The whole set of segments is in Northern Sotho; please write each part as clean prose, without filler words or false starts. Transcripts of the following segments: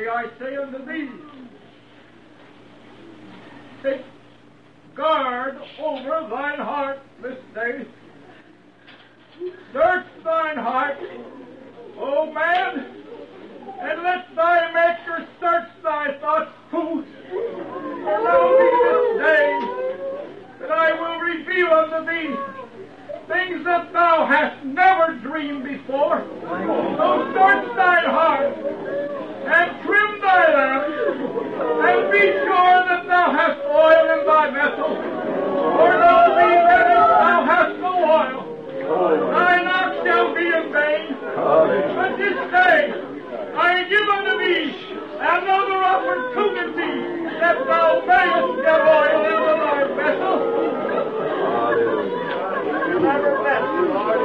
Verily I say unto thee, take guard over thine heart this day. Search thine heart, O man, and let thy Maker search thy thoughts too. For lo be this day that I will reveal unto thee things that thou hast never dreamed before. So search thine heart, and trim thy lamps, and be sure that thou hast oil in thy vessel. For lo be that if thou hast no oil, thine ox shall be in vain. But this day I give unto thee another opportunity that thou mayest get oil into thy vessel. Never bless you, Lord.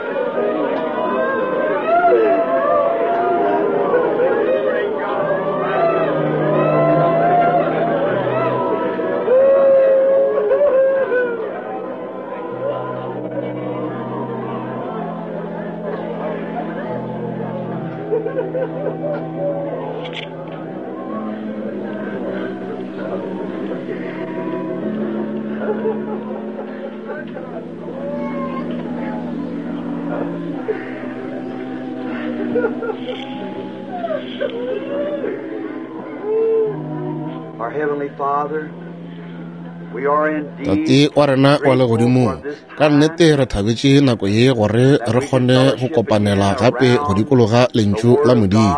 Our Heavenly Father, we are Tati wa rena wa le godimo ka nnete re thabetse nako ye gore re kgone go kopanela gape go dikologa lentšu la modimo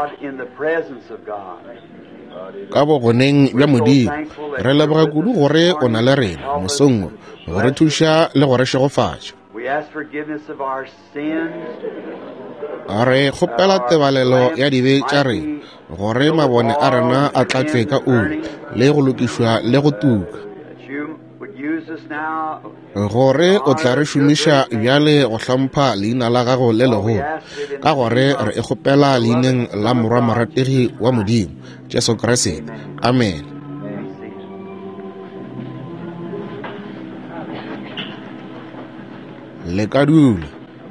ka bogoneng bja modimo re leboga kudu gore o na le rena mosong gore thuša le gore šegofatša re kgopela tebalelo ya dibe tša rena gore mabone a rena a tlatšwe ka ulu le go lokišwa le go tuka gore o tla re šomiša bjale go hlompha leina la gago le legolo ka gore re e kgopela leineng la morwa morategi wa modimo Jesu Kriste, amen. Le ka dula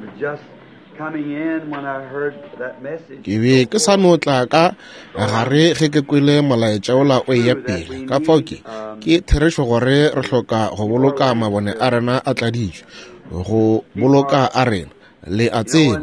ke be ke sa notla ka gare ge ke kwele molaetša ola o ya pele ka fao ke therešo gore re hloka go boloka mabone a rena a tladitšwe go boloka a rena le a tseba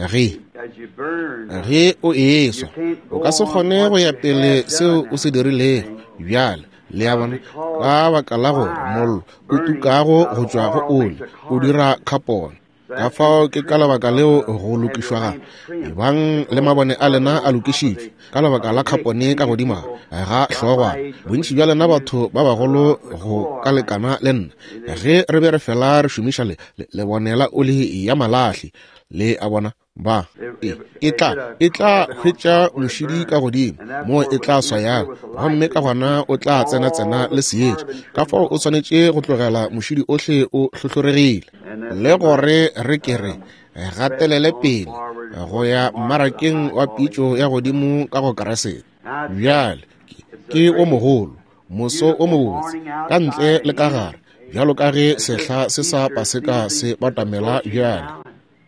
ge o eswa o ka se kgone go ya pele seo o se dirilego bjale le ya bona ka baka la gore mollo o tukago go tšwa go ole o dira kgapone ka fao ke ka lebaka leo go lokišwa ga ebang le mabone a lena a lokišitšwe ka lebaka la kgapone ka godimo ga hlogwa bontši bja lena batho ba bagolo go ka lekana le nna ge re be re fela re šomiša lebonela o le ya malahlwi le a bona ba e tla hwetša mošidi ka godimo mo e tla swa yago gomme ka gona o tla tsena le seetša ka fao o swanetše go tlogela mošidi ohle o hlohloregile le gore re kere gatelele pele go ya mmarakeng wa pitšo ya godimo ka go Kriste bjale ke o mogolo moso o mobotse ka ntle le ka gare bjalo ka ge sehla se sa paseka se batamela bjale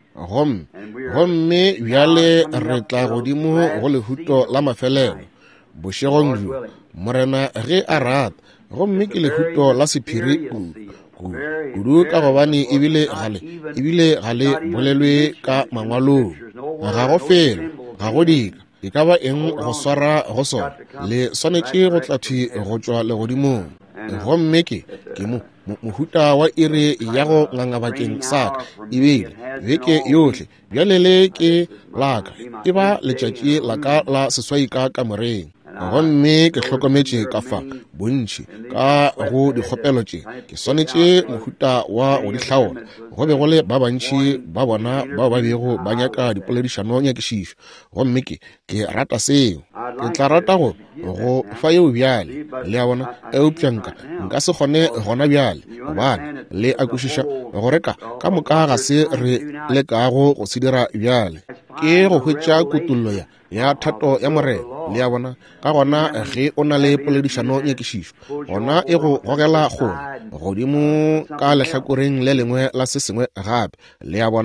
gomme bjale re tla godimo go lehuto la mafelelo bošegong bjo morena ge a rata gomme ke lehuto la sephiri kudu ka gobane ebile gale bolelwe ka mangwalong ga go fela ga go dika e ka ba eng go swara go sona le swanetše go tlathi go tšwa legodimong gomme ke mohuta wa ire ya go ngangabakeng saka ebile beke yohle bjale le ke laka e ba letšatši la ka la seswai ka kamoreng gomme ke hlokometše ka fa bontši ka go dikgopelo tše ke swanetše mohuta wa go di hlaola go be go le ba bantši ba bona bao ba bego ba nyaka dipoledišano nyakišišo gomme ke rata seo ke tla rata go fa yeo bjale le a bona eupša nka se kgone gona bjale gobane le a kwešiša gore ka moka ga se re lekago go se dira bjale ke go hwetša kutullo ya thato ya morena le a bona ka gona ge o na le poledišano nyakišišo gona e go gogela kgone godimo ka lehlakoreng le lengwe la se sengwe gape le a bona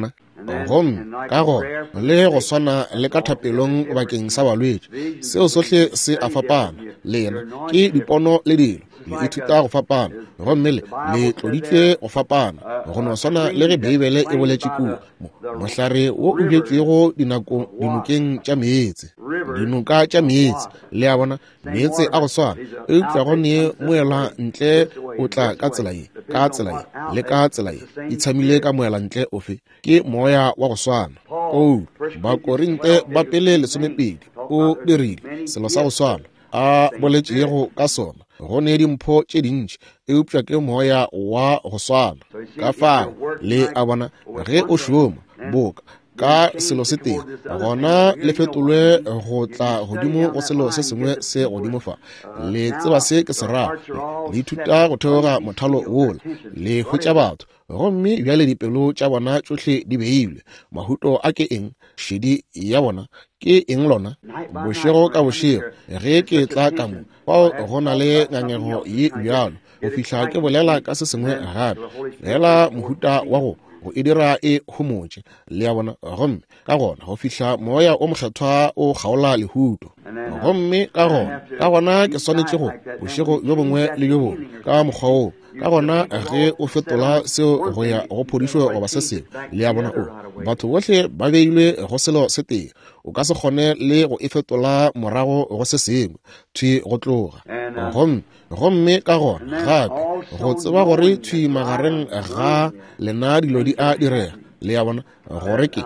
gomme ka go le go swana le ka thapelong bakeng sa balwetši seo sohle se a fapana lena ke dipono le dilo le ithuta go fapana gomme le tloditšwe go fapana go no swana le ge Beibele e boletše kuo mohlare wo o bjetšwego dinokeng tša meetse dinoka tša meetse le a bona meetse a go swana eupša go ne moela ntle o tla ka tsela ye le ka tsela ye itshamile ka moela ntle ofe ke moya wa go swana Bakorinte ba pele 12 o dirile selo sa go swana a boletšego ka sona go ne dimpho tše dintši eupša ke moya wa go swana ka fao le a bona ge o šoma boka ka selo se teng gona le fetolwe go tla godimo go selo se sengwe se godimo fa le tseba se ke se rata le ithuta go theoga mothalo wola le hwetša batho gomme bjale dipelo tša bona tšohle di beilwe mahuto a ke eng šedi ya bona ke eng lona bošego ka bošego ge ke tla ka mo fao go na le ngangego ye bjalo go fihla ke bolela ka se sengwe gape fela mohuta wa go e dira e humotše le ya bona gomme ka gona go fihla moya o mokgethwa o kgaola lehuto gomme ka gona ke swanetše go bošego jo bongwe le jo bongwe ka mokgwa o ka gona ge o fetola seo go ya go phodišwe goba se sengwe le ya bona batho bohle ba beilwe go selo se teng o ka se kgone le go e fetola morago go se sengwe thwi go tloga gomme ka gona gape go tseba gore thwi magareng ga lena dilo di a direga le ya bona gore ke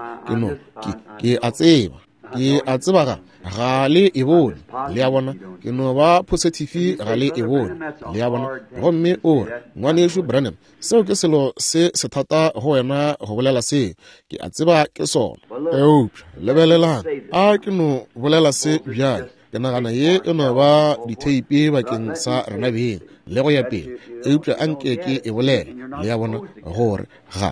a tseba ga le e bone le ya bona ke no ba positive ga le e bone le ya bona gomme o re ngwaneso Branham seo ke selo se thata go wena go bolela se ke a tseba ke sona lebelela a ke no bolela se bjale ke nagana ye e no ba diteipe bakeng sa rena beng le go ya pele eupša anke ke e bolela le ya bona gore ga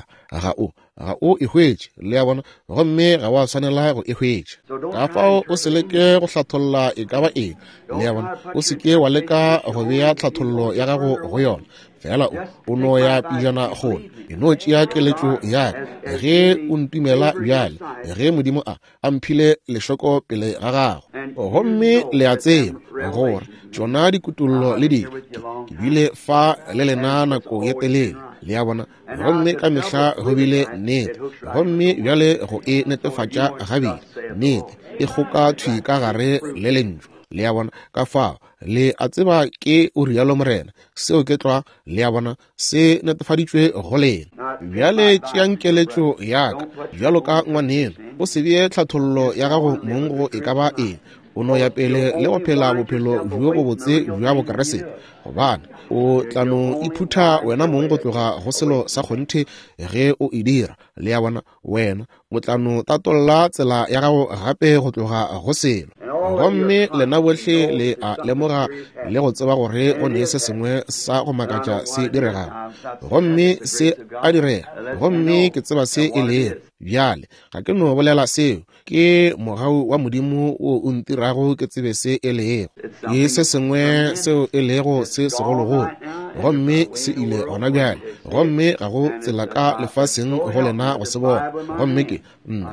o e hwetše le ya bona gomme ga wa swanela go e hwetše ka fao o se leke go hlatholla e ka ba eng le ya bona o se ke wa leka go bea hlathollo ya gago go yona fela o no ya pijana gone e no tšea keletšo yaka ge o ntumela bjale ge modimo a mphile lešoko pele ga gago gomme le a tseba gore tšona dikutullo le dilo ke bile fa le lena nako ye telele le ya bona gomme ka mehla go bile nnete gomme bjale go e netefatša gabedi nnete e kgoka thwi ka gare le lentšu le ya bona ka fao le a tseba ke o rialo morena seo ke tloa le ya bona se netefaditšwe go lena bjale tšeankeletšo yaka bjalo ka ngwaneno o se bee hlathollo ya gago mongo e ka ba eng o no ya pele le go phela bophelo bjo go botse bja bokeresete gobane o tla no iphutha wena mong go tloga go selo sa kgonthe ge o e dira le ya bona wena o tla no tatolla tsela ya gago gape go tloga go selo gomme lena bohle le a lemoga le go tseba gore go ne se sengwe sa go makatša se diregang gomme se a direga gomme ke tseba se e le bjale ga ke no bolela seo ke mogau wa modimo o ntirago ke tsebe se e lego ke se sengwe seo e lego se segologolo gomme se ile gona bjale gomme ga go tsela ka lefaseng go lena go se bona gomme ke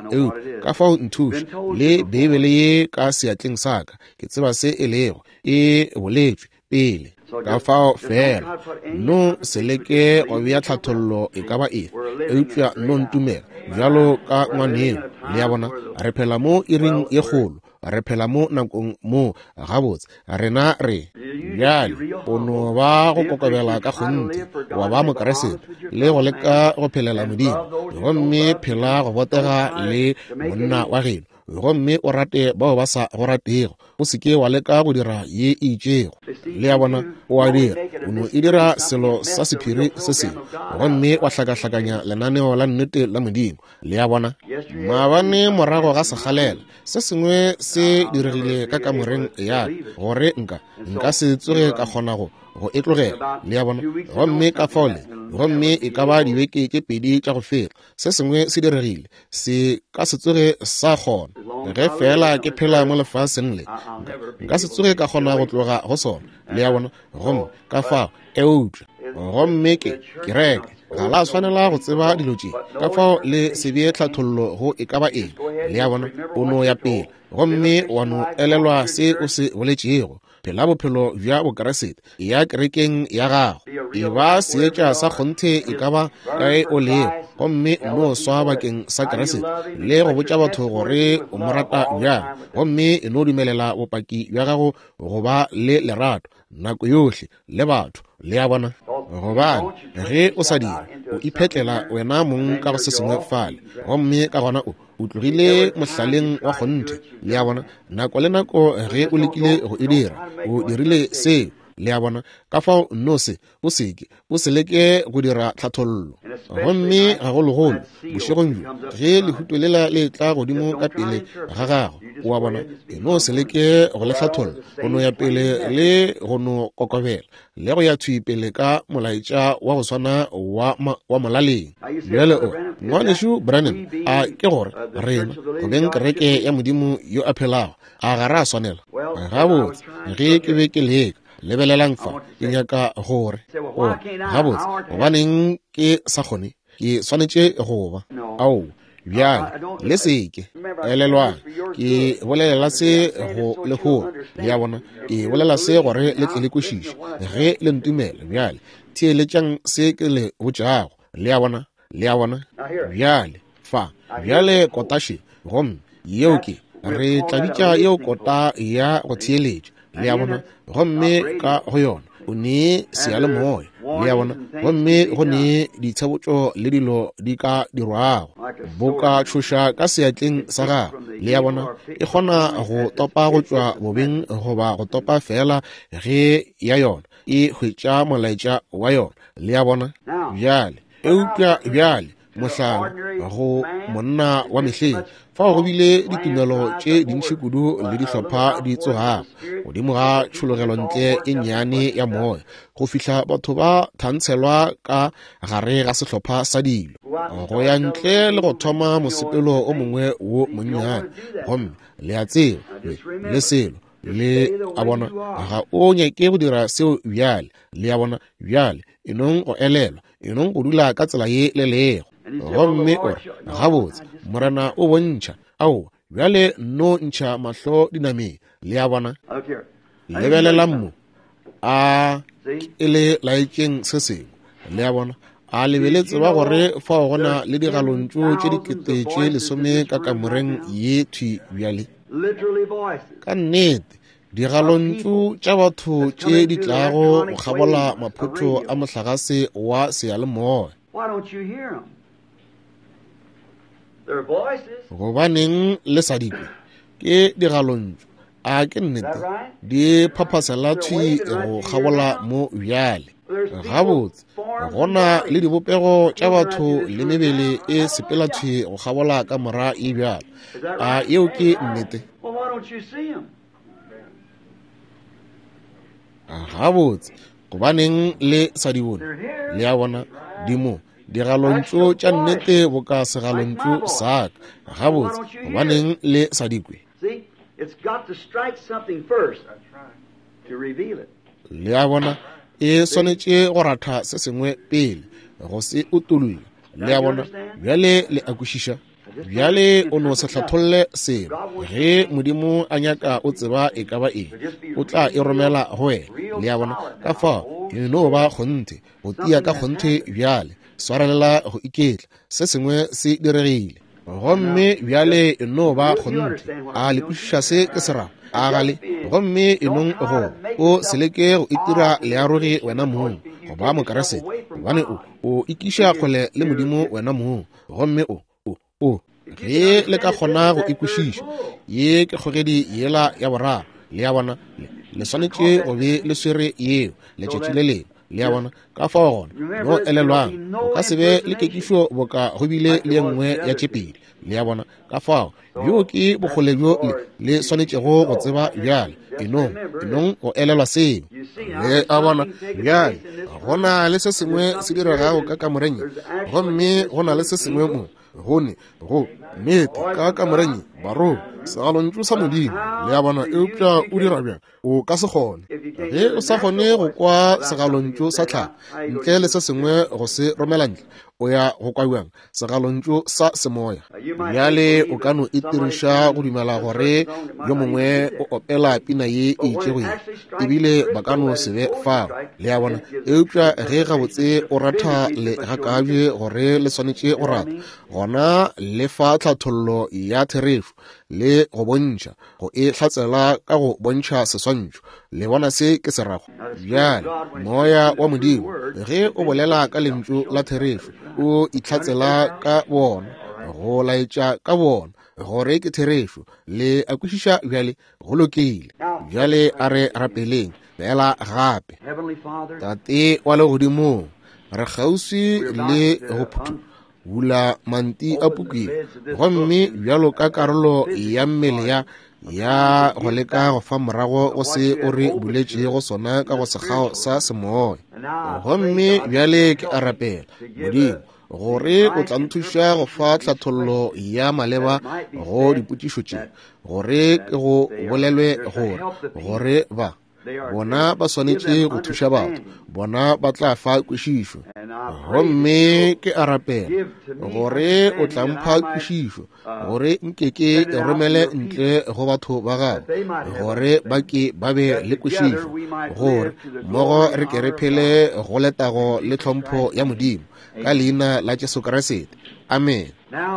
ka fao nthuše le Beibele ye ka seatleng saka ke tseba se e lego e boletšwe pele ka fao fela no se leke go bea hlathollo e ka ba eupša no ntumela bjalo ka ngwaneno le ya bona re phela mo iring ye kgolo re phela mo nakong mo gabotse rena re bjale o no ba go kokobela ka kgonte wa ba mokeresete le go leka go phelela modimo gomme phela go botega le monna wa geno gomme o rate bao ba sa go ratego o se ke wa leka go dira ye e itšego le ya bona o a dira o no e dira selo sa sephiri se sengwe gomme wa hlakahlakanya lenaneo la nnete la modimo le ya bona maabane morago ga segalela se sengwe se diregile ka kamoreng ya gore nka se tsoge ka kgona go e tlogela le ya bona gomme ka faole gomme e ka ba dibeke ke pedi tša go fela se sengwe se diregile se ka se tsoge sa kgona ge fela ke phela mo lefaseng le nka se tsoge ka kgona go tloga go sona le ya bona gomme ka fao eutlwa gomme ke reke ga la swanela go tseba dilo tše ka fao le sebe tlhathollo go e ka ba eng le ya bona o no ya pele gomme wa no elelwa se o se boletšego phela bophelo bja bokeresete ya kerekeng ya gago e ba seetša sa kgonthe e ka ba kae o leo gomme no swa bakeng sa keresete le go botša batho gore o mo rata bjang gomme e no dumelela bopaki bja gago go ba le lerato nako yohle le batho le ya bona gobane ge o sa dira o iphetlela wena mong ka go se sengwe fale gomme ka gona o tlogile mohlaleng wa kgonthe le ya bona nako le nako ge o lekile go e dira o dirile seo le ya bona ka fao nnose o seke o se leke go dira tlhathollo gomme gagologolo bošegong jo ge lehuto lela le tla godimo ka pele ga gago o a bona e no se leke go le tlhathollo go no ya pele le go no kokobela le go ya thwi pele ka molaetša wa go swana wa molaleng bjale o ngwaneso Branham a ke gore rena go beng kereke ya modimo yo a phelago a ga re a swanela gabotse ge ke be ke leka lebelelang fa ke nyaka gore gabotse gobaneng ke sa kgone ke swanetše go ba ao bjale le seke elelwang ke bolelela se go le gore le ya bona ke bolela se gore le tle le kwešiše ge le ntumele bjale theeletšang se ke le botšago le ya bona bjale fa bjale kotaše gomme yeo ke re tlabitša yeo kota ya go theeletša le ya bona gomme ka go yona o ne seyalemoya le ya bona gomme go ne ditshebotšo le dilo di ka dirwago bo ka tšhoša ka seatleng sa gago le ya bona e kgona go topa go tšwa bobeng goba go topa fela ge ya yona e hwetša molaetša wa yona le ya bona bjale eupša bjale mohlala go monna wa mehleng fa go bile ditumelo tše dintši kudu le dihlopha di tsogago godimo ga tšhologelo-ntle e nnyane ya moya go fihla batho ba thantshelwa ka gare ga sehlopha sa dilo go ya ntle le go thoma mosepelo o mongwe wo monnyane gomme le a tseba le selo le a bona ga o nyake go dira seo bjale le ya bona bjale enong go elelwa enong go dula ka tsela ye le lego gomme ore gabotse morena o bontšha ao bjale no ntšha mahlo dinameng le ya bona lebelela mo a e le laetšeng se sengwe le ya bona a lebeletse ba gore fa o gona le digalontšo tše dikete tše 10 ka kamoreng ye thwi bjale ka nnete digalontšo tša batho tše di tlago go kgabola maphotho a mohlagase wa seyalemoya gobaneng le sa dikwe ke digalontšo a ke nnete di phaphasela thwi go kgabola mo bjale gabotse gona le dibopego tša batho le mebele e sepela thwi go kgabola ka mora e bjale a yeo ke nnete gabotse gobaneng le sa di bone le ya bona dimo digalontšo tša nnete bo ka segalontšo saka gabotse gobaneng le sa dikwe le ya bona e swanetše go ratha se sengwe pele go se utololle le ya bona bjale le a kwešiša bjale o no se hlatholle selo ge modimo a nyaka o tseba e ka ba eng o tla e romela go wena le ya bona ka fao e no ba kgonthe go tia ka kgonthe bjale swarelela go iketla se sengwe se diregile gomme bjale e no ba kgonthe a le kwešiša se ke serago a gale gomme e nong go o seleke go itira learoge wena mong go ba mokeresete gobane o ikiša kgole le modimo wena mong gomme o ge le ka kgona go ikwešiša ye ke kgogedi yela ya boraro le ya bona le swanetše go be le swere yeo letšatši le lengwe le ya bona ka fao gona no elelwang o ka se be le kekišo boka go bile le nngwe ya tšepedi le ya bona ka fao bjo ke bokgole bjo le swanetšego go tseba bjale enong go elelwa seo le a bona bjale gona le se sengwe se diregago ka kamoreng gomme go na le se sengwe mo gone nnete ka kamoreng baro segalontšu sa modimo le ya bona eupša o dira bjang o ka se kgone ge o sa kgone go kwa segalontšu sa tlhaga ntle le se sengwe go se romela ntle o ya go kwa bjang segalontšu sa semoya bjale o ka no itiriša go dumela gore yo mongwe o opela pina ye e itšegoe ebile ba ka no se be fao le ya bona eupša ge gabotse o ratha le gakabje gore le swanetše go rata gona le fa tlhathollo ya therešo le go bontšha go e hlatsela ka go bontšha seswantšho le bona se ke se rago bjale moya wa modimo ge o bolela ka lentšu la therešo o itlhatsela ka bona go laetša ka bona gore ke therešo le a kwešiša bjale go lokile bjale a re rapeleng fela gape tate wa legodimong re kgauswi le go bula manti a pukile gomme bjalo ka karolo ya mmele ya go leka go fa morago go se o re buletše go sona ka go sekgao sa semoya gomme bjale ke a rapela modimo gore o tla nthuša go fa tlhathollo ya maleba go dipotšišo tše gore ke go bolelwe gore ba bona ba swanetše go thuša batho bona ba tla fa kwešišo gomme ke a rapela gore o tla mpha kwešišo gore nkeke romele ntle go batho ba gago gore ba ke ba be le kwešišo gore mmogo re ke re phele go letago le tlhompho ya modimo ka leina la Jesu Kriste amen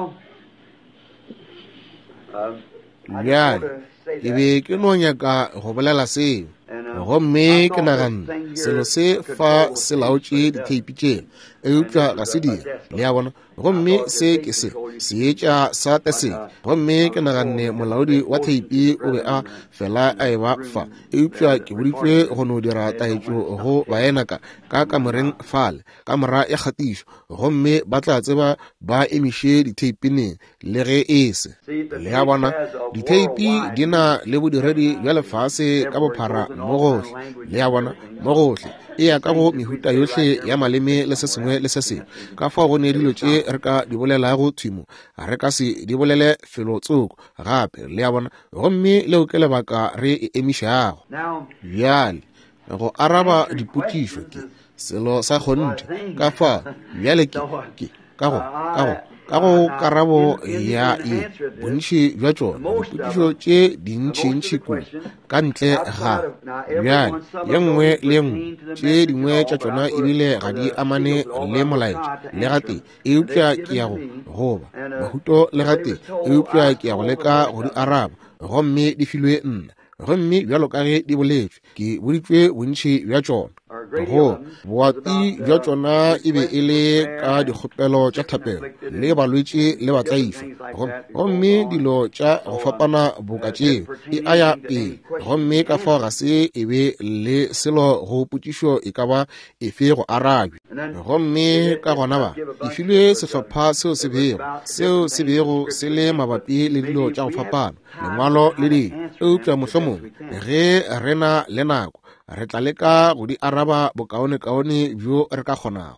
bjale ke be ke no nyaka go bolela seo gomme ke nagana selo se fa se laotše diteipi tše eupša ga se dira le ya bona gomme se ke se etša sa tese gomme ke nagane molaodi wa teipi o be a fela a e ba fa eupša ke boditšwe go no dira taetšo go baena ka kamoreng fale ka mora ya kgatišo gomme ba tla tseba ba emiše diteipineng le ge e se le ya bona diteipi di na le bodiredi bja lefase ka bophara mo gohle le ya bona mo gohle e ya ka go mehuta yohle ya maleme le se sengwe le se sengwe ka fa go ne dilo tše re ka di bolelago thwimo re ka se di bolele felotsoko gape le ya bona gomme leo ke lebaka re e emišago bjale go araba dipotšišo ke selo sa kgonte ka fa bjale ke ka go karabo ya bontši bja tšona dipotšišo tše dintšintši kudu ka ntle ga bjale ye nngwe le nngwe tše dingwe tša tšona ebile ga di amane le molaetša le gate eupša ke ya go goba mahuto le gate eupša ke ya go leka go di araba gomme di filwe nna gomme bjalo ka ge di boletšwe ke boditšwe bontši bja tšona go boapi bja tšona e be e le ka dikgopelo tša thapelo le balwetše le batlaifa gomme dilo tša go fapana boka tšeo e aya pele gomme ka fao ga se e be le selo go potšišo e ka ba efe go arabje gomme ka gona ba e filwe sehlopha seo se bego se le mabapi le dilo tša go fapana lengwalo le di eupša mohlomong ge re na le nako re tla leka go di araba bokaone-kaone bjo re ka kgonago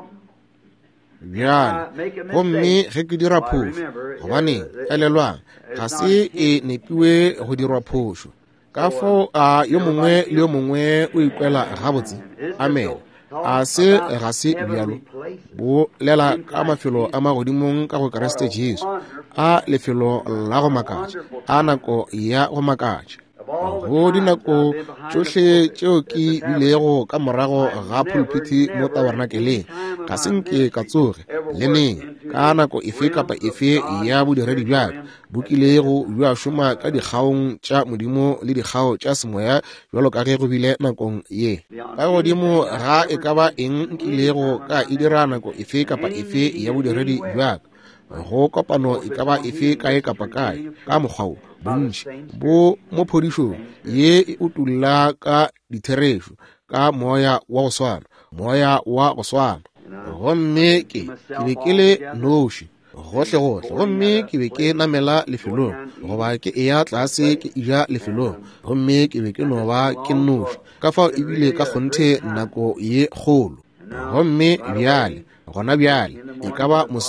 bjale gomme ge ke dira phošo gobane elelwang ga se e nepiwe go dirwa phošo ka fao a yo mongwe le yo mongwe o ikwela gabotse amen a se ga se bjalo bo lela ka mafelo a magodimong ka go Kriste Jesu a lefelo la go makatša a nako ya go makatša go dinako tšohle tšeo ke bilego ka morago ga pulpiti mo tabernakeleng ka senke ka tsoge le neng ka nako efe kapa efe ya bodiredi bjaka bo kilego bja šoma ka dikgaong tša modimo le dikgao tša semoya bjalo ka ge go bile nakong ye ka godimo ga e ka ba eng nkilego ka e dira nako efe kapa efe ya bodiredi bjaka go kopano e ka ba efe kae kapa kae ka mokgwao bontši bo mo phodišong ye e utulla ka ditherešo ka moya wa go swana gomme ke be ke le noši gohle gomme ke be ke namela lefelong goba ke e ya tlase ke ija lefelong gomme ke be ke no ba ke noši ka fao ebile ka kgonthe nako ye kgolo gomme bjale gona bjale e ka ba mosong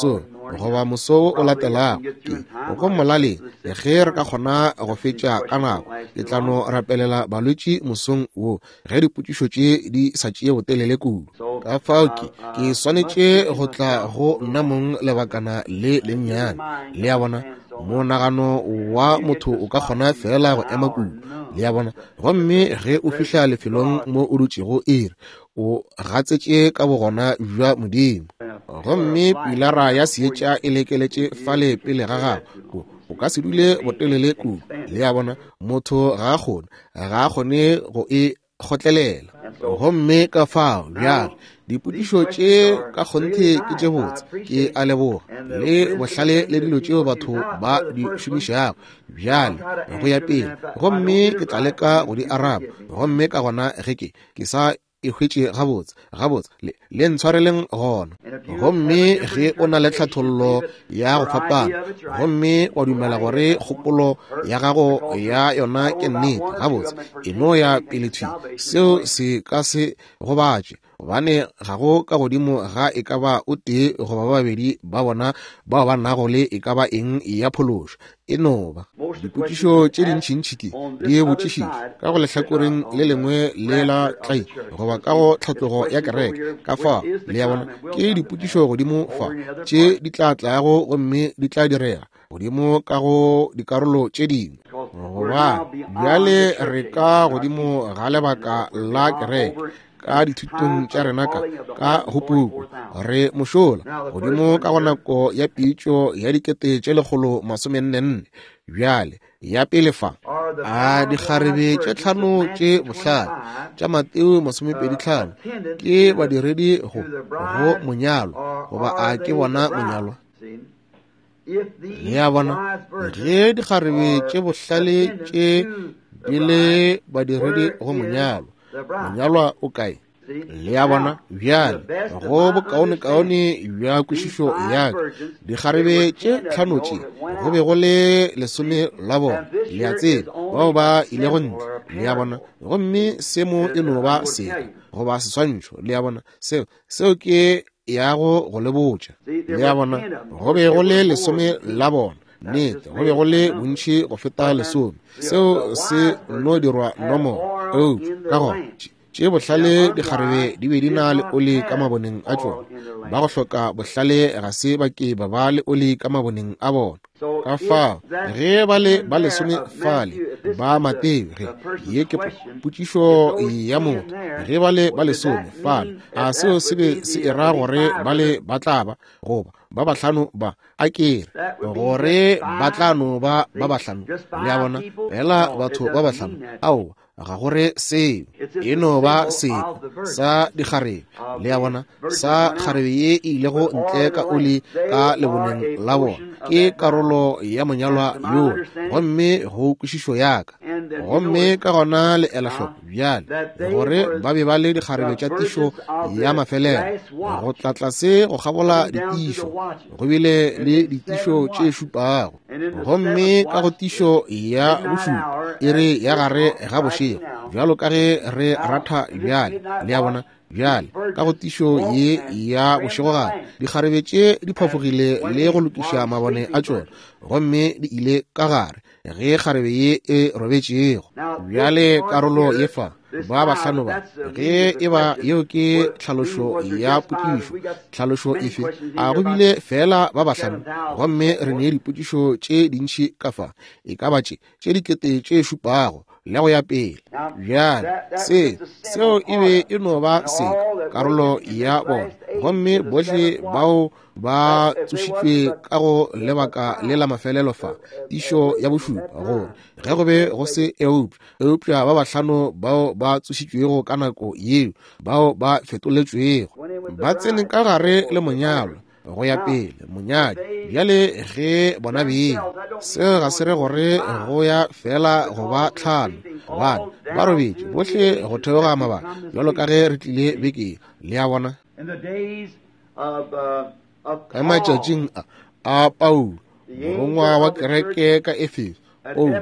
goba moso o latelago go molale ge re ka kgona go fetša ka nako ke tlano rapelela balwetši mosong wo ge dipotšišo tše di sa tšee botelele kudu ka fao ke swanetše go tla go nna mong lebakana le lennyane le ya bona monagano wa motho o ka kgona fela go ema kudu le ya bona gomme ge o fihla lefelong mo o dutšego ere o gatsetše ka bogona bja modimo gomme pilara ya seetša e lekeletše fale pele ga gago o ka se dule botelele kudu le ya bona motho ga a kgone go e kgotlelela gomme ka fao bjale dipotšišo tše ka kgonthe ke tše botse ke a leboga le bohlale le dilo tšeo batho ba di šomišago bjale go ya pele gomme ke tla leka go di araba gomme ka gona ge ke sa e hwetše gabotse le ntshwareleng gona gomme ge o na le tlhathollo ya go fapana gomme wa dumela gore kgopolo ya gago ya yona ke nnete gabotse eno ya peletšwi seo se ka se gobatše gobane ga go ka godimo ga e ka ba o tee goba babedi ba bona bao ba nago le e ka ba eng ya phološo e no ba dipotšišo tše dintšintšhiki di botšišišwe ka go lehlakoreng le lengwe le la tlai goba ka go tlhatlogo ya kereke ka fa le ya bona ke dipotšišo godimo fa tše di tla tlago gomme di tla direga godimo ka go dikarolo tše dingwe goba bjale re ka godimo ga lebaka la kereke ka dithutong tša rena ka hopuku re mošola godimo ka go nako ya pitšo ya 1944 bjale ya pele fa a dikgarebe tše tlhano tše bohlale tša Mateo 25 ke badiredi go monyalo goba a ke bona monyalwa le ya bona ge dikgarebe tše bohlale tše di le badiredi go monyalwa o kae le ya bona bjale go bokaone bja kwešišo yaka dikgarebe tše tlhano tše go be go le lesome la bona le a tseba bao ba ile go ntle le ya bona gomme semo e no ba seka goba seswantšho le ya bona seo ke ya go le botša le ya bona go be go le lesome la bona nnete go be go le bontši go feta lesome seo se no dirwa nomoro ka gona tše bohlale dikgarebe di be di na le ole ka maboneng a tšona ba go hloka bohlale ga se ba ke ba le ole ka maboneng a bona ka fao ge ba lesome fale ba Mateo ye ke potšišo ya motho ge ba lesome fale a seo se be se era gore ba tla ba goba ba bahlano ba a kere gore ba tlano ba bahlano le ya bona fela batho ba bahlano ao ga gore seo eno ba seko sa dikgarebe le ya bona sa kgarebe ye ile go ntle ka oli ka leboneng la bona ke karolo ya monyalwa yo gomme go kwešišo yaka gomme ka gona le elahloko bjale gore ba be ba le dikgarebe tša tišo ya mafelelo go tlatlase go kgabola ditišo go bile le ditišo tše šupago gomme ka go tišo ya bošupa e re ya gare ga bošego bjalo ka ge re ratha bjale le ya bona bjale ka go tišo ye ya bošegogane dikgarebe tše di phafogile le go lokiša mabone a tšona gomme di ile ka gare ge kgarebe ye e robetšego bjale karolo ye fa ba bahlano ba ge e ba yeo ke tlhalošo ya potšišo tlhalošo efe a go bile fela ba bahlano gomme re ne dipotšišo tše dintšhi ka fa e ka ba tše dikete tše šupago le go ya pele bjale seo e be e no ba se karolo ya bona gomme bohle bao ba tsošitšwe ka go lebaka le la mafelelo fa tišo ya bošupa gore ge go be go se eupša ba bahlano bao ba tsošitšwego ka nako yeo bao ba fetoletšwego ba tsene ka gare le monyalo go ya pele monyadi bjale ge bona beng seo ga se re gore go ya fela go ba tlhano gobane ba robetše bohle go theoga mabaka bjalo ka ge re tlile beke le ya bona ka matšatšing a Paulo morongwa wa kereke ka Efeso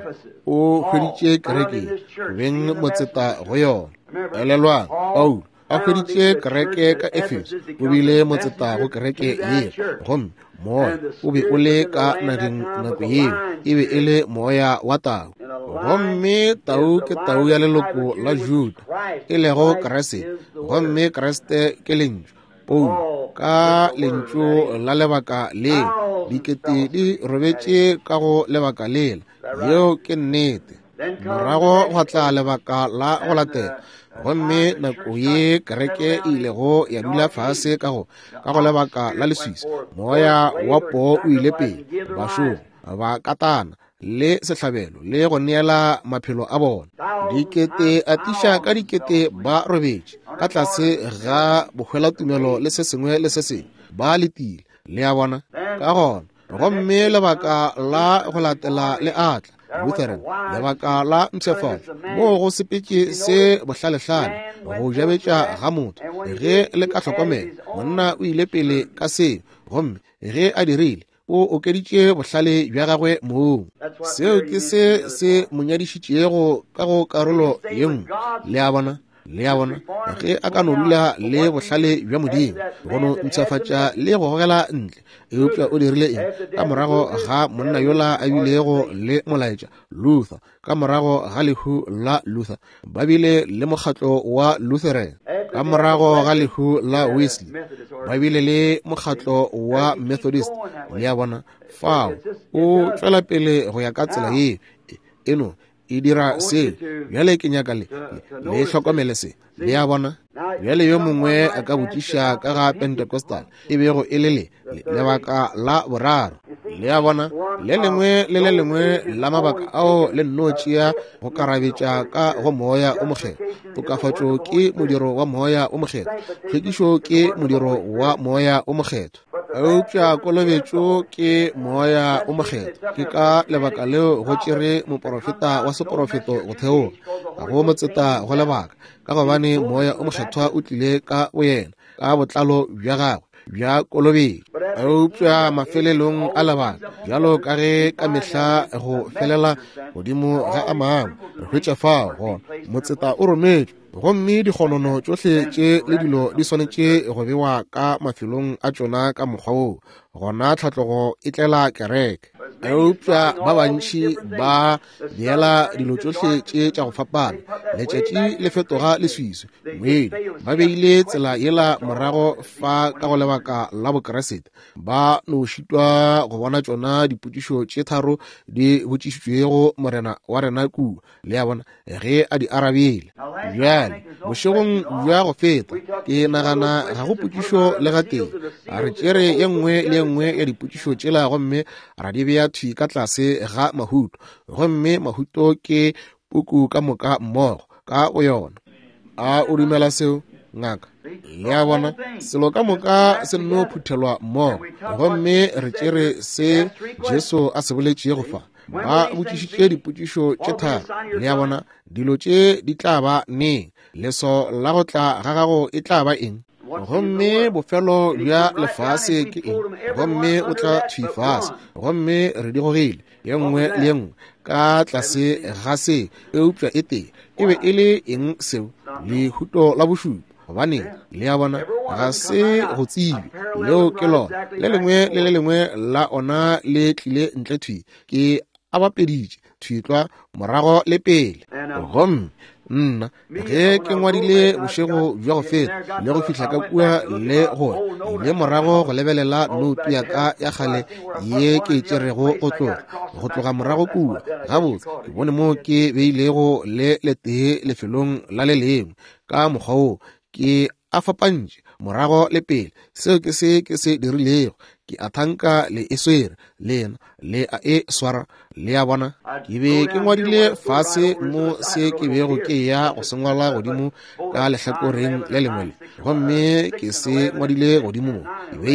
o hweditše kereke beng motseta go yona elelwang a hweditše kereke ka Efeso o bile motseta go kereke ye gomme moya o be o le ka nako yeo e be e le moya wa tau gomme tau ke tau ya leloko la Juda e lego Kriste gomme Kriste ke lentšu Paul ka lentšu la lebaka le dikete di robetše ka go lebaka lela yeo ke nnete morago go tla lebaka la go latela gomme nako ye kereke e ilego ya dula fase ka go lebaka la leswisa moya wa po o ile pele bašomo ba katana le sehlabelo le go neela maphelo a bona dikete a tiša ka dikete ba robetše ka tlase ga bogwelatumelo le se sengwe le se sengwe ba letile le a bona ka gona gomme lebaka la go latela le atla Lutheran lebaka la mpšhafatšo mo go sepetše se bohlalehlale go jabetša ga motho ge le ka hlokomela monna o ile pele ka seo gomme ge a dirile o okeditše bohlale bja gagwe moo seo ke se monyadišitšego ka go karolo ye nngwe le a bona ge a ka no dula le bohlale bja modimo go no ntšhafatša le go gogela ntle eupša o dirile eng ka morago ga monna yola a bilego le molaetša Luther ka morago ga lehu la Luther ba bile le mokgatlo wa Lutheran ka morago ga lehu la Wesley ba bile le mokgatlo wa Methodist le a bona fao o tšwela pele go ya ka tsela ye eno e dira se bjale ke nyaka le hlokomele se le a bona bjale yo mongwe a ka botšiša ka ga Pentecostal e bego e le lebaka la boraro le a bona le lengwe la mabaka ao le nnotšea go karabetša ka go moya o mokgetho tokafatšo ke modiro wa moya o mokgetho hlwekišo ke modiro wa moya o mokgetho eupša kolobetšo ke moya o mokgetho ke ka lebaka leo go tšere moprofeta wa seprofeto go theoga ga go motseta go lebaka ka gobane moya o mokgethwa o tlile ka boyena ka botlalo bja gagwe bja kolobetšo eupša mafelelong a lebaka bjalo ka ge ka mehla go felela godimo ga a mangwe re hwetša fao gona motseta o rometšwe gomme dikgonono tšohle tše le dilo di swanetše go bewa ka mafelong a tšona ka mokgwa woo gona tlhatlogo e tlela kereke eupša ba bantši ba beela dilo tšohle tše tša go fapana letšatši le fetoga leswiswe moedi ba beile tsela yela morago fa ka go lebaka la bokeresete ba no šitwa go bona tšona dipotšišo tše tharo di botšišitšwego morena wa rena kua le a bona ge a di arabile bjale bošegong bja go feta ke nagana ga go potšišo le ga teng a re tšere ye nngwe le ye nngwe ya dipotšišo tšela gomme ra di bea thwi ka tlase ga mahuto gomme mahuto ke puku ka moka mmogo ka go yona a o dumela seo ngaka le a bona selo ka moka se no phuthelwa mmogo gomme re tšere se Jesu a se boletše go fa ba botšišitše dipotšišo tše tharo le a bona dilo tše di tla ba neng leso la go tla ga gago e tla ba eng gomme bofelo bja lefase ke eng gomme o tla thwifase gomme re di gogile ye nngwe le ye nngwe ka tlase ga se eupša e teng e be e le eng seo lehuto la bošupa gobane le a bona ga se go tsebe leo ke lona le lengwe la ona le tlile ntle thwi ke a bapeditše thwitlwa morago le pele gomme nna ge ke ngwadile bošego bja go feta le go fihla ka kua le gore ile morago go lebelela noutu ya ka ya kgale ye ke tšerego go tloga morago kua gabotse ke bone mo ke beilego le tee lefelong la le lengwe ka mokgwa woo ke a fapantše morago le pele seo ke se dirilego ke a thanka le eswere lena le a e swara le a bona ke be ke ngwadile fase mo se ke bego ke ya go sengwala godimo ka lehlakoreng le lengwe gomme ke se ngwadile godimo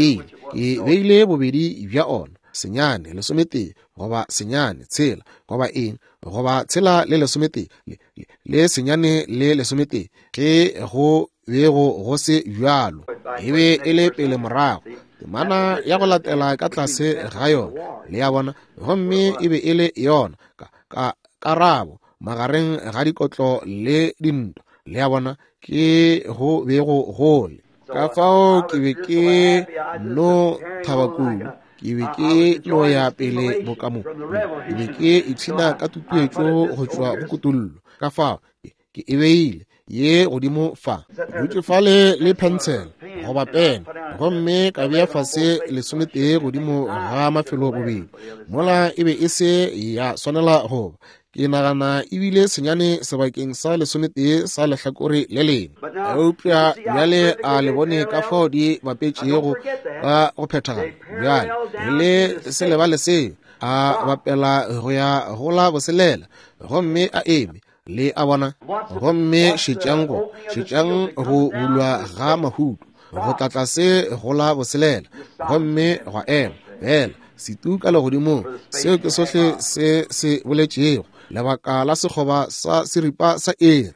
ke beile bobedi bja ona senyane lesometee goba senyane tshela goba eng goba tshela le lesometee le senyane le lesometee ge go bego go se bjalo e be e le pele morago temana ya go latela ka tlase ga yona le ya bona gomme e be e le yona ka karabo magareng ga dikotlo le dinto le a bona ke go be go gole ka fao ke be ke no thabakudu ke be ke no ya pele bokamo ke be ke itshina ka tutuetšo go tšwa go kutullo ka fao ke e beile ye godimo fa dutse fale le pencil goba pen gomme ka bea fase lesometee godimo ga mafelo bobedi mola e be e se ya swanela goba ke nagana ebile senyane sebakeng sa lesometee sa lehlakore le lengwe eupša bjale a le bone ka fao di bapetšego ka go phethagala bjale le se lebale se a bapela go ya gola boselela gomme a eme le a bona gomme šetšang go bulwa ga mahudu go tlatla se gola boselela gomme go ema fela setu ka legodimo seo ke sohle se boletšego lebaka la sekgoba sa seripa sa ere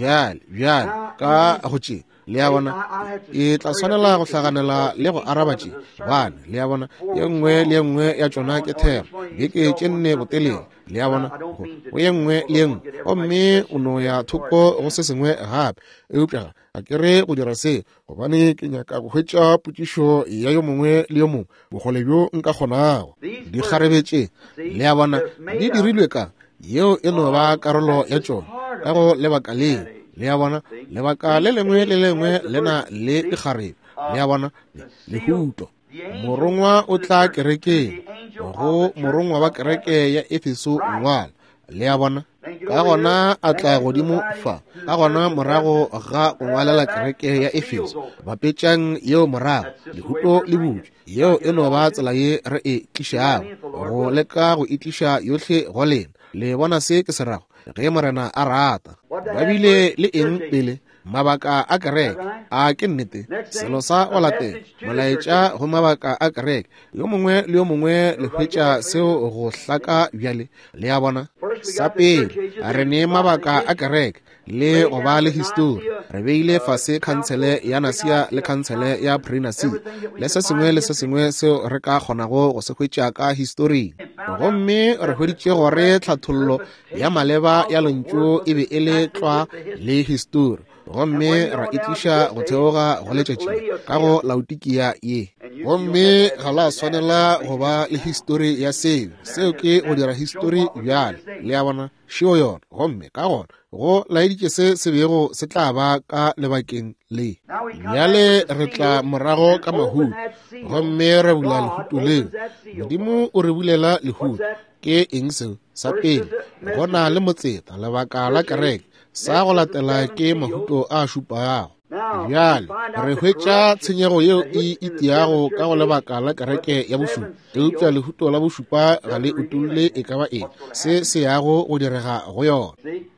bjale ka go tšea le a bona e tla swanela go hlaganela le go araba tše bane le a bona ye nngwe le ye nngwe ya tšona ke thero beke tše nne botelele le a bona go ye nngwe le ye nngwe gomme o no ya thoko go se sengwe gape eupša a kere go dira se gobane ke nyaka go hwetša potšišo ya yo mongwe le yo mongwe bogole bjo nka kgonago di kgarebetše le a bona di dirilwe ka yeo e no ba karolo ya tšona ka go lebaka leo le a bona lebaka le lengwe le na le dikgarebe le a bona lehuto morongwa o tla kerekeng go morongwa wa kereke ya Efeso ngwala le a bona ka gona a tla godimo fa ka gona morago ga go ngwalela kereke ya Efeso bapetšang yeo morago lehuto le butše yeo e no ba tsela ye re e tlišago go leka go itliša yohle go lena le bona se ke serago ge morena a rata ba bile le eng pele mabaka a kereke a ke nnete selo sa o latela molaetša go mabaka a kereke yo mongwe le yo mongwe le hwetša seo go hlaka bjale le a bona sa pele a re ne mabaka a kereke le go ba le histori re beile fase khansele ya nasia le khansele ya prenasi le se sengwe seo re ka kgonago go se hwetša ka histori gomme re hweditše gore tlhathollo ya maleba ya lentšu e be e le tlwa le histori gomme ra itliša go theoga go letšatši ka go laodikia ye gomme ga la swanela go ba le histori ya seo ke go dira histori bjale le a bona šio yona gomme ka gona go laeditše se bego se tla ba ka lebakeng le bjale re tla morago ka mahudu gomme re bula lehuto leo modimo o re bulela lehuto ke eng seo sa pele go na le motseta lebaka la kereke sa go latela ke mahuto a šupago bjale re hwetša tshenyego yeo e itiago ka go lebaka la kereke ya bošupa eupša lehuto la bošupa ga le utolle e ka ba eng se yago go direga go yona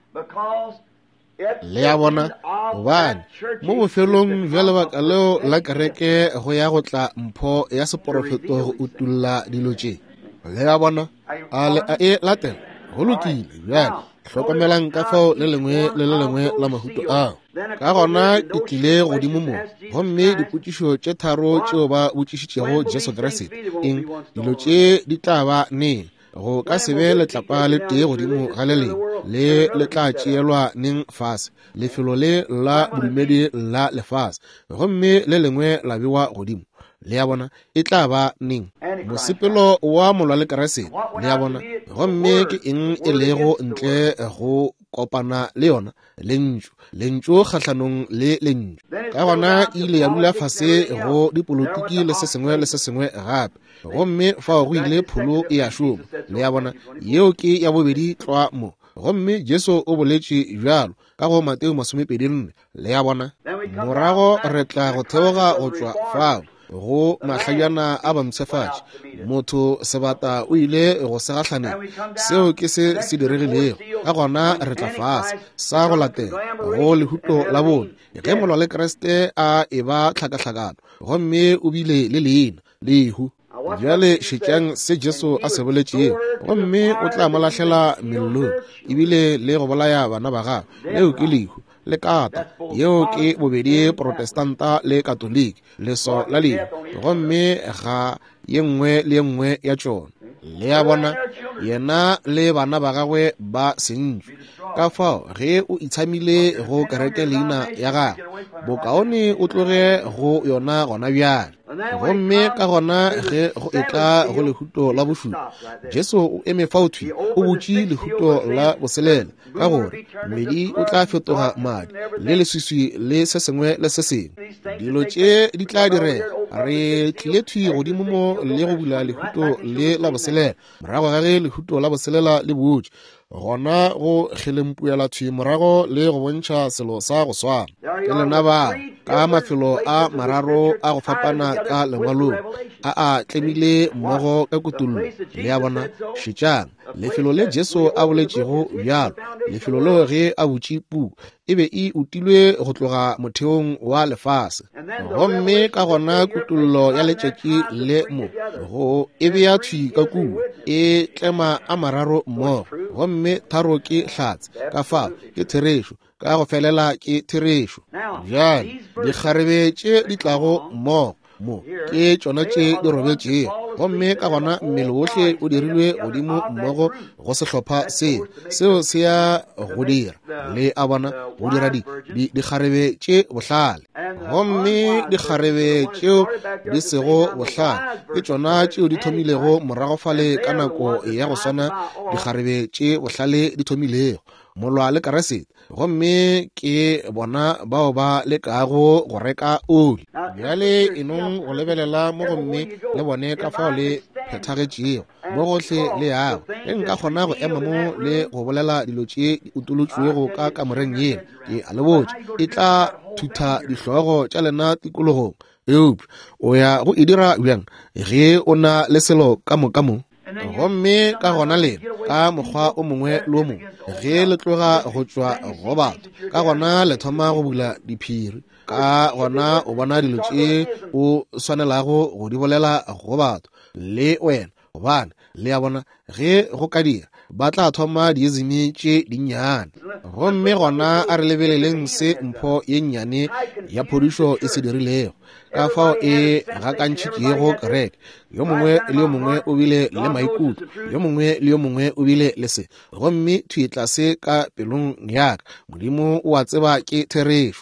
le a bona gobane mo bofelong bja lebaka leo la kereke go ya go tla mpho ya seporofeto go utulla dilo tše le a bona a e latela go lokile bjale hlokomelang ka fao le lengwe la mahuto ao ka gona ke tlile godimo mo gomme dipotšišo tše tharo tšeo ba botšišitšego Jesu Kriste eng dilo tše di tla ba neng go ka se be letlapa le tee godimo ga le lengwe le tla tšeelwa neng fase lefelo le la bodumedi la lefase gomme le lengwe la bewa godimo le a bona e tla ba neng mosepelo wa molwa le Keresete le a bona gomme ke eng e lego ntle go kopana le yona lentšu kgahlanong le lentšu ka gona ile ya dula fase go dipolotiki le se sengwe gape gomme fao go ile pholo e a šoma le a bona yeo ke ya bobedi tlwa mo gomme Jesu o boletše bjalo ka go Mateo 24 le a bona morago re tla go theoga go tšwa fao go mahlajana a bamtshefatši motho sebata o ile go segahlaneng seo ke se diregilego ka gona re tla fase sa go latela go lehuto la bone ge molwa le Kriste a e ba hlakahlakano gomme o bile le leina lehu bjale šetšang se Jesu a se boletšego gomme o tla mo lahlela mellong ebile le go bolaya bana ba gagwe leo ke lehu le kata yeo ke bobedi protestanta le katoliki leso la lena gomme ga ye nngwe le ye nngwe ya tšona le a bona yena le bana ba gagwe ba sentšwe ka fao ge o itshamile go kereke leina ya gagwe bokaone o tloge go yona gona bjale gomme ka gona ge go etla go lehuto la bošupa Jesu o eme faothwi o botše lehuto la boselele ka gore mmedi o tla fetoga madi le leswiswi le se sengwe le se sengwe dilo tše di tla direga re tlile thwi godimo mo le go bula lehuto le la boselele morago ga ge lehuto la boselela le botše gona go kgelempuela thwi morago le go bontšha selo sa go swana ke lena ba ka mafelo a mararo a go fapana ka lengwalong a tlemile mmogo ka kutullo le a bona šetšang lefelo le Jesu a boletšego bjalo lefelo leo ge a botše pu e be e utilwe go tloga motheong wa lefase gomme ka gona kutullo ya letšatši le mo go e be ya thwi ka kubu e tlema a mararo mmogo gomme tharo ke hlatse ka fao ke therešo ka go felela ke therešo bjale dikgarebe tše di tlago mmogo mo ke tšona tše di robetšego gomme ka gona mmele wohle o dirilwe godimo mmogo go sehlopha seo se ya go dira le a bona go dira dikgarebe tše bohlale gomme dikgarebe tšeo di sego bohlale ke tšona tšeo di thomilego moragofale ka nako ya go swana dikgarebe tše bohlale di thomilego molwa le karesete gomme ke bona bao ba lekago go reka oli bjale enong go lebelela mo gomme le bone ka fao le phethagetšego mo gohle le yago ge nka kgona go ema mo le go bolela dilo tše di utolotšwego ka kamoreng yena ke a le botse e tla thutha dihlogo tša lena tikologong eupša o ya go e dira bjang ge o na le selo ka mokamo gomme ka gona lena ka mokgwa o mongwe le o mongwe ge le tloga go tšwa go batho ka gona le thoma go bula diphiri ka gona o bona dilo tše o swanelago go di bolela go batho le wena gobane le a bona ge go ka dira ba tla thoma diezimi tše dinnyane gomme gona a re lebeleleng se mpho ye nnyane ya phodišo e se dirilego ka fao e gakantšhitšego kereke yo mongwe le yo mongwe o bile le maikutlo yo mongwe le yo mongwe o bile le se gomme thwetla se ka pelong yaka modimo o a tseba ke therešo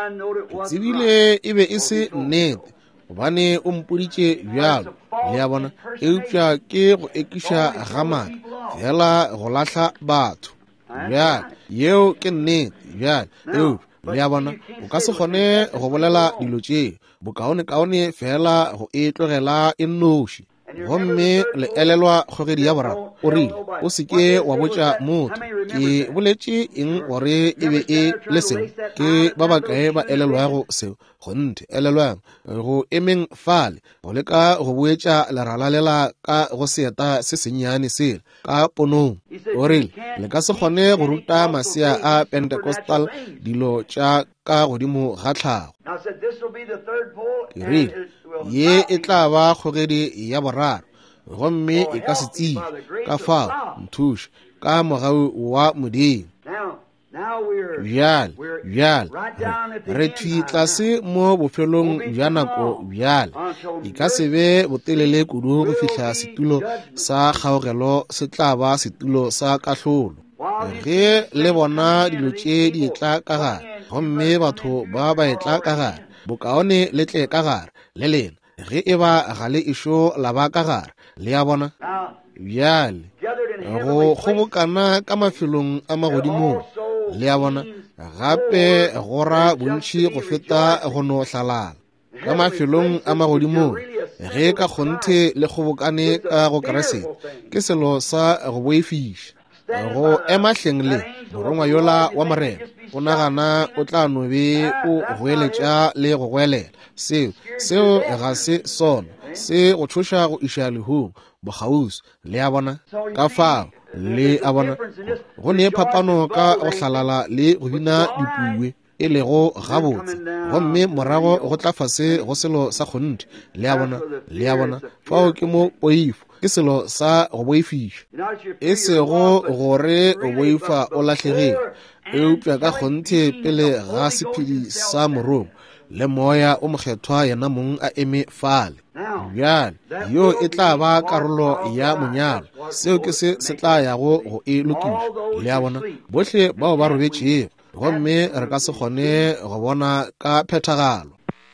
ke tsebile e be e se nnete gobane o mpoditše bjalo le a bona eupša ke go ekiša ga maka fela go lahla batho bjale yeo ke nnete bjale eupša le a bona o ka se kgone go bolela dilo tšeo bokaone fela go e tlogela e nnoši gomme le elelwa kgogedi ya boraro o rile o seke wa botša motho ke boletše eng gore e be e le seo ke ba bakae ba elelwago seo gonte elelwang go emeng fale go leka go boetša lerala lela ka go seeta se sennyane sela ka ponong o rile le ka se kgone go ruta masea a Pentecostal dilo tša ka godimo ga tlhago ke rile ye e tla ba kgogedi ya boraro gomme e ka se tsebe ka fao nthuše ka mogau wa modimo bjale re thwi tlase mo bofelong bja nako bjale e ka se be botelele kudu go fihla setulo sa kgaogelo se tla ba setulo sa kahlolo ge le bona dilo tše di etla ka gare gomme batho ba etla ka gare bokaone le tle ka gare le lena ge e ba ga le ešo la ba ka gare le a bona bjale go kgobokana ka mafelong a magodimong le a bona gape go ra bontši go feta go no hlalala ka mafelong a magodimong ge ka kgonthe le kgobokane ka go keresete ke selo sa go boifiša go ema hleng le morongwa yola wa morena o nagana o tla no be o goeletša le go goelela seo ga se sona se go thuša go iša lehung bogausi le a bona ka fao le a bona go ne phapano ka go hlalala le go bina dipue e lego gabotse gomme morago go tla fase go selo sa kgonthi le a bona fao ke mo poifo ke selo sa go boifiša e sego gore o boifa o lahlegile eupša ka kgonthe pele ga sephedi sa morong le moya o mokgethwa yena mong a eme fale bjale yo e tla ba karolo ya monyalo seo ke se tla yago go e lokiša le ya bona bohle bao ba robetšego gomme re ka se kgone go bona ka phethagalo.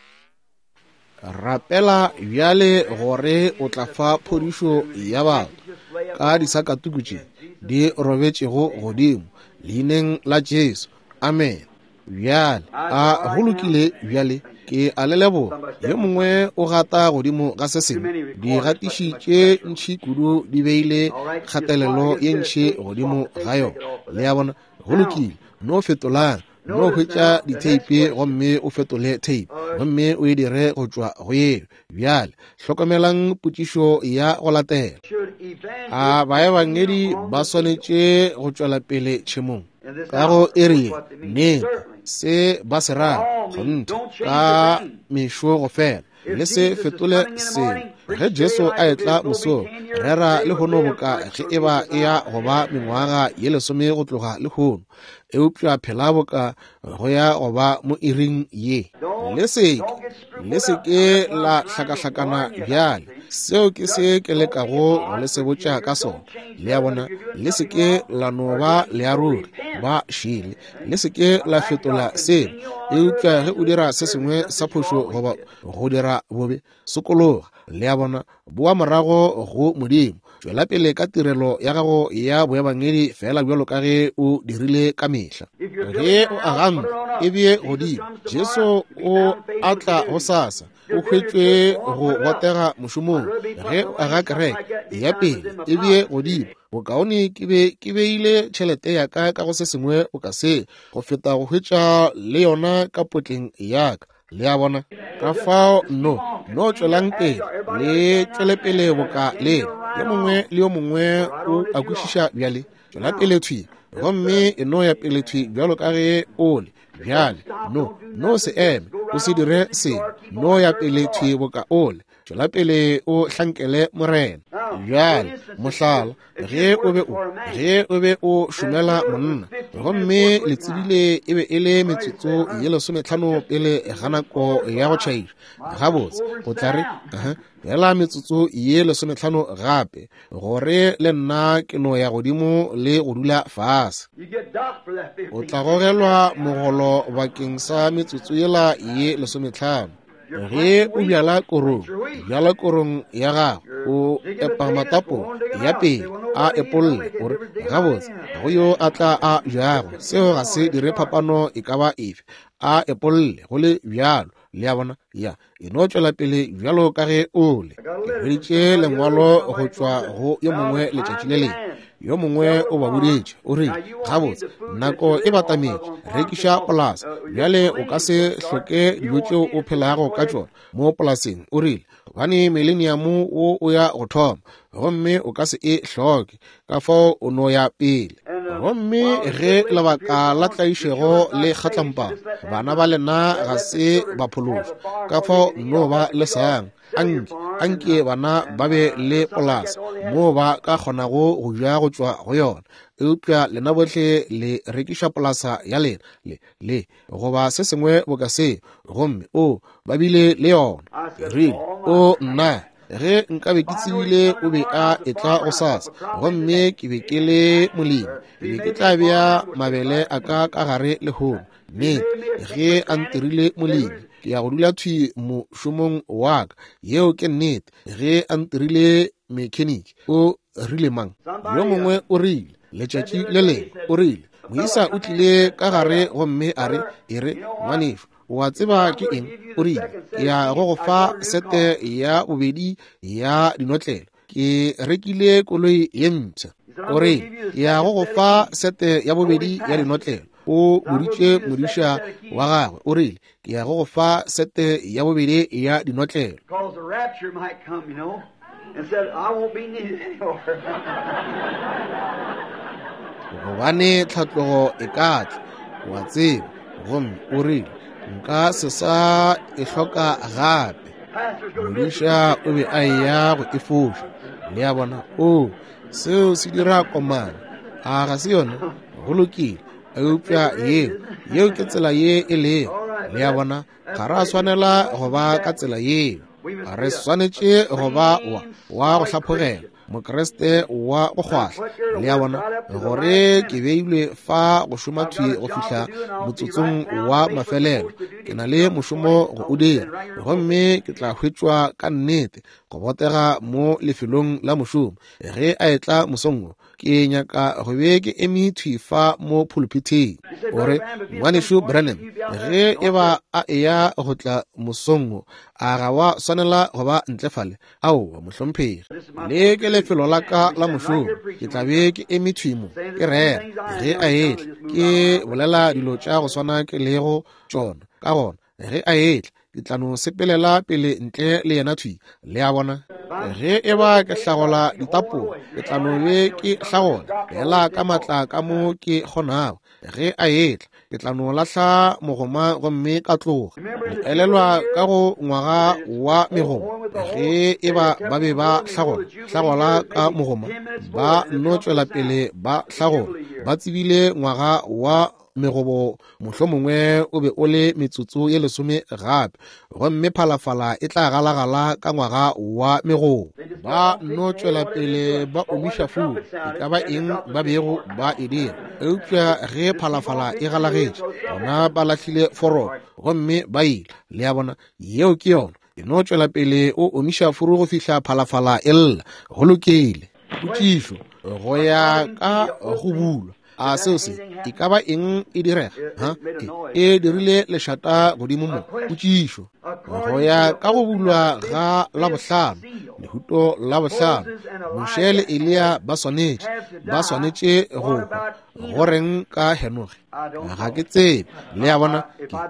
Rapela bjale gore o tla fa phodišo ya batho ka disakatuku tše di robetšego godimo leineng la Jesu, amen. Bjale a go lokile bjale ke a leleboga yo mongwe o gata godimo ga se sengwe di gatiši tše ntšhi kudu di beile kgatelelo ye ntšhi godimo ga yona le ya bona go lokile no fetolang no hwetša diteipe gomme o fetole teipe gomme o e dire go tšwa go yeo bjale hlokomelang potšišo ya go latela a baebangedi ba swanetše go tšwela pele tšhemong ka go area neta se ba se raga gonta ka mešo go fela le se fetole sengwe ge Jesu a etla mosong rera le gono boka ge e ba e ya go ba mengwaga ye 10 go tloga le gono eupša phela boka go ya go ba mo iring ye le seke la hlakahlakana bjale seo ke se ke lekago go le se botša ka sona le ya bona le seke la no ba le a ruri ba šile le seke la fetola seno eupša ge o dira se sengwe sa phošo goba go dira bobe sekologa le ya bona boa morago go modimo tšwela pele ka tirelo ya gago ya boebangedi fela bjalo ka ge o dirile ka mehla ge o aganta e bie godimo Jesu o atla go sasa o hwetšwe go gotega mošomong ge o aga kereke ya pele e bie godimo bokaone ke beile tšhelete ya ka go se sengwe o ka se go feta go hwetša le yona ka potleng yaka le ya bona ka fao no tšwelang pele le tšwele pele boka le yo mongwe le yo mongwe o a kwešiša bjale tšwela pele thwi gomme e no ya pele thwi bjalo ka ge o le bjale no se eme o se dire se no ya pele thwi boka o le tšwela pele o hlankele morena bjale mohlala ge o be o šomela monna gomme le tsebile e be e le metsotso ye 15 pele ga nako ya go tšhaiša gabotse o tla re fela metsotso ye 15 gape gore le nna ke no ya godimo le go dula fase o tla gogelwa mogolo bakeng sa metsotso yela ye 15 ge o bjala korong ya gago o epa matapo ya pele a epolle gore gabotse go yo a tla a jago seo ga se dire phapano e ka ba efe a epolle go le bjalo le ya bona ya e no tšwela pele bjalo ka ge o le ke hweditše lengwalo go tšwa go yo mongwe letšatši le leng yo mongwe o ba boditše o re gabotse nako e batametše rekiša polasa bjale o ka se hloke dijo tšeo o phelago ka tšona mo polaseng o rile gane millennium wo o ya go thoma gomme o ka se e hloke ka fao o no ya pele gomme ge lebaka la tlaišego le kgatlampang bana ba lena ga se baphološi ka fao no ba le sang anke bana ba be le polasa mo ba ka kgonago go ja go tšwa go yona eupša lena bohle le rekiša polasa ya lena le goba se sengwe bo ka se gomme o ba bile le yona rile o nna ge nkabe ke tsebile o be a etla go sasa gomme ke be ke le molemi ke be ke tla bea mabele a ka gare le hono nnete ge a ntirile molemi ke ya go dula thwi mošomong wa ka yeo ke nnete ge a ntirile mekheniki o rile mang yo mongwe o rile letšatši le leng o rile moisa o tlile ka gare gomme a re ere ngwaneso wa tseba ke eng o rile ke ya go fa sete ya bobedi ya dinotlelo ke rekile koloi ye mpšha o rile ke ya go fa sete ya bobedi ya dinotlelo o boditše modiša wa gagwe o rile ke ya go fa sete ya bobedi ya dinotlelo gobane tlhatlogo e ka tla wa tseba gomme o rile nka se sa e hloka gape modiša o be a ya go e foša le ya bona seo se dira komana a ga se yona go lokile eupša yeo ke tsela ye e leo le ya bona ga re a swanela go ba ka tsela yeo re swanetše go ba wa go hlaphogela mokreste wa go kgwahla le ya bona gore ke beilwe fa go šoma thwi go fihla motsotsong wa mafelelo ke na le mošomo go o dira gomme ke tla hwetšwa ka nnete go botega mo lefelong la mošomo ge a etla mosong ke nyaka go be ke eme thwi fa mo pulpiteng gore ngwaneso Branham ge e ba a eya go tla mosong a ga wa swanela go ba ntlefale ao mohlomphegi le ke lefelo la ka la mošomo ke tla be ke eme thwimo ke rera ge a etle ke bolela dilo tša go swana ke lego tšona ka gona ge a etle ke tla no sepelela pele ntle le yena thwi le a bona ge e ba ke hlagola ditapole ke tla no be ke hlagola fela ka matla ka mo ke kgonago ge a etla ke tla no lahla mogoma gomme ka tloga elelwa ka go ngwaga wa megomo ge e ba be ba hlagola ka mogoma ba no tšwela pele ba hlagola ba tsebile ngwaga wa megobo mohlomongwe o be o le metsotso ye 10 gape gomme phalafala e tla galagala ka ngwaga wa megobo ba no tšwela pele ba omiša furu e ka ba eng ba bego ba e dira eupša ge phalafala e galagetše bona ba lahlile foro gomme ba ile le ya bona yeo ke yona e no tšwela pele o omiša furu go fihla phalafala e lla go lokile potšišo go ya ka go bulwa a seo se e ka ba eng e direga e dirile lešata godimo mo potšišo go ya ka go bulwa ga labohlano lehuto la bohlano Moshe le Elia ba swanetše go reng ka Henoge ga ke tsebe le ya bona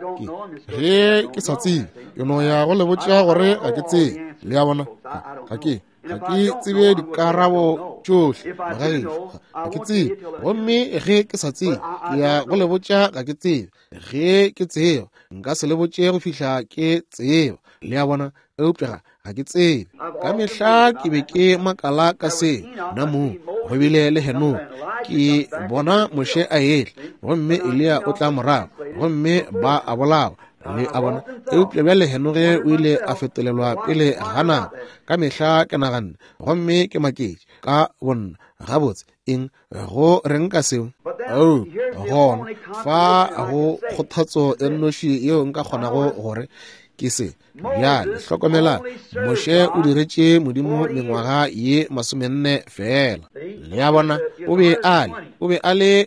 ge ke sa tsebe ke no ya go le botša gore ga ke tsebe le ya bona ga ke tsebe dikarabo tšohle magaešo ga ke tsebe gomme ge ke sa tsebe ke ya go le botša ga ke tsebe ge ke tseba nka se le botše go fihla ke tseba le ya bona eupša ga ke tsebe ka mehla ke be ke makala ka se na mo go bile le Henoke ke bona Moshe a etle gomme Elia o tla morago gomme ba a bolawa le a bona eupša bjale Henoke o ile a fetolelwa pele ga nako ka mehla ke naganne gomme ke maketše ka bonna gabotse eng go reng ka seo gona fa go kgothatso e nnoši yeo nka kgonago gore ke se bjale hlokomela Moshe o diretše modimo mengwaga ye 40 fela le ya bona o be a le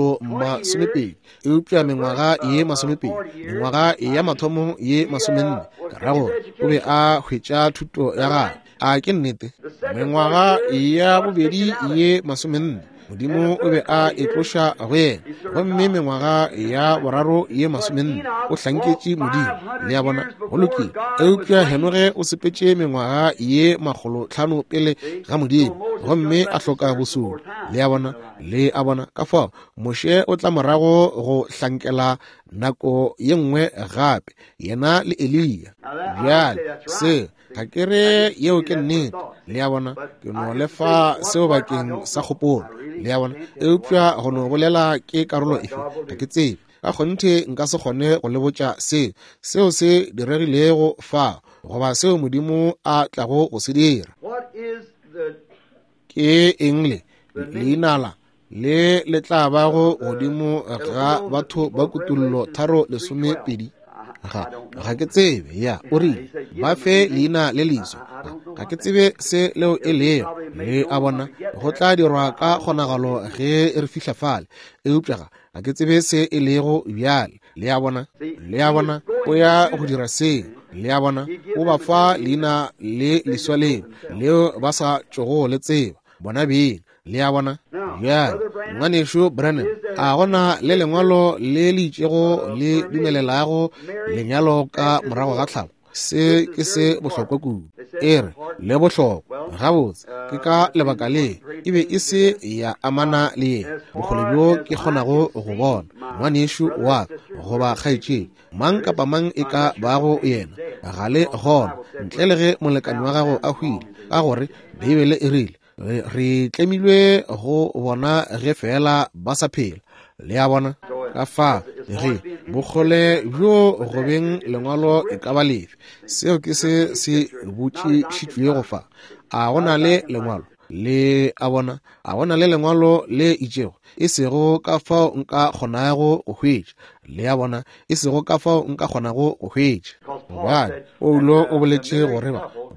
120 eupša mengwaga ye 20 mengwaga ya mathomo ye 40 karago o be a hwetša thuto ya gagwe a ke nnete mengwaga ya bobedi ye 40 modimo o be a etloša go yena gomme mengwaga ya boraro ye 40 o hlanketše modimo le ya bona go lokile eupša Henoke o sepetše mengwaga ye 500 pele ga modimo gomme a hloka bosolo le ya bona le a bona ka fao Moshe o tla morago go hlankela nako ye nngwe gape yena le Elia bjale se ga ke re yeo ke nnete le ya bona ke no lefa seo bakeng sa kgopolo le ya bona eupša go no bolela ke karolo efe ga ke tsebe ka kgonthe nka se kgone go le botša seo se diregilego fa goba seo modimo a tlago go se dira ke eng leinala le tla ba go godimo ga batho ba kutullo 3:12 ga ke tsebe ya o rile ba fe leina le liso ga ke tsebe se leo e leo le a bona go tla dirwa ka kgonagalo ge re fihla fale eupša ga ke tsebe se e lego bjale le a bona o ya go dira se le a bona o ba fa leina le liswa leo ba sa tšogo le tseba bona beng le a bona bjale ngwaneso Branham a gona le lengwalo le le itšego le dumelelago lenyalo ka morago ga tlhabo se ke se bohlokwa kudu e re le bohlokwa gabotse ke ka lebaka le e be e se ya amana le yena bokgole bjo ke kgonago go bona ngwaneso wa goba kgaetšedi mang kapa mang e ka bago yena ga le gona ntle le ge molekani wa gago a hwile ka gore Bibele e rile re tlemilwe go bona ge fela ba sa phela le a bona ka fa re bogole bjo go beng lengwalo e ka ba lefe. Seo ke se botšišitšwego fa a gona le lengwalo le a bona a gona le lengwalo le itšego e sego ka fao nka kgonago go hwetša le a bona e sego ka fao nka kgonago go hwetša. Gobane Paulo o boletše gore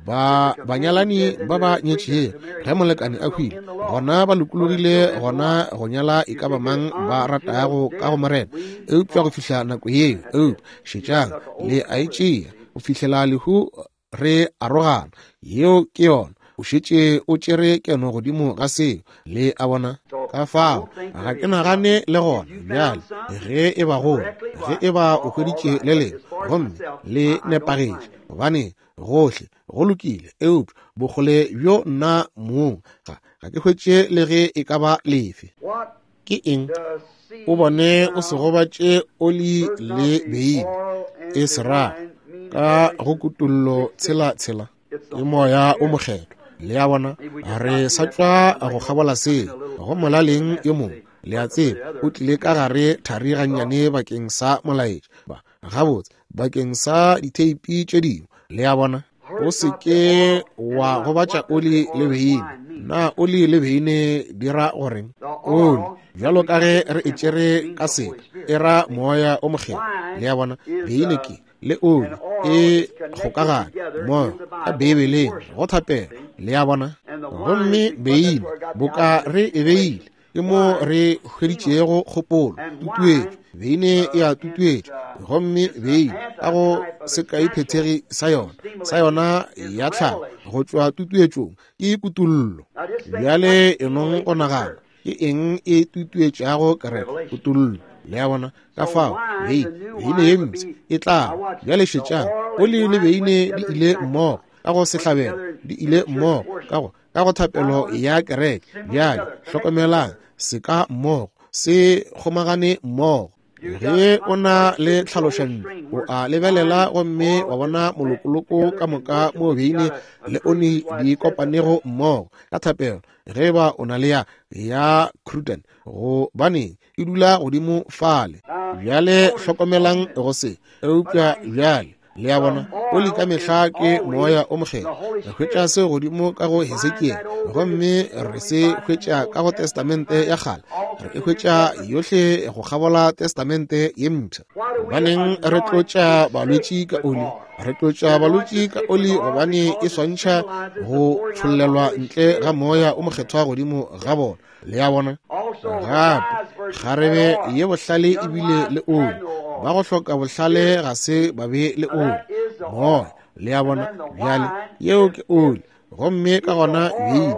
banyalani ba ba nyetšego ge molekani a hwile gona ba lokologile gona go nyala e ka ba mang ba ratago ka go morena eupša go fihla nako yeo eupša šetšang le a etšea go fihlela lehu re arogana yeo ke yona o šetše o tšere keno godimo ga seo le a bona ka fao ga ke nagane le gona bjale ge e ba gona ge e ba o hweditše le leng gomme le nepagetše gobane gohle go lokile eupša bogole bjo nna moong ga ke hwetše le ge e ka ba lefe. Ke eng o bone o se gobatše oli le beine e sera ka go kutullo tshela ke moya o mokgetho le a bona re sa tšwa go kgabola seo go molaleng yo mongwe le a tseba o tlile ka gare thari gannyane bakeng sa molaetša gabotse bakeng sa diteipi tše dingwe le a bona o se ke wa gobatša oli le beine na oli le beine dira goreng oli bjalo ka ge re e tšere ka seka e ra moya o mokgetho le a bona beine ke le oli e kgokagana moya ka bebeleng go thapela le a bona gomme beine boka re e beile ke mo re hweditšego kgopolo tutuetšo beine e a tutuetšo gomme beine ka go sekaiphethegi sa yona ya tlhaga go tšwa tutuetšong ke kutullo bjale enong go nagana ke eng e tutuetšago kereke kutullo le a bona ka fao beine ye ntse e tla bjale šetšang oli le beine di ile mmogo ka go sehlabela di ile mmogo ka go thapelo ya kereke bjale hlokomelang se ka mmogo se kgomagane mmogo ge o na le tlhalošano o a lebelela gomme wa bona molokoloko ka moka mo beine le oni di kopanego mmogo ka thapelo ge ba o na le ya cruden go baneng e dula godimo fale bjale hlokomelang go se eupša bjale le a bona oli ka mehla ke moya o mokgetho re hwetša se godimo ka go Hesekiel gomme re se hwetša ka go testamente ya kgale re e hwetša yohle go kgabola testamente ye mpšha baneng re tlotša balwetši ka oli gobane e swantšha go tšhollelwa ntle ga moya o mokgethwa godimo ga bona le a bona gape kgarebe ye bohlale ebile le oli ba go hloka bohlale ga se ba be le oli moya le a bona bjale yeo ke oli gomme ka gona beine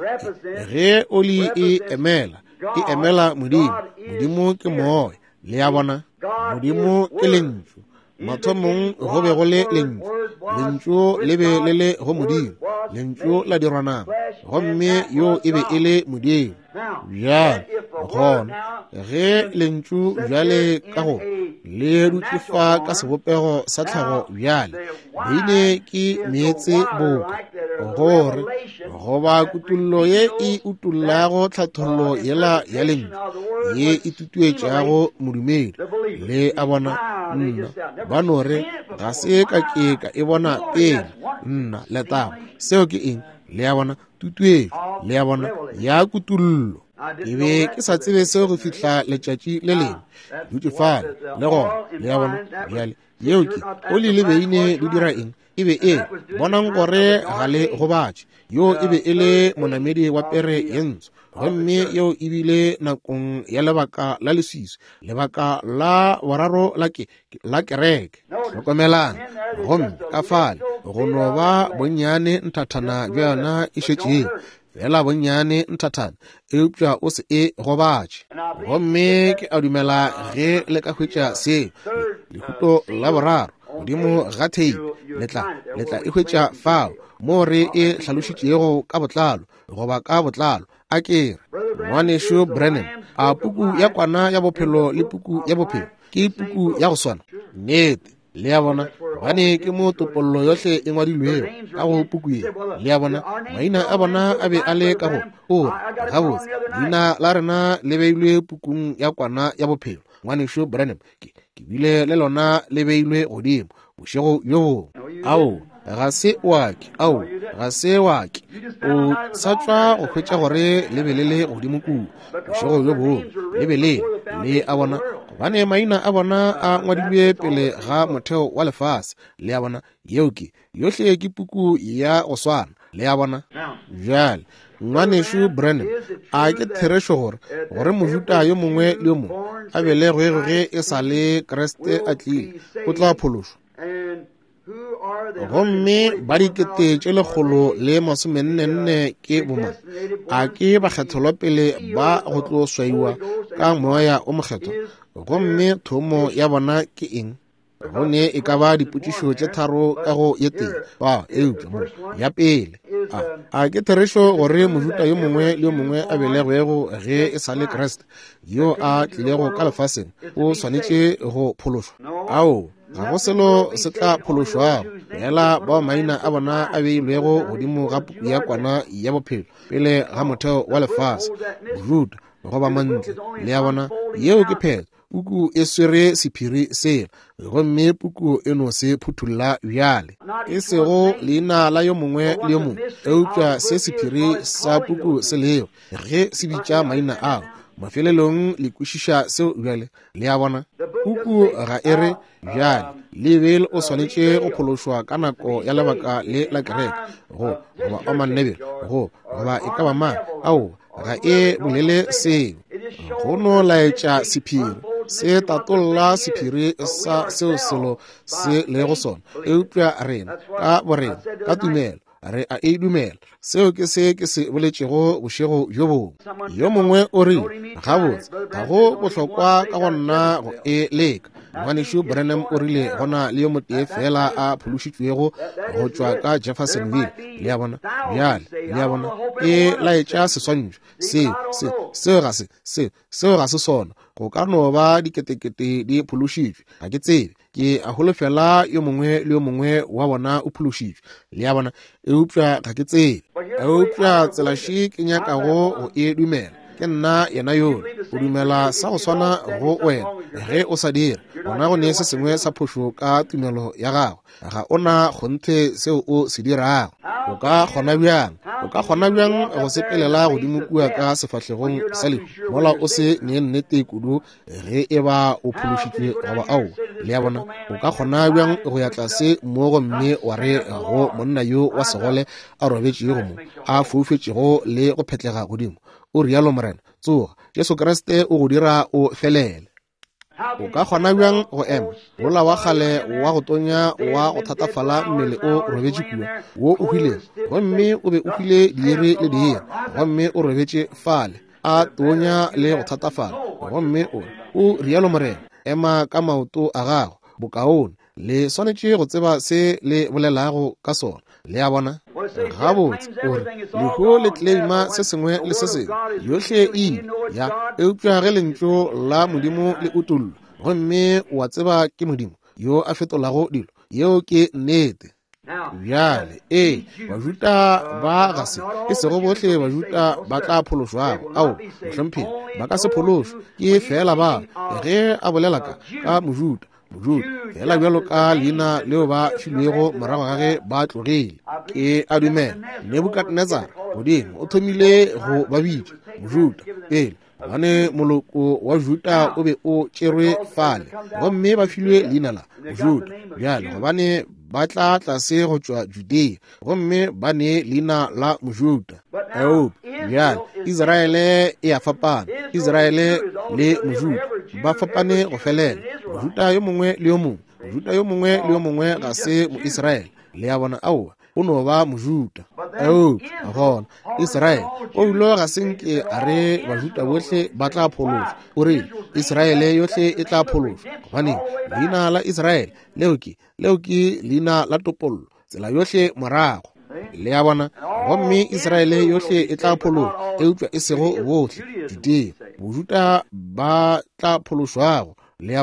ge oli e emela modimo ke moya le a bona modimo ke lentšu mathomong go be go le lentšu le be le le go modimo lentšu la dirwa nama gomme yo e be e le modimo bjale gona ge lentšu bjale ka go le dutšefa ka sebopego sa tlhago bjale beine ke meetse boka gore goba kutullo ye e utullago tlhathollo yela ya lentšu ye e tutuetšago modumedi le a bona nna ba no re ga se ka e bona pele nna letago seo ke eng le a bona tutuetšo le a bona ya kutullo ke be ke sa tsebe seo go fihla letšatši le lengwe dutšefale le gona le a bona bjale yeo ke oli le beine di dira eng e be e bonang gore ga le gobatše yo e be e le monamedi wa pere ye ntsho gomme yeo e bile nakong ya lebaka la leswiswi lebaka la boraro la kereke hlokomelang gomme ka fale go no ba bonnyane nthathana bjana e šetšeng fela bonnyane nthathana eupša o se e gobatše gomme ke a dumela ge le ka hwetša seo lehuto la boraro godimo ga theipi letla e hwetša fao mo re e hlalošitšego ka botlalo goba ka botlalo a kere ngwanešo Branham a puku ya kwana ya bophelo le puku ya bophelo ke puku ya go swana nnete le ya bona bane ke mo topollo yohle e ngwadilwego ka go pukuye le ya bona maina a bona a be a le ka go o gabotse leina la rena le beilwe pukung ya kwana ya bophelo ngwaneso Branham ke bile le lona le beilwe godimo bošego yo ao ga se wake ao ga se wake o sa tswa go hwetša gore le be le le godimo kudu bošego jo bo le be le a bona gobane maina a bona a ngwadilwe pele ga motheo wa lefase le a bona yeo ke yohle ke puku ya go swana le a bona bjale ngwaneso Branham a ke therešo gore mojuta yo mongwe le yo mongwe a belegwe ge e sa le Kriste a tlile o tla phološwa gomme ba dikete tše 144 ke boma a ke bakgethelwa pele ba go tlo swaiwa ka moya o mokgetho gomme thomo ya bona ke eng gone e ka ba dipotšišo tše tharo ka go ye teng ya pele a ke therešo gore mojuta yo mongwe le yo mongwe a belegwego ge e sa le Kriste yo a tlilego ka lefaseng o swanetše go phološwa ao ga go selo se tla phološwago fela bao maina a bona a beilwego godimo ga puku ya kwana ya bophelo pele ga motheo wa lefase bojuda goba mantle le ya bona yeo ke phetho puku e swere sephiri sela gomme puku eno se phuthulla bjale e sego leina la yo mongwe le yo mongwe eupša se sephiri sa puku se leo ge se bitša maina ao mafelelong le kwešiša seo bjale le ya bona puku ga e re bjale lebel o swanetše go phološwa ka nako ya lebaka le la kereke goba o mannebele goba e ka ba mang ao ga e bolele seo go no laetša sephiri se tatolla sephiri sa seo selo se lego sona eupša rena ka borena ka tumelo re a e dumela seo ke se boletšego bošego jo bongwe yo mongwe o rile gabotse ga go bohlokwa ka go nna go e leka ngwaneso Branham o rile gona le yo motee fela a phološitšwego go tšwa ka Jeffersonville le ya bona bjale le ya bona e laetša seswantšho seo ga se sona go ka no ba diketekete di phološitšwe ga ke tsebe ke a holofela yo mongwe le yo mongwe wa bona o phološitšwe le ya bona eupša ga ke tsebe eupša tselaši ke nyakago go e dumela ke nna yena yo o dumela sa go swana go wena ge o sa dire gona go ne se sengwe sa phošo ka tumelo ya gago ga ona gonthe seo o se dirago o ka gona bjang go sepelela godimo kua ka sefahlegong sa lehu mola o se ne nnete kudu ge e ba o phološitšwe goba ao le ya bona o ka gona bjang go ya tlase mo mme wa re go monna yo wa segole a robetšego mo a foufetšego le go phetlega godimo o rialo morena tsoga Jesu Kriste o go dira o felele o ka gona bjang go ema gola wa kgale wa go tonya wa go thatafala mmele o robetše kua wo o hwilego gomme o be o hwile diiri le diiri gomme o robetše fale a tonya le go thatafala gomme o rialo morena ema ka maoto a gago bokaone le swanetše go tseba se le bolelago ka sona le ya bona gabotse ore lehu le tleima se sengwe le se sengwe yohle e ya eupša ge lentso la modimo le utollo gomme wa tseba ke modimo yo a fetolago dilo yeo ke nnete bjale bajuta ba ga se e sego bohle bajuta ba tla phološwago ao mohlomphedi ba ka se phološwe ke fela ba ge a bolela ka mojuta fela bjalo ka leina leo ba filwego morago ga ge ba tlogile ke a dumela Nebukadnezar godimo o thomile go ba bitša mojuta pele gane moloko wa juta o be o tšerwe fale gomme ba filwe leina la mojuta bjale gobane ba tla tlase go tšwa Judea gomme ba ne leina la mojuta bjale Israele e a fapana Israele le mojuta ba fapane go felela mojuta yo mongwe le yo mongwe ga se mo Israele le ya bona ao o no ba mojuta gona Israele o ilo ga senke a re bajuta bohle ba tla phološwa o re Israele yohle e tla phološwa gobane leina la Israele leo ke leina la topollo tsela yohle morago le ya bona gomme Israele yohle e tla phološwa eupša e sego bohle Judea bojuta ba tla phološwago le ya bona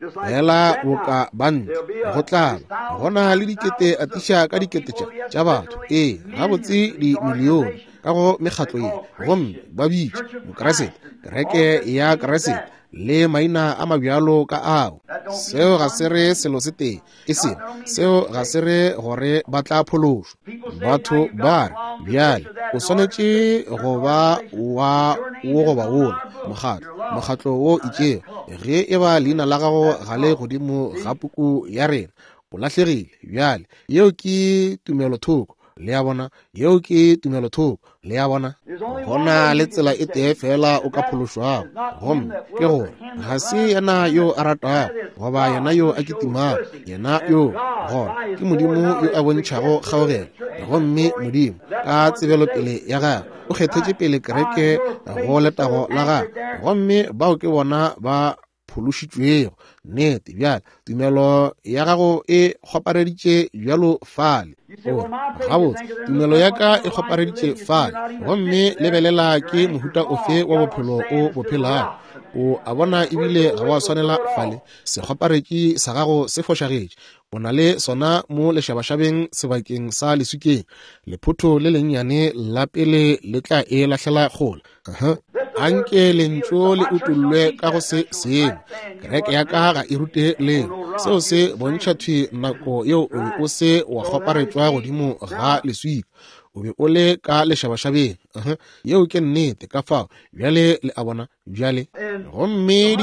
fela o ka bantse go tlala gona le dikete a tiša ka dikete tša batho gabotse dimilione ka go mekgatlo ye gomme ba bitša mokeresete kereke ya keresete le maina a mabjalo ka ao. Seo ga se re selo se teng ke selo seo ga se re gore ba tla phološwa. Batho ba re bjale o swanetše go ba wa wo goba wola mokgatlo wo itšeo ge e ba leina la gago ga le godimo ga puku ya rena o lahlegile bjale yeo ke tumelothoko le ya bona yeo ke tumelothoko le ya bona gona le tsela e tee fela o ka phološwago gomme ke gore ga se yena yo a ratago goba yena yo a kitimago yena yo gona ke modimo yo a bontšhago kgaogelo gomme modimo ka tsebelopele ya gagwe o kgethetše pele kereke go letago la gagwe gomme bao ke bona ba phološitšwego nnete bjale tumelo ya gago e kgopareditše bjalo fale gabotse tumelo ya ka e kgopareditše fale gomme lebelela ke mohuta ofe wa bophelo o bophelago o a bona ebile ga wa swanela fale sekgoparetše sa gago se fošagetše o na le sona mo lešabašabeng sebakeng sa lesukeng lephotho le lennyane la pele le tla e lahlela kgola anke lentso le utullwe ka go se sengwe kereke ya ka ga e rute leng seo se bontšha thwi nako yeo o se wa kgoparetswa godimo ga leswika o be o le ka lešabašabeng yeo ke nnete ka fao bjale le a bona bjale gomme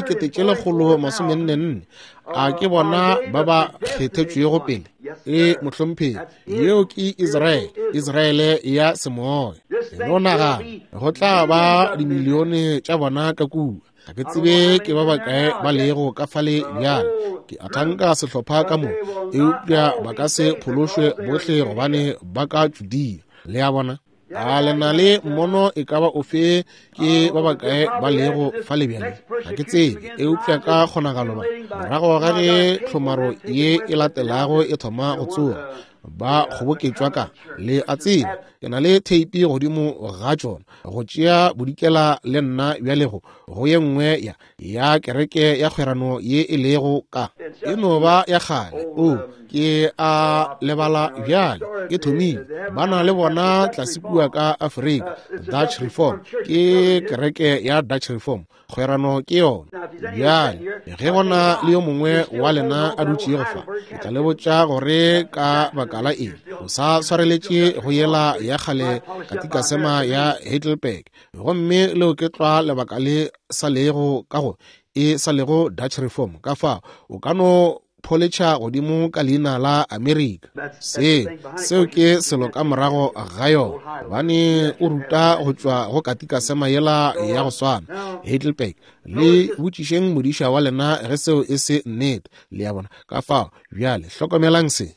1944 a ke bona ba ba kgethetšwego pele mohlomphedi yeo ke Israele ya semoya no naga go tla ba dimilione tša bona ka kua ga ke tsebe ke ba bakae ba lego ka fale bjale ke atanka sehlopha ka mo eupša ba ka se phološwe bohle gobane ba ka Judia le ya bona a lena le mmono e ka ba ofe ke ba bakae ba lego fale bjale ga ke tsebe eupša ka kgonagalo morago ga ge tlhomaro ye e latelago e thoma go tsoga ba kgoboketšwa ka le a tseba ke na le teipi godimo ga tšona go tšea bodikela le nna bjalego go ye nngwe ya kereke ya kgwerano ye e lego ka e no ba ya kgale ke a lebala bjale ke thomile ba na le bona tlasekua ka Afrika Dutch Reform ke kereke ya Dutch Reform kgwerano ke yona bjale ge gona le yo mongwe wa lena a dutše go fa ke tla le botša gore ka bakala eng o sa swareletše go yela ya kgale katikasema ya Heidelberg gomme leo ke tla lebaka le sa lego ka go e sa lego Dutch Reform ka fa o ka no pholetša godimo ka leina la Amerika seo ke selo ka morago ga yona bane o ruta go tšwa go katikasema yela ya go swana Heidelberg le botšišeng modiša wa lena ge seo e se nnete le ya bona ka fao bjale hlokomelang se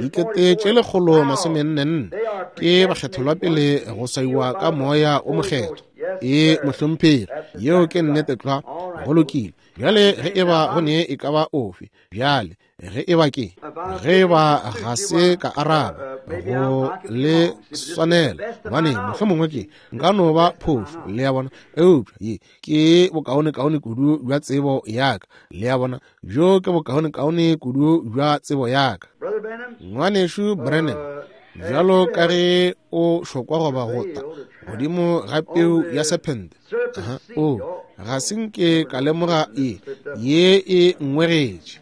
1944 ke bakgetholwa pele go swaiwa ka moya o mokgetho mohlomphedi yeo ke nnete tla go lokile bjale ge e ba go ne e ka ba ofe bjale ge e ba ke ge e ba ga se ka araba go le swanela bane mohlomongwe ke nka no ba phošo le ya bona eupša ye ke bokaone kudu bja tsebo yaka le ya bona bjo ke bokaone kudu bja tsebo yaka ngwanešo Brennan bjalo ka ge o šokwa goba gota godimo ga peu ya serpente ga senke ka lemoga ye e ngwegetše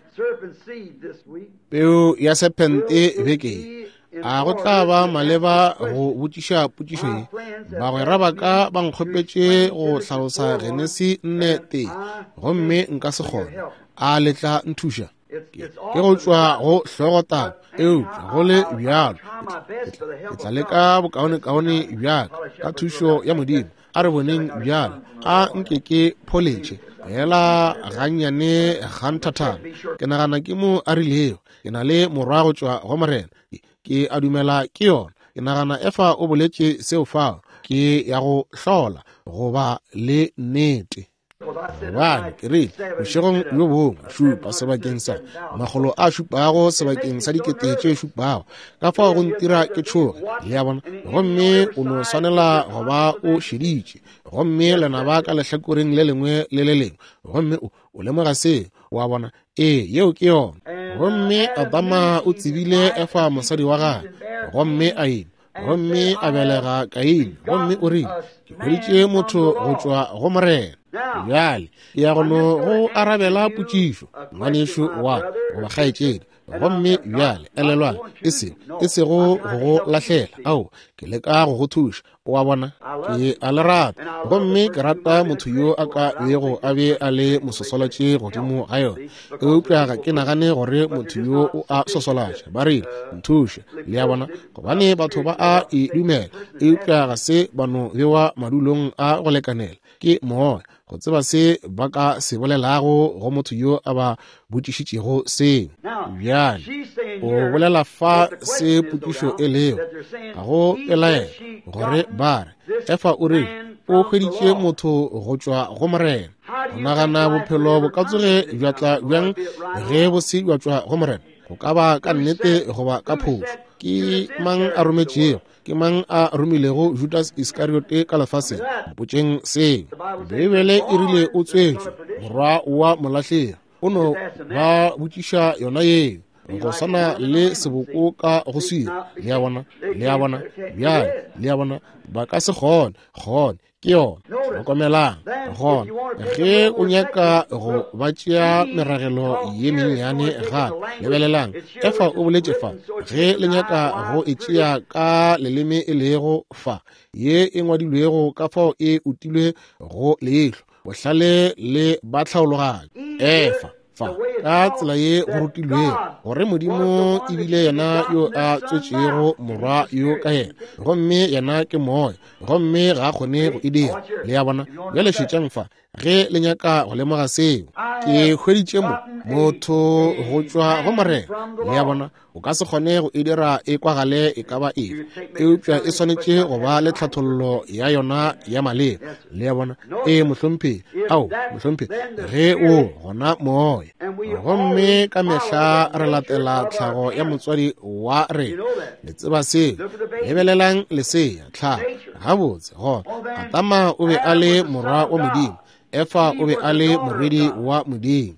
peu ya serpente beke a go tla ba maleba go botšiša potšišo ye bagwera ba ka ba nkgopetše go hlalosa Genesi 4 gomme nka se kgone a letla nthuša ke go tšwa go hlogotaba go le bjalo ke tla leka bokaone bjaka ka thušo ya modimo a re boneng bjalo a nke ke pholetše fela gannyane ganthathana ke nagana ke mo a rilego ke na le morwa go tšwa go morena ke a dumela ke yona ke nagana efa o boletše seo fao ke ya go hlola go ba le nnete gobane ke re bošegong yo bongwe šupa sebakeng sa magolo a šupago sebakeng sa dikete tše šupago ka fao go ntira ke tšhoge le ya bona gomme o no swanela go ba o šeditše gomme lenaba ka lehlakoreng le lengwe le le lengwe gomme o lemoga se wa bona yeo ke yona gomme Adama o tsebile Efa mosadi wa gagwe gomme a ena gomme a belega Kaini gomme o rile ke hweditše motho go tšwa go morena bjale ya gono go arabela potšišo ngwanešo wa goba kgaetšedi gomme bjale elelwana e se go lahlela ao ke leka go thuša wa bona ke a le rata gomme ke rata motho yo a ka bego a be a le mososolatše godimo ga yone eupša ke nagane gore motho yo o a sosolatša ba rile nthuše le ya bona gobane batho ba a e dumela eupša ga se bano bewa madulong a go lekanela ke moya go tseba se ba ka se bolelago go motho yo a ba botšišitšego seo bjale o bolela fa se potšišo e leo ga go pelaela gore ba re Efa o re o hweditše motho go tšwa go morena go nagana bophelo bo ka tsoge bjatla bjang ge bo se bja tšwa go morena go ka ba ka nnete goba ka phošo ke mang a rometšego ke mang a romilego Judas Iscariote ka lefaseng potšeng seo Bibele e rile o tswetšwe morwa wa molahlegi o no ba botšiša yona yeo go sana le seboko ka go swira le ya bona bjale le ya bona ba ka se gone ke yona tlhokomelang gona ge o nyaka go ba tšea meragelo ye mennyane gale lebelelang Efa o boletše fa ge le nyaka go e tšea ka leleme e lego fa ye e ngwadilwego ka fao e utilwe go leihlo bohlale le ba tlhaologane Efa ka tsela ye go rutilweng gore modimo e bile yena yo a tswetšego morwa yo ka yena gomme yena ke moya gomme ga a kgone go e dira le ya bona bjale šetšang fa ge le nyaka go lemoga seo ke hweditše motho go tšwa go morena le ya bona o ka se kgone go e dira e kwagale e ka ba efe eupša e swanetše go ba le tlhathololo ya yona ya maleba le ya bona mohlompi ge o gona moya gomme ka mehla re latela tlhago ya motswadi wa rena le tseba seo lebelelang lesea tlhago gabotse gona Adama o be a le morwa wa modimo Efa o be a le morwedi wa modimo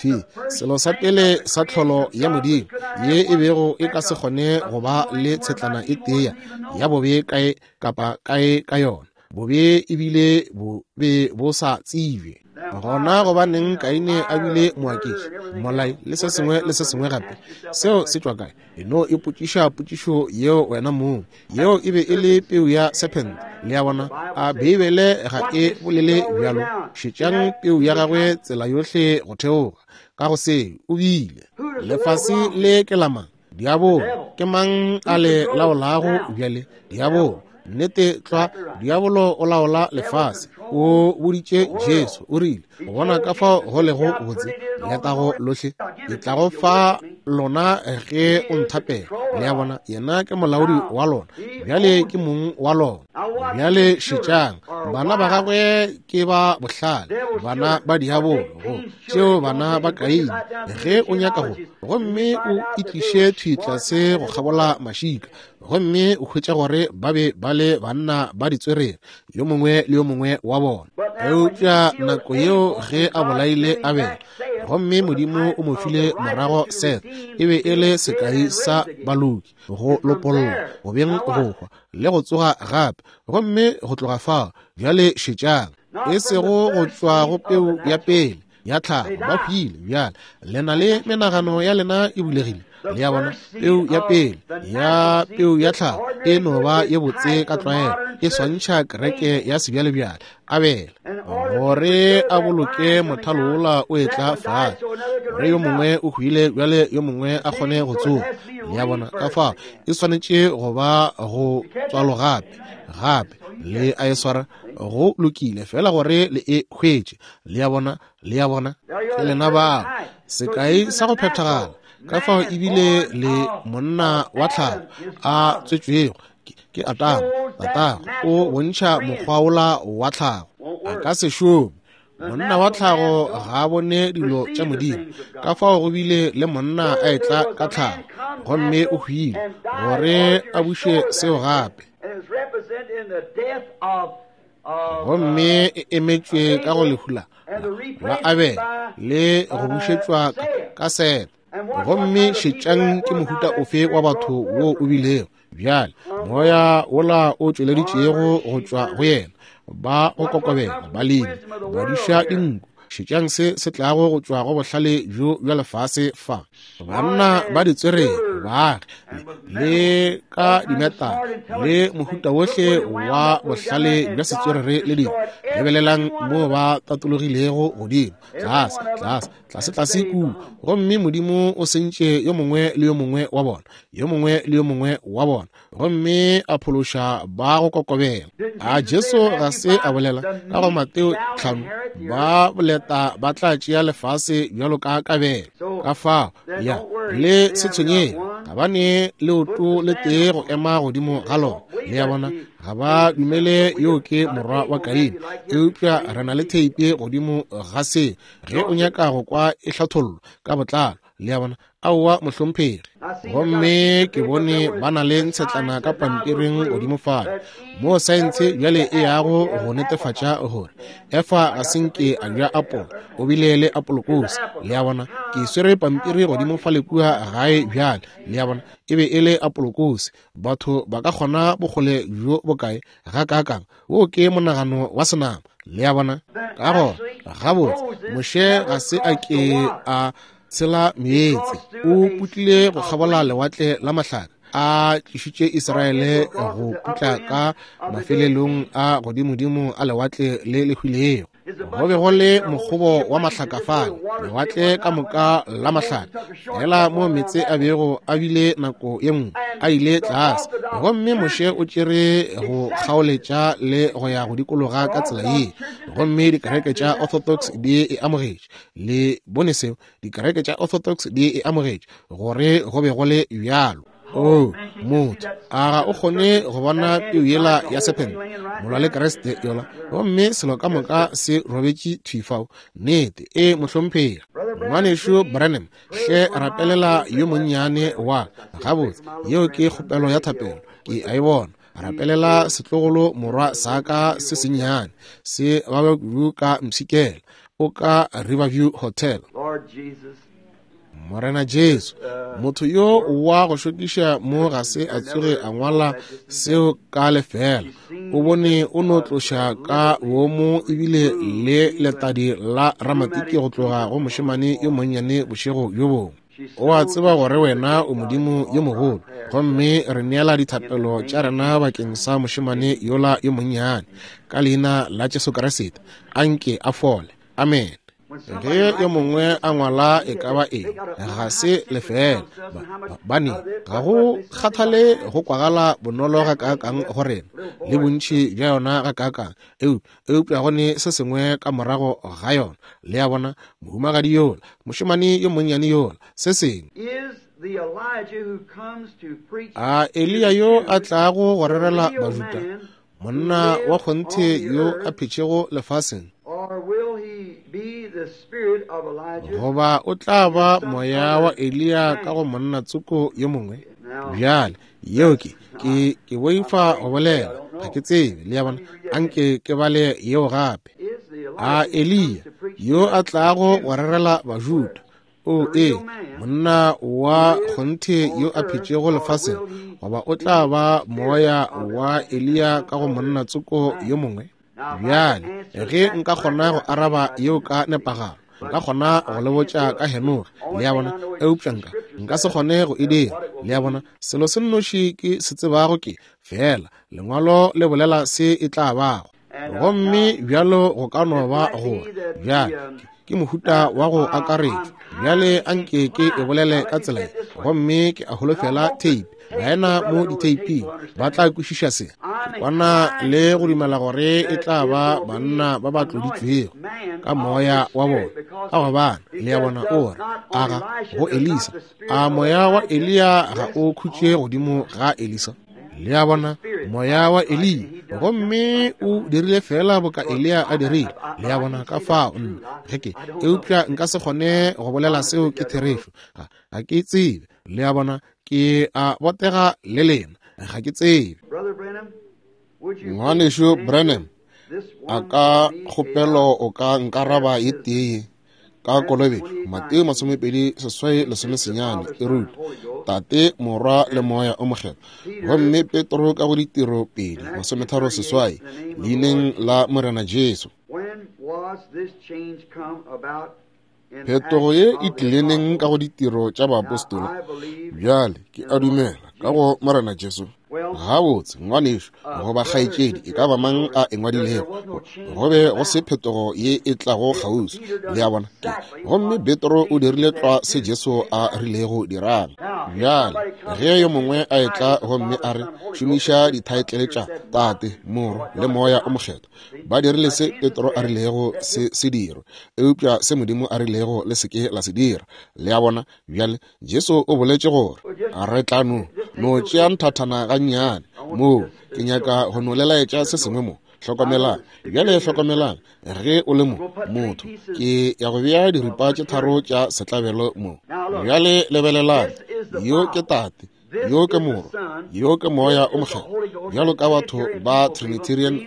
selo sa pele sa tlholo ya modimo ye e bego e ka se kgone go ba le tshetlana e teya ya bobe kae kapa kae ka yona bobe e bile bo be bo sa tsebe gona go baneng Kaine a bile moakiši molai le se sengwe gape seo se tšwa kae eno e potšiša potšišo yeo wena mong yeo e be e le peu ya serpent le ya bona a Bibele ga e bolele bjalo šetšang peu ya gagwe tsela yohle go theoga ka go se o bile lefase le ke la mang diabolo ke mang a le laolago bjale diabolo nnete tlwa diabolo o laola lefase o boditše Jesu o rile go bona ka fao go lego botse letago lohle e tla go fa lona ge o nthapela le ya bona yena ke molaodi wa lona bjale ke mong wa lona bjale šetšang bana ba gagwe ke ba bohlale bana ba diabolo tšeo bana ba Kaini ge o nyaka go gomme o itliše thwitla se go kgabola mašika gomme o hwetša gore ba be ba le banna ba ditswerere yo mongwe le yo mongwe wa bona eupša nako yeo ge a bolaile Abele gomme modimo o mo file morago Seth e be e le sekai sa baloki go lopolola go beng go hwa le go tsoga gape gomme go tloga fao bjale šetšang e sego go tšwa go peu ya pele ya tlhago ba hwile bjale lena le menagano ya lena e bulegile le ya bona peu ya pele ya peu ya tlhago e no ba ye botse ka tlwaelo e swantšha kereke ya sebjalebjale Abele gore a boloke mothalo ola o etla fatshe gore yo mongwe o hwile bjale yo mongwe a kgone go tsoga le ya bona ka fao e swanetše go ba go tswalo gape le a e swara go lokile fela gore le e hwetše le ya bona ke lena bao sekai sa go phethagala ka fao ebile le monna wa tlhago a tswetšwego ke Adama o bontšha mokgwa ola wa tlhago a ka se šome monna wa tlhago ga a bone dilo tša modimo, ka fao go bile le monna a etla ka tlhago, gomme o hwile gore a buše seo gape, gomme e emetšwe ka go lehula la Abel le go bušetšwa ka Sete. Gomme šetšang ke mohuta ofe wa batho wo o bilego bjale moya ola o tšweleditšego go tšwa go yena, ba go kokobela balemi ba diša dinku. Šetšang se tlago go tšwa go bohlale bjo bja lefase fa banna ba ditswere baagi le ka dimeta le mohuta wohle wa bohlale bja setswerere le dino lebelelang mo ba tatologilego godimo tlase ku. Gomme modimo o sentše yo mongwe le yo mongwe wa bona, yo mongwe le yo mongwe wa bona, gomme a phološa ba go kokobela. A Jesu ga se a bolela ka go Mateo 5 ba boleta ba tla tšea lefase bjalo ka kabelo, ka fao ya le se tshwenyeng ga bane leoto le tee go ema godimo ga lona. Le ya bona ga ba dumele yo ke morwa wa Kaini. Eupša re na le theipe godimo ga se ge o nyaka go kwa e hlathollo ka botlalo. Le ya bona aowa mohlomphegi, gomme ke bone ba na le ntshetlana ka pampiring godimo fane mo saense bjale e yago go netefatša gore efa ga senke a bja apole o bile le apolokose. Le ya bona ke swere pampiri godimo fa le kua gae bjale. Le ya bona e be e le apolokose. Batho ba ka kgona bogole bjo bokae ga kakang wo ke monagano wa senama. Le ya bona ka go gabotse moše ga se a ke a tshela meetse, o putlile go kgabola lewatle la mahlaka a tlišitše Israele go putla ka mafelelong a godimodimo a lewatle le lehwilego. Go be go le mokgobo wa mahlakafane lewatle ka moka la mahlaka fela mo meetse a bego a bile nako ye nngwe a ile tlase. Gomme moše o tšere go kgaoletša le go ya go dikologa ka tsela ye, gomme dikereke tša Orthodox di e amogetše. Le bone seo, dikereke tša Orthodox di e amogetše gore go be go le bjalo. Motho a ga o kgone go bona peo yela ya sepente molwa le Kriste yola, gomme selo ka moka se robetše thwifao nnete e mohlomphega. Ngwaneso Branham hle rapelela yo monnyane wa gabotse yeo ke kgopelo ya thapelo ke a e bona. Rapelela setlogolo morwa saka se sennyane se babakulu ka Mtshikela o ka Riverview Hotel. Morena Jesu, motho yo wa go šokiša mo ga se a tsoge a ngwala seo ka lefela. O bone o no tloša ka boomo ebile le letadi la ramatiki go tloga go mošemane yo monnyane bošego yo bongwe. O a tseba gore wena o modimo yo mogolo, gomme re neela dithapelo tša rena bakeng sa mošemane yola yo monnyane ka leina la Jesu Kriste a nke a fole. Amen. Ge yo mongwe a ngwala e ka ba eng ga se lefela bane ga go kgathale go kwagala bonolo ga kakang gore le bontši bja yona ga kakang eupša gone se sengwe ka morago ga yona. Le ya bona mohumagadi yola mošemane yo monnyane yola se sengwe a Elia yo a tlago go rerela bajuta, monna wa kgonthe yo a phetšego lefaseng, goba o tla ba moya wa Elia ka go monna tsoko yo mongwe. Bjale yeo ke boifa go bolela ga ke tsebe. Le ya bona anke ke bale yeo gape a Elia yo a tlago go rerela bajuda, monna wa kgonthe yo a phetšego lefaseng, goba o tla ba moya wa Elia ka go monna tsoko yo mongwe. Bjale ge nka kgona go araba yeo ka nepagalo, nka kgona go le botša ka Henoki. Le ya bona eupša nka se kgone go e dira. Le ya bona selo se nnoši ke se tsebago ke fela lengwalo le bolela se e tla bago, gomme bjalo go ka no ba gore bjale ke mohuta wa go akaretša. Bjale anke ke e bolele ka tsela ye, gomme ke a holofela teipe baena mo diteiping ba tla kwešiša se kwana le go dumela gore e tla ba banna ba ba tloditšwego ka moya wa bona ka gobane. Le ya bona ore aga go Elisa a moya wa Elia ga o khutše godimo ga Elisa. le a bona moya wa Elia gomme o dirile fela boka Elia a dirile le a bona ka fao geke eupša nka se kgone go bolela seo ke therešo ga ke tsebe le a bona ke a botega le lena ga ke tsebe ngwanešo Branham a ka kgopelo o ka nkaraba ye tee ka kolobetšo Mateo 28:19 e rute tate morwa le moya o mokgetho gomme Petro ka go ditiro 2:38 leineng la Morena Jesu. Phetogo ye e tlileneng ka go ditiro tša baapostolo bjale ke a dumela ka go Morena Jesu gabotse ngwanešo go ba kgaetšedi e ka ba mang a engwadilego go be go se phetogo ye e tlago kgauswi le a bona gomme Petro o dirile tlwa se Jesu a rilego dirang bjale ge yo mongwe a etla gomme a re šomiša dithaetlele tša tate morwa le moya o mokgetho ba dirile se Petro a rilego se diro eupša se Modimo a rilego le seke la se dira le a bona bjale Jesu o boletše gore a retlano no tšea nthathana ga nnyane mo ke nyaka go nolelaetša se sengwe mo hlokomelang bjale hlokomelang ge o le motho ke ya go bea diripa tše tharo tša setlabelo mo bjale lebelelang yo ke tate yo ke morwa yo ke moya o mokgetho bjalo ka batho ba Trinitarian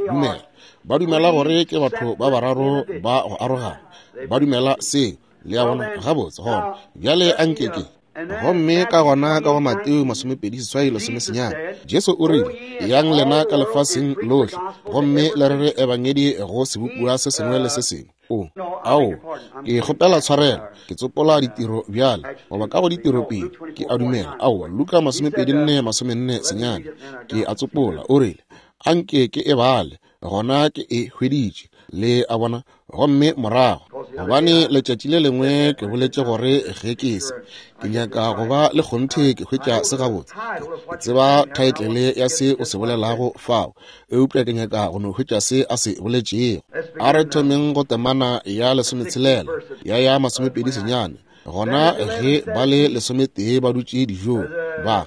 ba dumela gore ke batho ba bararo ba go arogana ba dumela seo le a bona gabotse gona bjale ankeke gomme ka gona ka go Mateo 28:19 Jesu o rile yang lena ka lefaseng lotlhe gomme le re ebangedi go sebopua se sengwe le se sengwe ao ke kgopela tshwarelo ke tsopola ditiro bjale goba ka go ditiro pedi ke a dumela ao Luka 24:49 ke a tsopola o rile anke ke e bale gona ke e hweditše le a bona gomme morago gobane letšatši le lengwe ke boletše gore ge ke se ke nyaka go ba le kgonthe ke hwetša se gabotse ke tseba thaetlele ya se o se bolelago fao eupša ke nyaka go no hwetša se a se boletšego a re thomeng go temana ya 16 ya 29 gona ge ba le 11 ba dutše dijong ba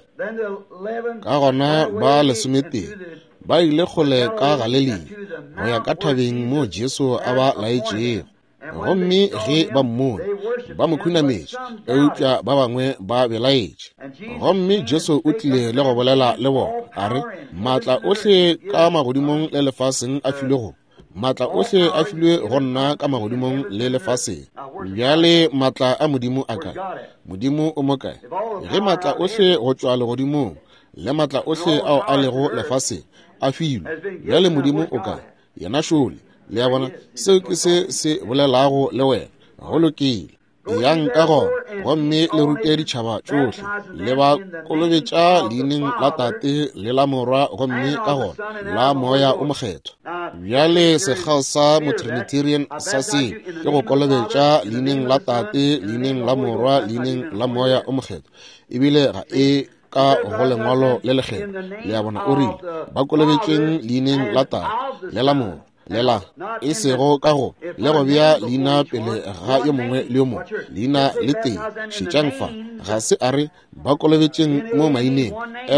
ka gona ba 11 ba ile kgole ka Galilei go ya ka thabeng mo Jesu a ba laetšego gomme ge ba mmone ba mo khunametše eupša ba bangwe ba belaetše gomme Jesu o tlile le go bolela le bona a re maatla ohle ka magodimong le lefaseng a filwe go maatla ohle a filwe go nna ka magodimong le lefaseng bjale maatla a Modimo a kae Modimo o mo kae ge maatla ohle go tšwa legodimong le maatla ohle ao a lego lefaseng a filwe bjale Modimo o kae yena šole le a bona seo ke se bolelago le wena go lokile yang ka gona gomme le rute ditšhaba tšohle le ba kolobetša leineng la tate le la morwa gomme ka gona la moya o mokgetho bjale sekgao sa mo-Trinitarian sa seo ke go kolobetša leineng la tate leineng la morwa leineng la moya o mokgetho ebile ga e ka go lengwalo le lekgetho le a bona o rile ba kolobetšeng leineng la tate le la morwa lela e sego ka go le go bea leina pele ga yo mongwe le yo mongwe leina le teng šitšang fa ga se a re ba kolobetšeng mo maineng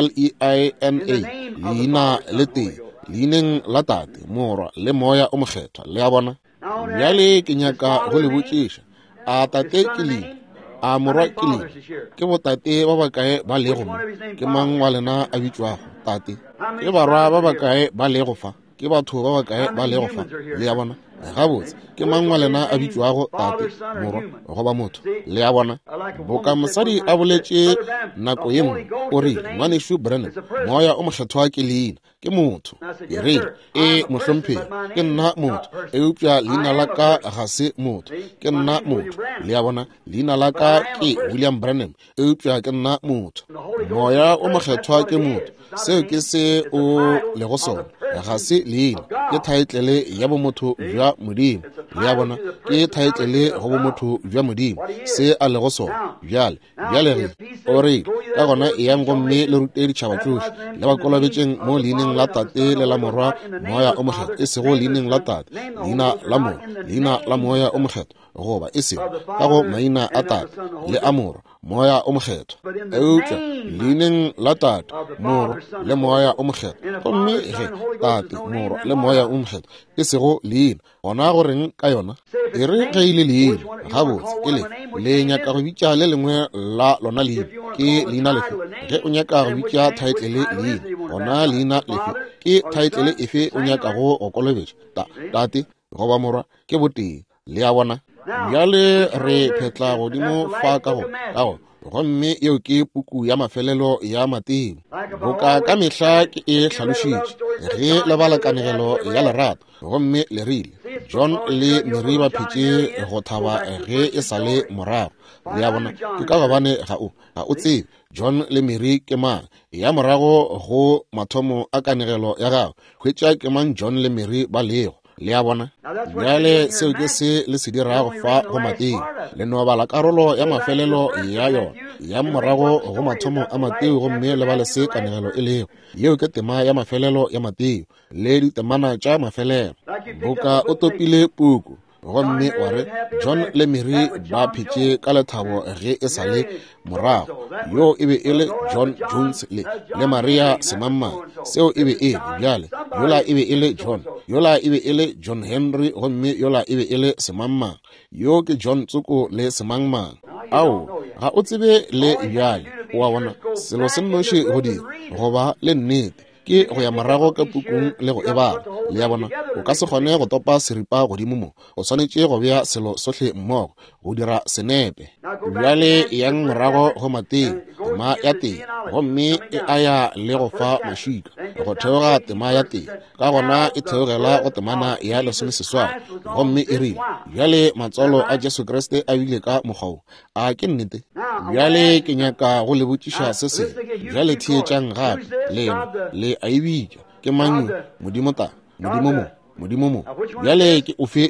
LEINA leina le teng leineng la tate morwa le moya o mokgethwa le a bona bjale ke nyaka go le botšiša a tate ke leina a morwa ke leina ke botate ba bakae ba lego mo ke mang wa lena a bitšwago tate ke barwa ba bakae ba lego fa ke batho ba bakae ba lego fa le a bona gabotse ke mang wa lena a bitšwago tate morwa go ba motho le a bona boka mosadi a boletše nako ye nngwe o re ngwanešo Branham moya o mokgethwa ke leina ke motho e re mohlompheng ke nna motho eupša leina la ka ga se motho ke nna motho le a bona leina la ka ke William Branham eupša ke nna motho moya o mokgethwa ke motho seo ke se o lego sona ga se leina ke thaetlele ya bomotho bja Modimo le a bona ke thaetlele go bomotho bja Modimo se a lego sona bjale re o re ka gona e yang gomme le rute ditšhaba tšohle le ba kolobetšeng mo leineng la tate le la morwa moya o mokgetho e sego leineng la tate leina la morwa leina la moya o mokgetho goba e sego ka go maina a tate le a morwa moya o mokgetho eupša leineng la tate moro le moya o mokgetho gomme ge tate moro le moya o mokgetho e sego leina gona goreng ka yona e re ge ile leina gabotse ke le nyaka go bitša le lengwe la lona leina ke leina lefe ge o nyaka go bitša title leina gona leina lefe ke title efe o nyaka go kolobetša tate goba morwa ke boteng le a bona bjale re phetla godimo fa ka go gomme eo ke puku ya mafelelo ya matemo boka ka mehla ke e hlalošitše ge le balakanegelo ya lerato gomme le rile John le Mary ba phetše go thaba ge e sa le morago le a bona ke ka gobane ga o tsebe John le Mary ke mang ya morago go mathomo a kanegelo ya gago hwetša ke mang John le Mary ba lego le a bona bjale seo ke se le se dirago fa go mateng le no bala karolo ya mafelelo ya yona ya morago go mathomo a mateo gomme le ba le se kanegelo e lego yeo ke tema ya mafelelo ya mateo le ditemana tša mafelelo boka o topile puku gomme wa re John le Mary ba phetše ka lethabo ge e sa le morago yo e be e le John Jones le Maria Semamang seo e be e bjale yola e be e le John yola e be e le John Henry gomme yola e be e le Semamang yo ke John Tsoko le Semamang ao ga o tsebe le bjale wa bona selo se nnoši go dira goba le nnete ke go ya morago ka pukung le go ebala le ya bona o ka se kgone go topa seripa godimo mo o swanetše go bea selo sohle mmogo go dira senepe bjale yang morago go mateng tema ya teng gomme e aya le go fa mašika go theoga tema ya teng ka gona e theogela go temana ya lesomeseswai gomme e rile bjale matswalo a Jesu Kriste a bile ka mokgwao a ke nnete bjale ke nyaka go le botšiša se se bjale thietšang gape le a ebitša ke manyu modimo mo bjale ke ofe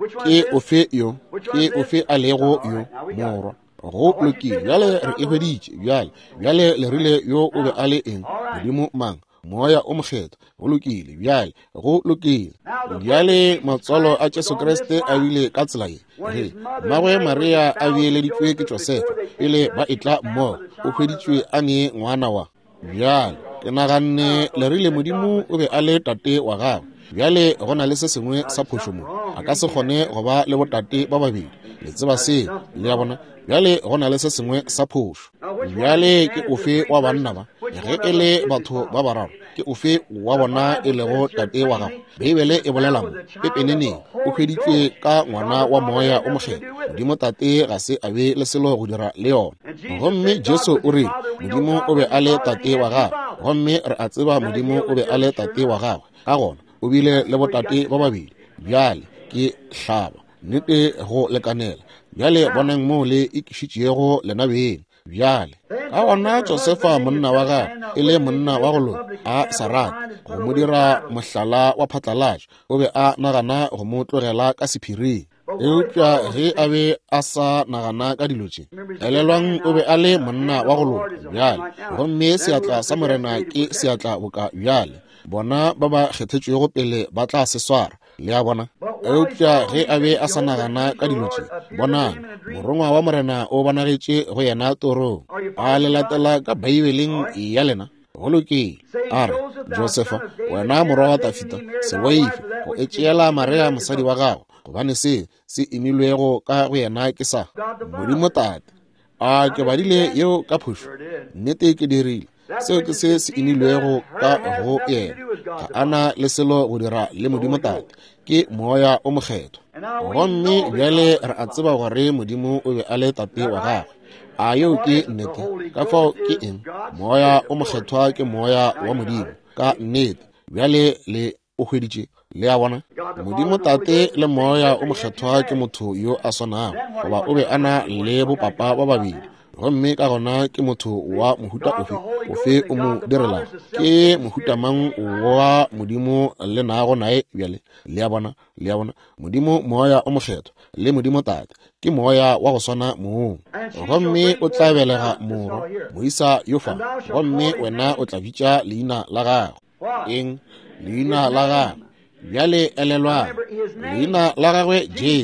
a lego yo morwa go lokile bjale re e hweditše bjale le rile yo o be a le eng modimo mang moya o mokgetho go lokile bjale go lokile bjale matswalo a Jesu Kriste a bile ka tsela ye mmagwe Maria a beeleditšwe ke Josefa pele ba etla mmogo o hweditšwe a ne ngwana wa bjale ke naganne le rile modimo o be a le tate wa gago bjale go na le se sengwe sa phošomo a ka se kgone go ba le botate ba babedi le tseba se le ya bona bjale go na le se sengwe sa phošo bjale ke ofe wa banna ba ge e le batho ba bararo ke ofe wa bona e lego tate wa gago beibele e bolelamo pepeneneng o hweditšwe ka ngwana wa moya o mokgetho modimo tate ga se a be le selo go dira le yona gomme Jesu o re modimo o be a le tate wa gago gomme re a tseba modimo o be a le tate wa gago ka gona o bile le botate ba babedi bjale ke hlaba nnete go lekanela bjale bonang mo le ikišitšego lenabeng bjale ka gona Josefa monna wa gago e le monna wa go lona a sarata go mo dira mohlala wa phatlalatša o be a nagana go mo tlogela ka sephiring eupša ge a be a sa nagana ka dilo tše elelwang o be a le monna wa go lona bjale gomme seatla sa morena ke seatla boka bjale bona ba ba kgethetšwego pele ba tla se swara le a bona eupša ge a be a sa nagana ka dilo tše bonang morongwa wa morena o bonagetše go yena torong a le latela ka baibeleng ya lena go lokile a re Josefa wena morwa wa Dafita se waife go etšeela Maria mosadi wa gago gobane se imilwego ka go yena ke sa modimo tate a ke badile yeo ka phošo nnete ke dirile seo ke se imilwego ka go yena ga ana le selo go dira le modimo tate ke moya o mokgetho gomme bjale re a tseba gore modimo o be a le tate wa gagwe a yeo ke nnete ka fao ke eng moya o mokgethwa ke moya wa modimo ka nnete bjale le o hweditše le a bona modimo tate le moya o mokgethwa ke motho yo a swanang goba o be ana le bopapa ba babedi gomme ka gona ke motho wa mohuta ofe o mo direla ke mohuta mang wa modimo le nago nae bjale le a bona modimo moya o mokgetho le modimo tate ke moya wa go swana moo gomme o tla belega moro moisa yofa gomme wena o tla bitša leina la gago eng leina la gago bjale elelwa leina la gagwe Jesu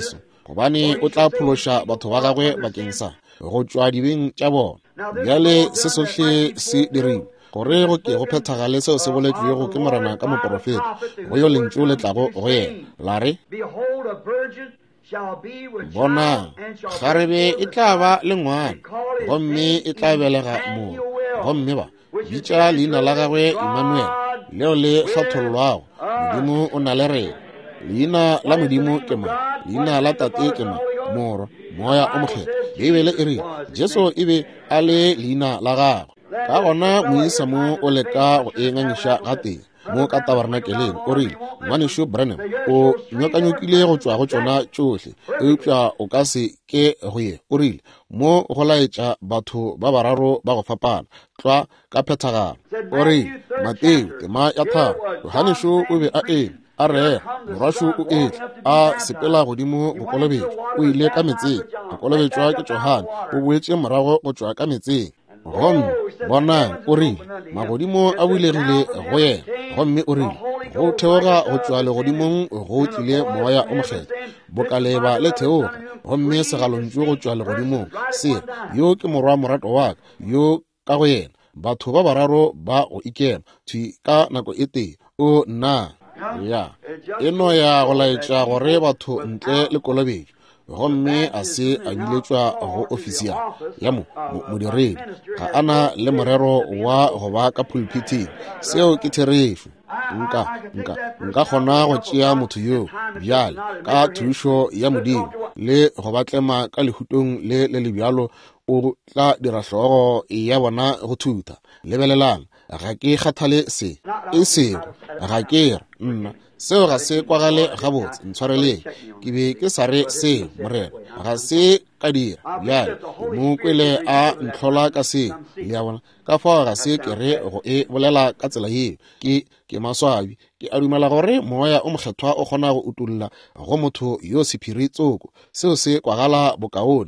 gobane o tla phološa batho ba gagwe bakeng sa go tšwa dibeng tša bona. Bjale se sohle se dirile gore go ke go phethagale seo se boletšwego ke morena ka moprofeta go yo lentšu le tlago go yena la re, bona kgarebe e tla ba le ngwana gomme e tla belega mo gomme ba bitša leina la gagwe Emmanuel, leo le hlathollwago Modimo o na le rena. Leina la Modimo ke ma, leina la tate ke ma, Moro moya o mokgetho. Bibele e re Jesu e be a le leina la gagwe. Ka gona moisa mo o leka go e ngangiša ga teng mo ka tabernakeleng o rile, Ngwaneso Branham o nyokanyokile go tšwa go tšona tšohle eupša o ka se ke go ye. O rile mo go laetša batho ba bararo ba go fapana tlwa ka phethagalo. O rile Mateo tema ya 3, Yohaneso o be a a rega morwašo o etle a sepela godimo go kolobetša, o ile ka metseng go kolobetšwa ke Johane, o boetše morago go tšwa ka metseng. Gomme bonang o rile magodimo a bulegile go yena, gomme o rile go theoga go tšwa legodimong go tlile moya o mokgetho, bokaleba le theoga gomme segalontšu go tšwa legodimong se yo ke morwa morato wa ka, yo ka go yena batho ba bararo ba go ikema thwi ka nako e tee. O na ya eno ya go laetša gore batho ntle le kolobetšo, gomme a se a biletšwa go ofisia ya modiredi, ga ana le morero wa go ba ka pulpiting. Seo ke therešo. Nka kgona go tšea motho yo bjale ka thušo ya Modimo le go batlema ka lehutong le lebjalo, o tla dira hlogo ya bona go thuta. Lebelelang, ga ke kgathale se e sego, ga ke re nna seo ga se kwagale gabotse, ntshwareleng ke be ke sa re se morena ga se ka dira bjale mo kwele a ntlhola ka se le bona ka fao ga se ke re go e bolela ka tsela yeo ke maswabi. Ke a dumela gore moya o mokgethwa o kgona go utulla go motho yo sephiri tsoko seo se kwagala bokaone.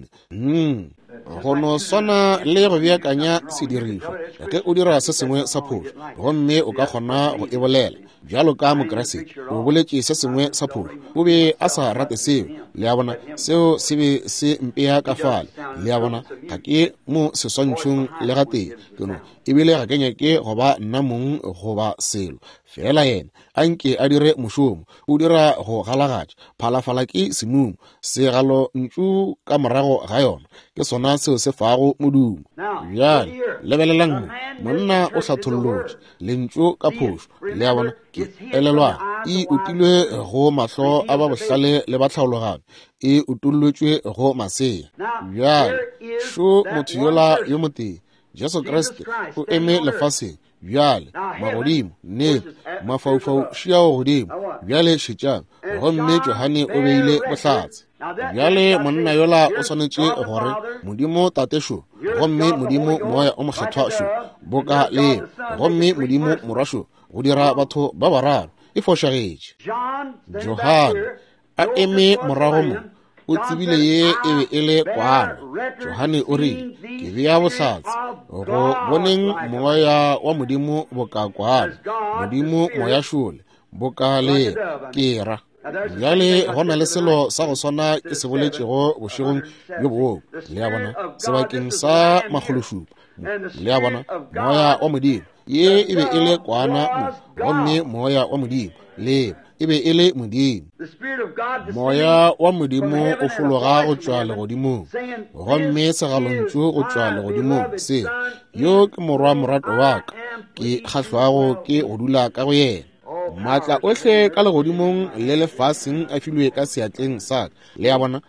Go no swana le go beakanya sedirišo ke o dira se sengwe sa phošo gomme o ka kgona go e bolela bjalo ka mokrasedi o boletše se sengwe sa phošo, o be a sa rate seo le a bona seo se be se mpea ka fale le a bona ga ke mo seswantšhong le ga teng keno ebile ga ke nyake go ba nna mong goba selo fela yena a nke a dire mošomo o dira go galagatša phalafala ke semumo segalo ntšu ka morago ga yona ke sona seo se fago modumo. Bjale lebelelang monna o hlathollotše lentšu ka phošo le a bona ke elelwa e utilwe go mahlo a ba bohlale le ba tlhaologano e utullotšwe go masea. Bjale šo motho yola yo motee Jesu Kriste o eme lefaseng bjale magodimo nnete mafaufau šiago godimo bjale šetšang gomme Johane o beile bohlatse. Bjale monna yola o swanetše gore Modimo tatešo gomme Modimo moya o mokgethwašo boka le gomme Modimo morwašo go dira batho ba bararo e fošagetše. Johane a eme morago mo o tsebile ye e be e le kwana. Johane o rile ke bea bohlatse go boneng moya wa Modimo boka kwana, Modimo moya šole boka le kera. Bjale go na le selo sa go swana ke se boletšego bošegong yo boo le a bona sebakeng sa magološupa le a bona moya wa Modimo ye e be e le kwana gomme moya wa Modimo le e be e le Modimo. Moya wa Modimo o fologa go tšwa legodimong gomme segalontšu go tšwa legodimong se yo ke morwa morato wa ka ke kgahlwago ke go dula ka go yena. Maatla ohle ka legodimong le lefaseng a filwe ka seatleng sa ka le a bona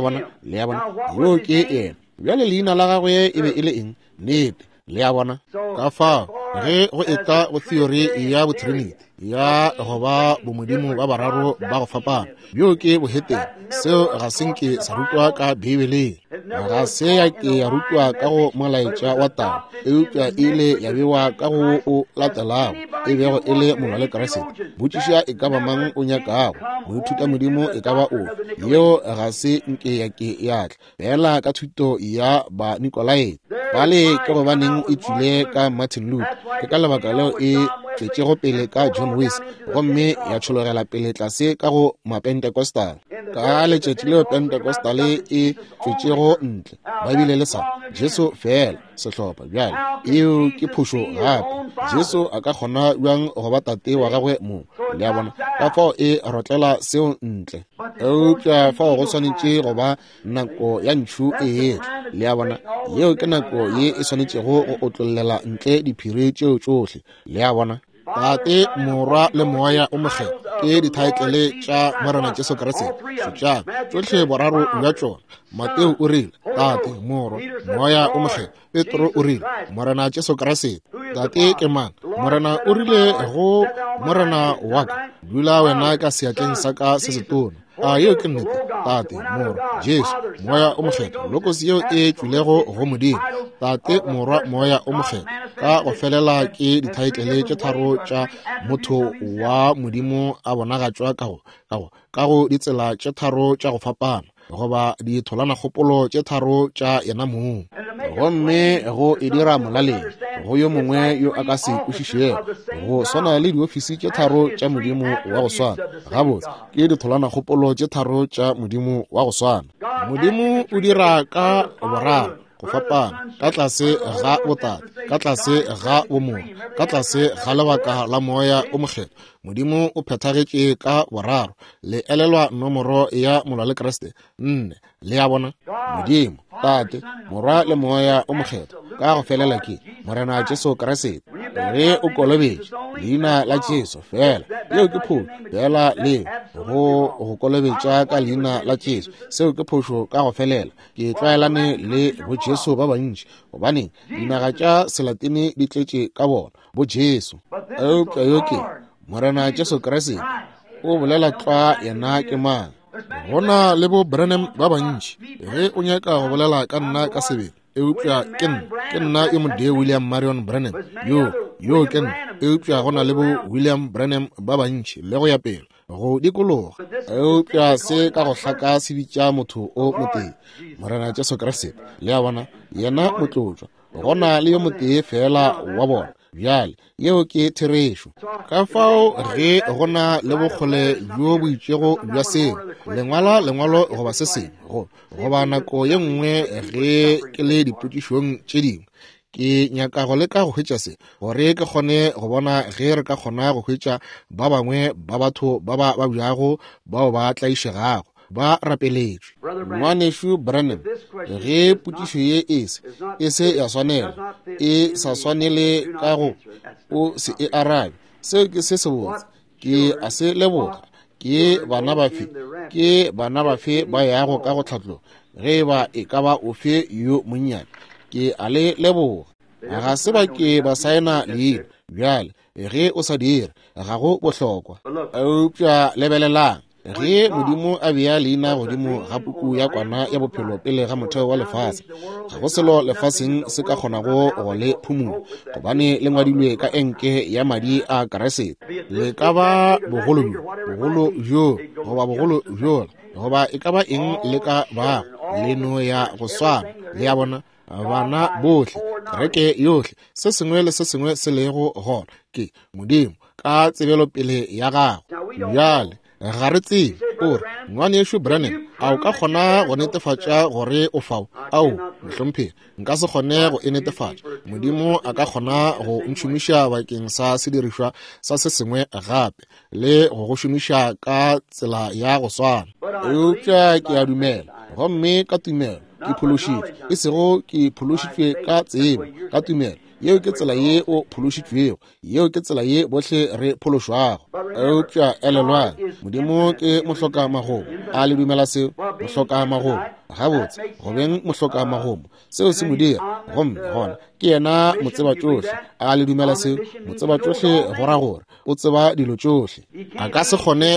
yo ke ena. Bjale leina la gagwe e be e le eng nnete le a bona ka fao ge go etla go theory ya bo Trinity ya go ba bomodimo ba bararo ba go fapana bjo ke boheteng seo ga senke sa rutwa ka Bibeleng, ga se ya ke ya rutwa ka go molaetša wa taba eupša ile ya bewa ka go o latelago e bego e le molwa le Kriste. Botšiša e ka ba mang o nyakago moithuta Modimo e ka ba o yeo ga se nke ya ke ya tla fela ka thuto ya ba Nikolaete. bale ke go baneng e tswile ka Martin Luther, ke ka lebaka leo e tletšego pele ka John Wesley gomme ya tšhologela pele tlase ka go mapentekostal. Ka letšatši leo pentekostale e tšwetšego ntle ba bile le sa Jesu fela sehlopha bjale eo ke phošo gape. Jesu a ka kgona bjang go ba tate wa gagwe mo le a bona ka fao e rotlela seo ntle eupša fao go swanetše go ba nako ya ntšu e le a bona yeo ke nako ye e swanetšego go otlollela ntle diphiri tšeo tšohle le a bona. Tate, Morwa le Moya o Mokgethwa ke dithaetlele tša Morena Jesu Kriste setšhaba tšohle boraro bja tšona. Mateo o rile Tate, Morwa, Moya o Mokgethwa. Petro o rile Morena Jesu Kriste. Tate ke mang? Morena o rile go morena wa ka, dula wena ka seatleng sa ka se setona. Yeo ke nnete Tate, Morwa, Jesu, Moya o Mokgethwa. Lokosi yeo e tšwilego go Modimo. Tate, Morwa, Moya o Mokgethwa ka go felela ke dithaetlele tše tharo tša motho wa Modimo a bonagatšwa ka go ditsela tše tharo tša go fapana goba ditholana kgopolo tše tharo tša yena mong. Gomme go e dira molaleng go yo mongwe yo a ka se kwešišego go swana le diofisi tše tharo tša Modimo wa go swana gabotse ke ditholana kgopolo tše tharo tša Modimo wa go swana. Modimo o dira ka boraro go fapana ka tlase ga botate, ka tlase ga bomong, ka tlase ga lebaka la Moya o Mokgethwa. Modimo o phethagetše ka boraro le elelwa nomoro ya molwa le Kriste 4 le ya bona. Modimo, Tate, Morwa le Moya o Mokgethwa ka go felela ke Morena Jesu Kriste. Re o kolobetše leina la Jesu fela yeo ke pholo fela le go kolobetša ka leina la Jesu seo ke phošo ka go felela. Ke tlwaelane le bo Jesu ba bantši gobane dinaga tša Selatini di tletše ka bona bo Jesu. Eupša yo ke Morena Jesu Kriste o bolela tla yena ke mang. Gona le bo Branham ba bantši ge o nyaka go bolela ka nna ka sebele eupša ke nna yo modee William Marion Branham yo ke nna. Eupša gona le bo William Branham ba bantši le go ya pele go dikologa eupša se ka go hlaka se bitša motho o motee Morena Jesu Kriste le a bona yena motlotšwa. Gona le yo motee fela wa bona bjale yeo ke therešo ka fao ge gona le bokgole bjo bo itšego bja seo lengwalo goba se sengwe goba nako ye nngwe ge ke le dipotšišong tše dingwe ke nyaka go leka go hwetša se gore ke kgone go bona ge re ka kgona go hwetša ba bangwe ba batho ba bjago bao ba tlaišegago ba rapeletšwe. Ngwanešu Branham, ge potšišo ye e se ya swanela e sa swanele ka go o se e arabe seo ke se sebotse ke a se leboga ke bana bafe ba yago ka go tlhatlo ge ba e ka ba ofe yo monnyane ke a le leboga. Ga se ba ke ba saena leina bjale ge o sa dire ga go bohlokwa. Eupša lebelelang ge Modimo a bea leina godimo ga puku ya kwana ya bophelo pele ga motheo wa lefase ga go selo lefaseng se ka kgonago go le phumulo gobane le ngwadilwe ka enke ya madi a Kriste. Le ka ba bogolo bjo goba e ka ba eng le ka ba leno ya go swana le ya bona bana bohle kereke yohle se sengwe le se sengwe se lego gona ke Modimo ka tsebelo pele ya gago. Bjale ga re tsebe gore ngwanešu Branham a o ka kgona go netefatša gore o fao mohlompheng nka se kgone go e netefatša. Modimo a ka kgona go ntšomiša bakeng sa sedirišwa sa se sengwe gape le go šomiša ka tsela ya go swana. Eupša ke a dumela gomme ka tumelo ke phološitšwe e sego ke phološitšwe ka tsebo ka tumelo yeo ke tsela ye o phološitšwego yeo ke tsela ye bohle re phološwago. Eupša elelwang Modimo ke mohloka magomo a le dumela seo mohloka magomo gabotse go beng mohloka magomo seo se modira gomme gona ke yena motseba tšohle a le dumela seo motseba tšohle go ra gore o tseba dilo tšohle. A ka se kgone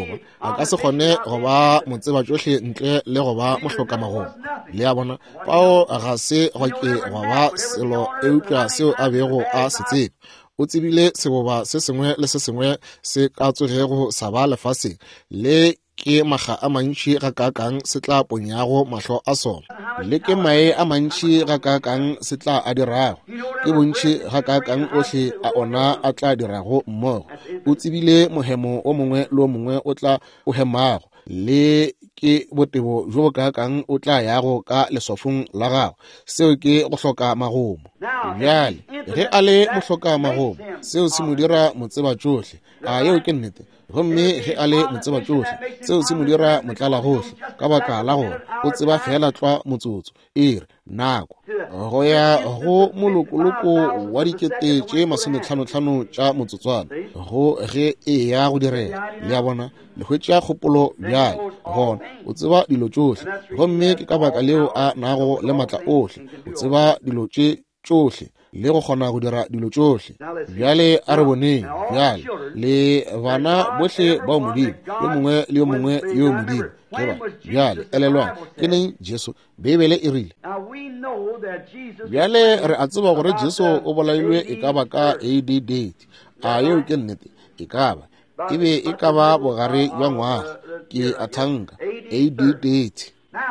go ba motseba tšohle ntle le go ba mohloka magomo le a bona fao ga se go ke go ba selo eupša seo a bego a se tsebe. O tsebile seboba se sengwe le se sengwe se ka tsogego sa ba lefaseng le ke maga a mantši ga ka kang se tla ponyago mahlo a sona, le ke mae a mantši ga ka kang se tla a dirago, ke bontši ga ka kang ohle a ona a tla dirago mmogo. O tsebile mohemo o mongwe le o mongwe o tla o hemago, le ke botebo jo bo ka kang o tla yago ka lesofong la gago. Seo ke go hloka magomo. Bjale ge a le mohloka magomo, seo se mo dira motseba tšohle. A yeo ke nnete. Gomme ge a le motseba tšohle, seo se mo dira motlala gohle, ka baka la gore o tseba fela tlwa motsotso e re nako go ya go molokoloko wa 50,000 tša motsotswana go ge e ya go direga. Le a bona le hwetša kgopolo bjale gona o tseba dilo tšohle, gomme ke ka baka leo a nago le matla ohle, o tseba dilo tšohle le go kgona go dira dilo tšohle. Bjale a re boneng bjale le bana bohle bao Modimo, yo mongwe le yo mongwe yo Modimo bjale elelwang ke neng Jesu. Bibele e rile bjale re a tseba gore Jesu o bolailwe e ka ba ka AD date. A yeo ke nnete, e ka ba e be e ka ba bogare jwa ngwaga ke a thanka AD date.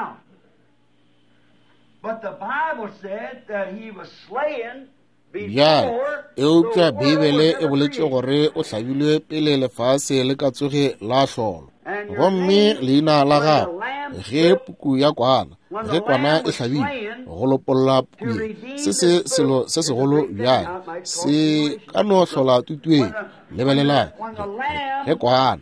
But the Bible said that he was slain bjale eupša Bibele e boletše gore o hlabilwe pele lefase le ka tsoge la hlolo, gomme leina la gago ge puku ya kwana, ge kwana e hlabilwe go lopolola puku se selo se segolo bjale se ka no hlola tutueng. Lebelela ge kwana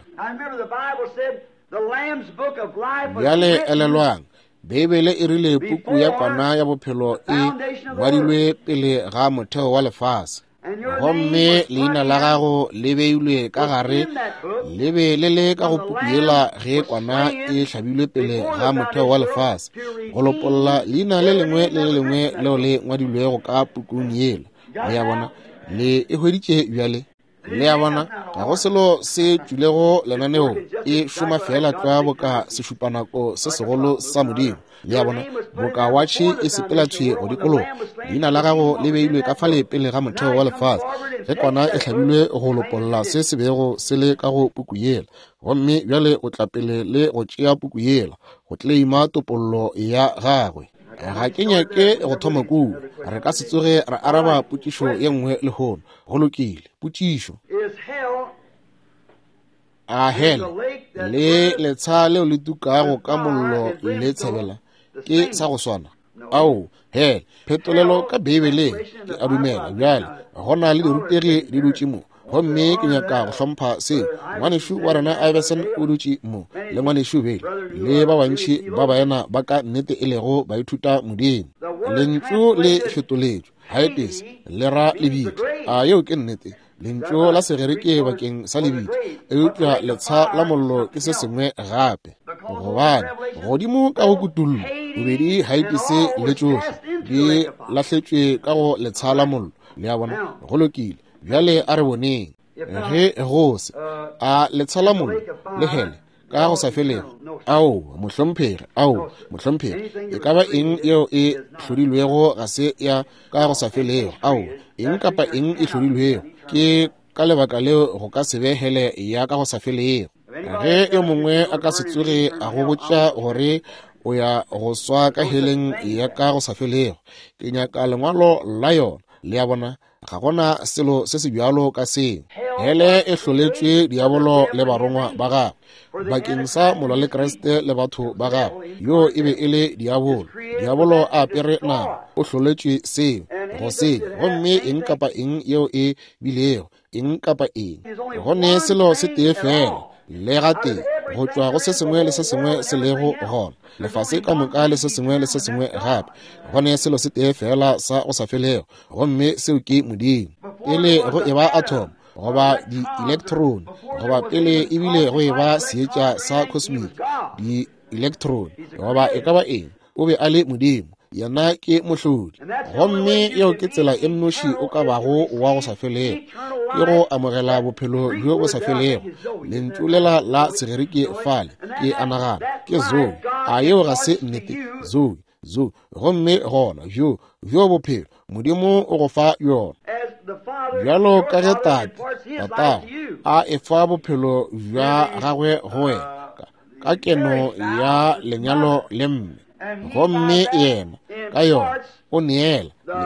bjale elelwang Bibele e rile puku ya kwana ya bophelo e ngwadilwe pele ga motheo wa lefase, gomme leina la gago le beilwe ka gare le be le le ka go puku yela ge kwana e hlabilwe pele ga motheo wa lefase, go lopolola leina le lengwe le le lengwe leo le ngwadilwego ka pukung yela. Le ya bona le e hweditše bjale. Le ya bona ga go selo se tšwilego lenaneo e šoma fela tloa boka sešupanako se segolo sa Modimo. Le ya bona boka watšhe e sepela tšhwe go dikologo, leina la gago le beilwe ka fale pele ga motheo wa lefase, ge kwana e hlabilwe go lopolola se se bego se le ka go puku yela. Gomme bjale o tla pele le go tšea puku yela go tleima topollo ya gagwe. Ga ke nyake go thoma kudu, re ka se tsoge re araba potšišo ye nngwe le hono. Go lokile potšišo a hela le letsha leo le tukago ka mollo le tshebela ke sa go swana. Ao hela phetolelo ka Bibele ke a dumela bjale gona le dirutegi di dutše mo, gomme ke nyaka go hlompha se ngwanešo wa rena Iverson o dutše mo le ngwanešo Bele le ba bantši ba baena ba ka nnete e lego ba ithuta Modimo. Lentšu le fetoletšwe hiatus le ra lebitla. A yeo ke nnete. Lentšu la segereke bakeng sa lebitla eupša letsha la mollo ke se sengwe gape, gobane godimo ka go kutullo bobedi hiatus le tšohle di lahletšwe ka go letsha la mollo. Le a bona go lokile bjale a re boneng ge gose a letsha la mollo le hele ka go sa felego. Ao mohlomphegi e ka ba eng yeo e hlodilwego ga se ya ka go sa felego. Ao eng kapa eng e hlodilwego ke ka lebaka leo go ka se be hele ya ka go sa felego. Ge yo mongwe a ka se tsoge a go botša gore o ya go swa ka heleng ya ka go sa felego, ke nyaka lengwalo la yona. Le ya bona ga gona selo se se bjalo ka seo. Hele e hloletšwe diabolo le barongwa ba gagwe bakeng sa molwa le Kriste le batho ba gagwe yo e be e le diabolo. Diabolo a apere nama o hloletšwe seo go senya, gomme eng kapa eng yeo e bilego eng kapa eng gone selo se tee fela le ga tee go tšwa go se sengwe le se sengwe se lego gona lefase ka moka le se sengwe gape gone selo se tee fela sa go sa felego, gomme seo ke Modimo. Pele go e ba atom goba di-electron goba pele ebile go e ba seetša sa cosmic di-electron goba e ka ba eng, o be a le Modimo, yena ke mohlodi. Gomme yeo ke tsela e nnoši o ka bago wa go sa felego, ke go amogela bophelo bjo bo sa felego. Lentšulela la segereke fale ke anagana ke Zoe. A yeo ga se nnete Zoe gomme gona bjo bophelo Modimo o go fa yona bjalo ka ge tatago a e fa bophelo bja gagwe go wena ka keno ya lenyalo le mme gomme yena ka yona o neela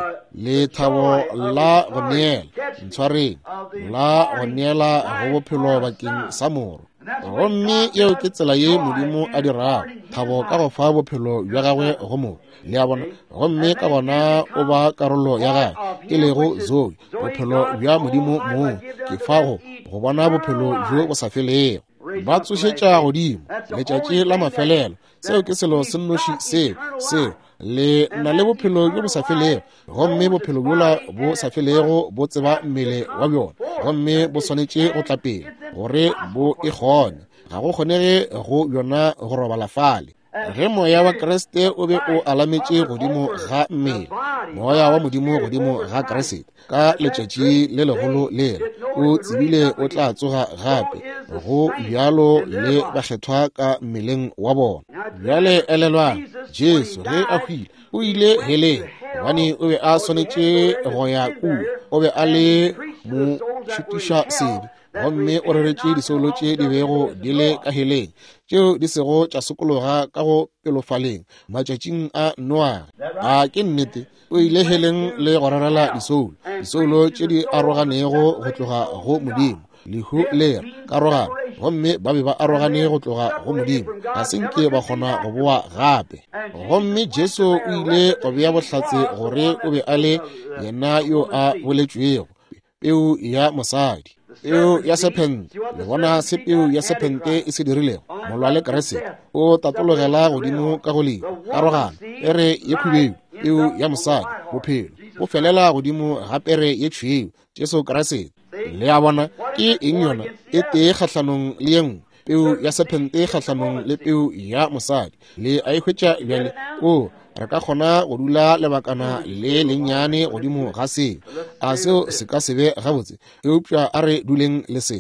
le thabo la go neela ntshwareng la go neela go bophelo bakeng sa moro gomme yeo ke tsela ye modimo a dirago thabo ka go fa bophelo bja gagwe go moro le a bona gomme ka bona o ba karolo ya gae e lego Zoe bophelo bja modimo moo ke fago go bona bophelo jo bo sa felego ba tsošetša godimo letšatši la mafelelo seo ke selo se nnoši seo le na le bophelo jo bo sa felego gomme bophelo bola bo sa felego bo tseba mmele wa bjona gomme bo swanetše go tla pele gore bo e kgone ga go kgonege go bjona go robala fale ge moya wa Kriste o be o alametše godimo ga mmele moya wa modimo godimo ga Kriste ka letšatši le legolo lele o tsebile o tla tsoga gape go bjalo le bakgethwa ka mmeleng wa bona bjale elelwana Jesu ge a hwile o ile heleng gobane o be a swanetše go ya kuwa o be a le mo šutiša sedi gomme o reretše disolo tše di bego di le ka heleng tšeo di sego tša sokologa ka go pelofaleng matšatšing a Noa a ke nnete o ile heleng le go rerela disolo tše di aroganego go tloga go modimo lehu le ka rogana gomme ba be ba arogane go tloga go modimo ga senke ba kgona go boa gape gomme Jesu o ile go bea bohlatse gore o be a le yena yo a boletšwego peu ya mosadi peu ya serpente le bona se peu ya serpente e se dirilego molwa le Kriste o tatologela godimo ka go le ka rogana e re ye khubeu peu ya mosadi bophelo o felela godimo gape re ye tšhweu Jesu Kriste le a bona ke eng yona e tee kgatlhanong le yengwe peu ya serpente kgatlhanong le peu ya mosadi le a ihwetša bjale o re ka kgona go dula lebakana le lennyane godimo ga seo a seo se ka sebe gabotse eupša a re duleng le se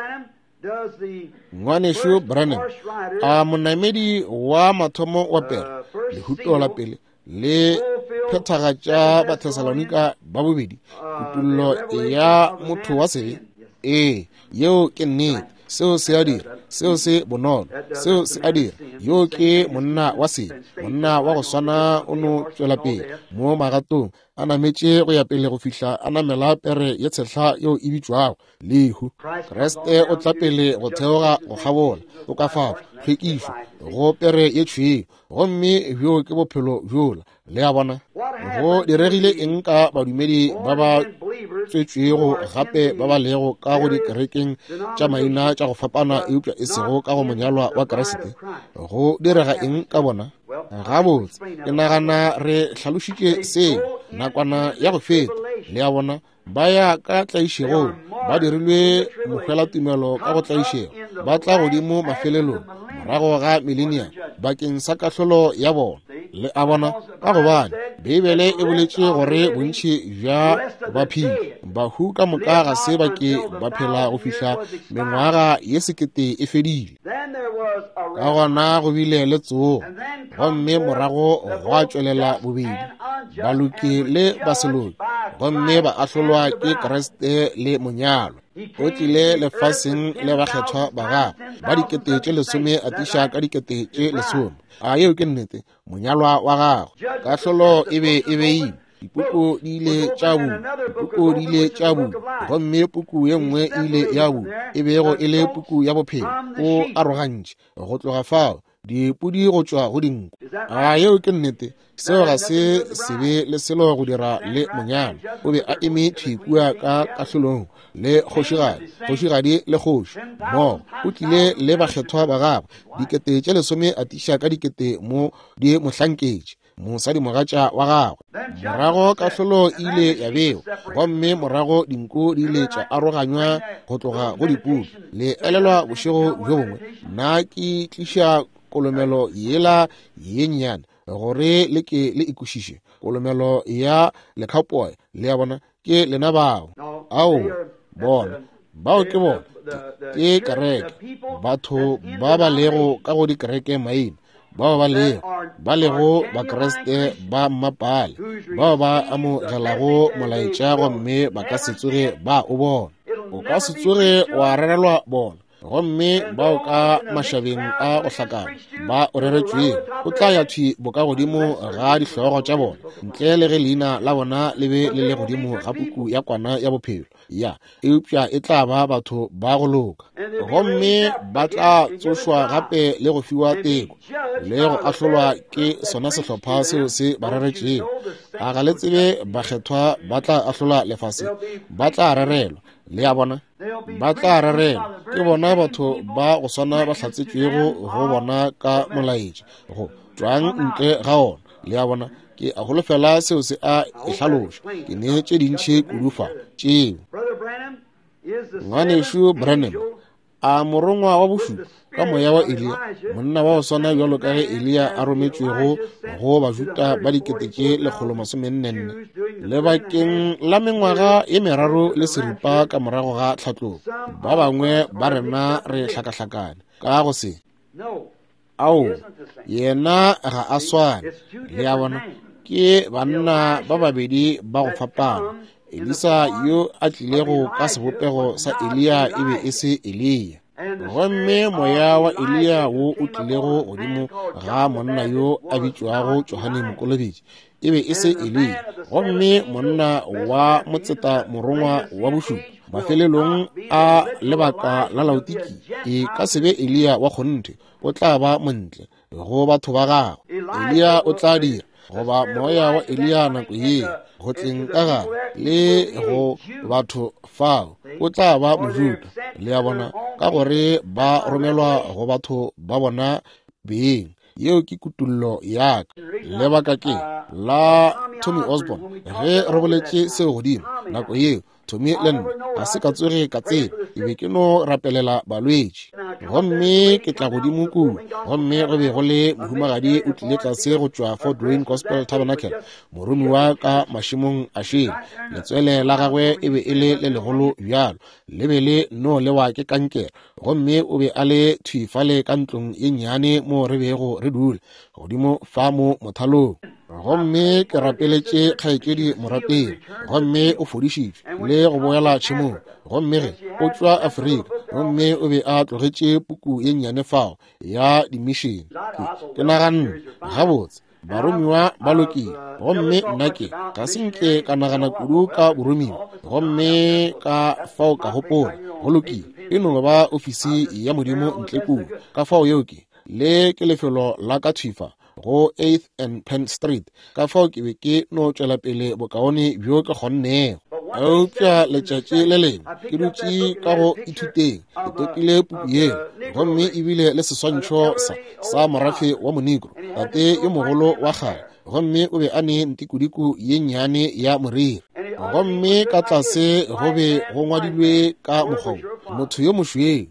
ngwaneso Branham a monamedi wa mathomo wa pele lehuto la pele le phethagatša Bathesalonika ba bobedi kutullo ya motho wa sebe yeo ke nnete seo se a dira seo se bonolo seo se a dira yo ke monna wa sebe monna wa go swana o no tšwela pele mo magatong a nametše go ya pele go fihla a namela pere ye tshehla yeo e bitšwago lehu Kriste o tla pele go theoga go kgabola o ka fafa hlwekišo go pere ye tšhweo gomme bjo ke bophelo bjola le a bona go diregile eng ka badumedi ba ba tswetšwego gape ba ba lego ka go dikerekeng tša maina tša go fapana eupša e sego ka go monyalwa wa Kriste go direga eng ka bona gabotse ke nagana re hlalošitše seo nakwana ya go feta le a bona ba ya ka tlaišego ba dirilwe mokgwelatumelo ka go tlaišego ba tla godimo mafelelong morago ga millennium bakeng sa kahlolo ya bona le a bona ka gobane Bibele e boletše gore bontši bja baphedi bahu ka moka ga se ba ke ba phela go fihla mengwaga ye sekete e fedile ka gona go bile le tsogo gomme morago go a tšwelela bobedi baluki le baseloki gomme ba ahlolwa ke Kriste le monyalo o tlile lefaseng le bakgethwa ba gagwe ba dikete tše lesome a tiša ka dikete tše lesome a yeo ke nnete monyalwa wa gagwe kahlolo e beilwe dipuku di ile tša bu gomme puku ye nngwe e ile ya bu e bego e le puku ya bophelo o arogantše go tloga fao dipudi go tšwa go dinku a yeo ke nnete seo ga se sebe le selo go dira le monyalo o be a eme thikua ka kahlolong le kgošigadi le kgoši mo o tlile le bakgethwa ba gagwe dikete tše lesome a tiša ka dikete mo di mohlanketše mosadi mogatša wa gagwe morago kahlolo ile ya beo gomme morago dinku di ile tša aroganywa go tloga go dipudi le elelwa bošego bjo bongwe nna ke tliša kolomelo yela ye nnyane gore le ke le ikušiše kolomelo ya lekhapoe le ya bona ke lena bao ao bona bao ke bona ke kereke batho ba ba lego ka go dikereke maina bao ba lego ba Kriste ba mmapale bao ba amogelago molaetša gomme ba ka se tsoge ba o bona o ka se tsoge wa rerelwa bona gomme bao ka mašabeng a go hlakana ba o reretšweng o tla ya thwi boka godimo ga dihlogo tša bona ntle le ge leina la bona le be le le godimo ga puku ya kwana ya bophelo ya eupša e tla ba batho ba go loka gomme ba tla tsošwa gape le go fiwa teko le go ahlolwa ke sona sehlopha seo se ba reretšeng a ga le tsebe bakgethwa ba tla ahlola lefase ba tla rerelwa le ya bona ba tla rerelwa ke bona batho ba go swana ba hlatsetšwego go bona ka molaetši go tšwang ntle ga ona le ya bona ke a holofela seo se a ihlaloša ke ne tše dintšhi kudufa tšeo ngwanešo Branham a morongwa wa bošupa ka moya wa Elia monna wa go swana bjalo ka ge Elia a rometšwego go bajuta ba 144 lebakeng la mengwaga e meraro le seripa ka morago ga tlhatlogo ba bangwe ba rena re hlakahlakane ka go se ao yena ga a swane le ya bona ke banna ba babedi ba go fapana Elisa yo a tlilego ka sebopego sa Elia e be e se Elia gomme moya wa Elia wo o tlilego godimo ga monna yo a bitšwago Johane Mokolobetši e be e se Elia gomme monna wa motseta morongwa wa bošupa mafelelong a lebaka la laotiki e ka sebe Elia wa kgonthe o tla ba montle go batho ba gagwe Elia o tla dira goba moya wa Elia nako ye go tleng ka gare le go batho fao o tla ba mojuda le ya bona ka gore ba romelwa go batho ba bona beng yeo ke kutullo ya ka lebaka ke la Tommy Osborne ge re boletše seo godimo nako yeo Tommy Lennon a se ka tsoge ka tsebe e be ke no rapelela balwetši gomme ke tla godimo kudu gomme go be go le mohumagadi o tlile tlase go tšwa Fort Wayne Gospel Tabernacle moromi wa ka mašemong a šele letswele la gagwe e be e le legolo bjalo le be le no lewa ke kankere gomme o be a le thwifale ka ntlong ye nnyane mo re bego re dule godimo fa mo mothalong gomme ke rapeletše kgaetšedi morapeng gomme o fodišitšwe le go boela tšhemong gomme ge o tšwa Afrika gomme o be a tlogetše puku ye nnyane fao ya dimišene ke naganne gabotse baromiwa ba lokile gomme nna ke ka senke ka nagana kudu ka boromiwa gomme ka fao ka gopola go lokile e no ba ofisi ya modimo ntle kudu ka fao yeo ke le ke lefelo la ka thwifa go 8th and Penn Street ka fao ke be ke no tšwela pele bokaone bjo ke kgonnego eupša letšatši le lengwe ke dutše ka go ithuteng ke tokile puku yeo gomme ebile le seswantšho sa morafe wa monegro tate yo mogolo wa kgale gomme o be a ne ntikudiku ye nnyane ya moriri gomme ka tlase go be go ngwadilwe ka mokgao motho yo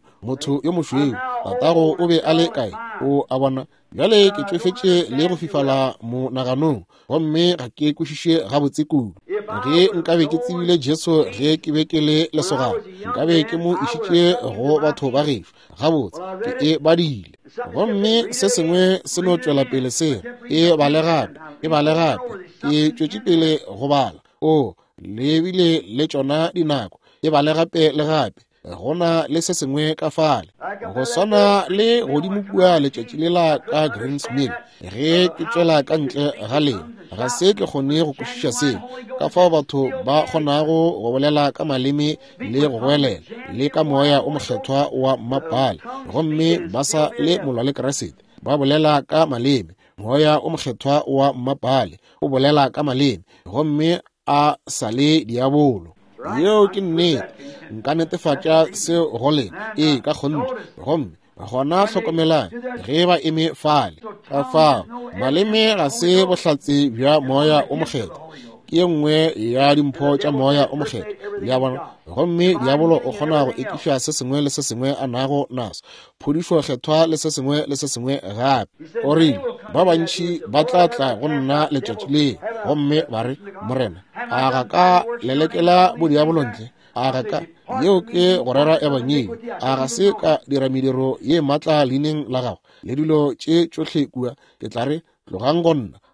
mošweu tatago o be a le kae o a bona bjale ke tšofetše le go fifala mo naganong gomme ga ke kwešiše gabotse kudu ge nkabe ke tsebile Jesu ge ke be ke le lesogana nkabe ke mo išitše go batho ba gešo gabotse ke e badile gomme se sengwe se no tšwela pele se e bale gape ke tšwetše pele go bala o lebile le tšona dinako e bale gape le gape gona le se sengwe ka fale go swana le godimo kua letšatši le la ka Greensmill ge ke tšwela ka ntle ga lena ga se ke kgone go kwešiša seo ka fao batho ba kgonago go bolela ka maleme le go goelela le ka moya o mokgethwa wa mmapale gomme ba sa le molwa le Keresete ba bolela ka maleme moya o mokgethwa wa mmapale o bolela ka maleme gomme a sa le diabolo yeo ke nnete nka netefatša se gole ka kgonte gomme gona hlokomelang ge ba eme fale ka fao maleme ga se bohlatse bja moya o mokgetho ke nngwe ya dimpho tša moya o mokgetho le ya bona gomme diabolo o kgona go ekiša se sengwe le se sengwe a nago naso phodišo kgethwa le se sengwe gape o rile ba bantši ba tla go nna letšatši le gomme ba re morena a ga ka lelekela bodiabolontle a ga ka yeo ke go rera ebanyedi a ga se ka dira mediro ye maatla leineng la gago le dilo tše tšohle kua ke tla re tlogang go nna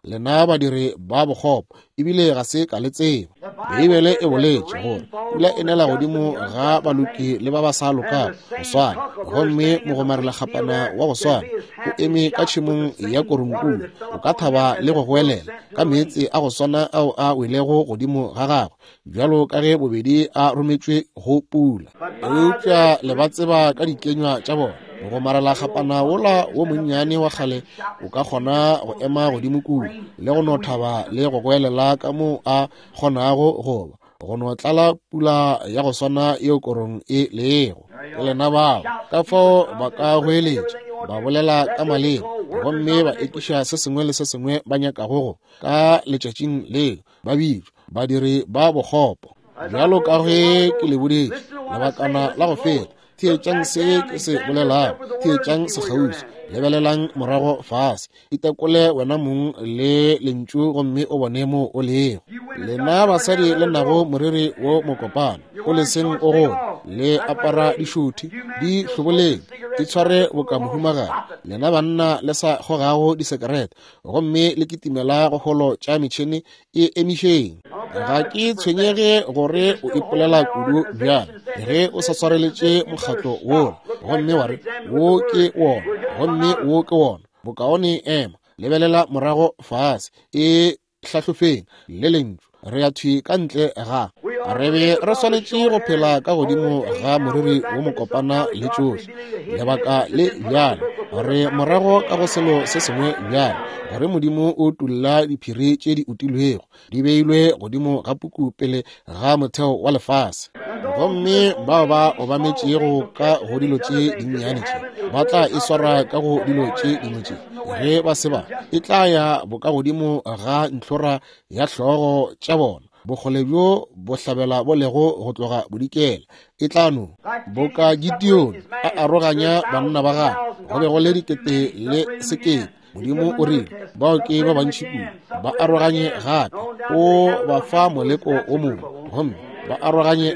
lena badiri ba bogopo ebile ga se ka le tseba. Beibele e boletše gore pula e nela godimo ga baloki le ba ba sa loka go swana, gomme mogomarilagapana wa go swana o eme ka tšhemong ya korunkulu, o ka thaba le go goelela ka meetse a go swana ao a welego godimo ga gagwe, bjalo ka ge bobedi a rometšwe go pula. Eupša le ba tseba ka dikenywa tša bona, go marela gapana wola wo monnyane wa kgale o ka kgona go ema godimo kudu le go no thaba le go goelela ka mo a kgonago goba go no tlala pula ya go swana yeo korong e leego. Ke lena bao ka fao ba ka goeletša ba bolela ka maleng, gomme ba ekiša se sengwe le se sengwe ba nyakago go ka letšatšing leo ba bitšwa badiri ba bogopo. Bjalo ka ge ke le boditše lebakana la go feta, thietšang se ke se bolelago, thietšang se kgausi, lebelelang morago fase, itekole wena mong le lentšu gomme o bone mo o lego. Lena basadi le nago moriri wo mokopana o le seng o gole, le apara dišuthi di hloboleng di tshware bokamohumagadi, lena banna le sa gogago disekerete gomme le kitimela go golo tša metšhene e emišeng. Ga ke tshwenyege gore o ipolela kudu bjana ge o sa swareletše mokgatlo wona, gomme wa re wo ke wona, gomme wo ke wona bokaone ema lebelela morago fase e hlahlofeng le lentšu re a thwi ka ntle ga re be re swanetše go phela ka godimo ga moriri wo mokopana le tšohle. Lebaka le bjalo re morago ka go selo se sengwe bjalo gore modimo o tulla diphiri tše di utilwego di beilwe godimo ga puku pele ga motheo wa lefase. Gomme bao ba obametšego ka go dilo tše dinnyane tše ba tla e swara ka go dilo tše dingwe tše, ge ba seba e tla ya boka godimo ga ntlhora ya hlogo tša bona. Bogole bjo bo hlabela bo lego go tloga bodikela e tla no boka Gideon a aroganya banna ba gagwe, go be go le dikete le sekete. Modimo o rile bao ke ba bantši kudu ba aroganye gape, o ba fa moleko o mongwe, gomme ba aroganye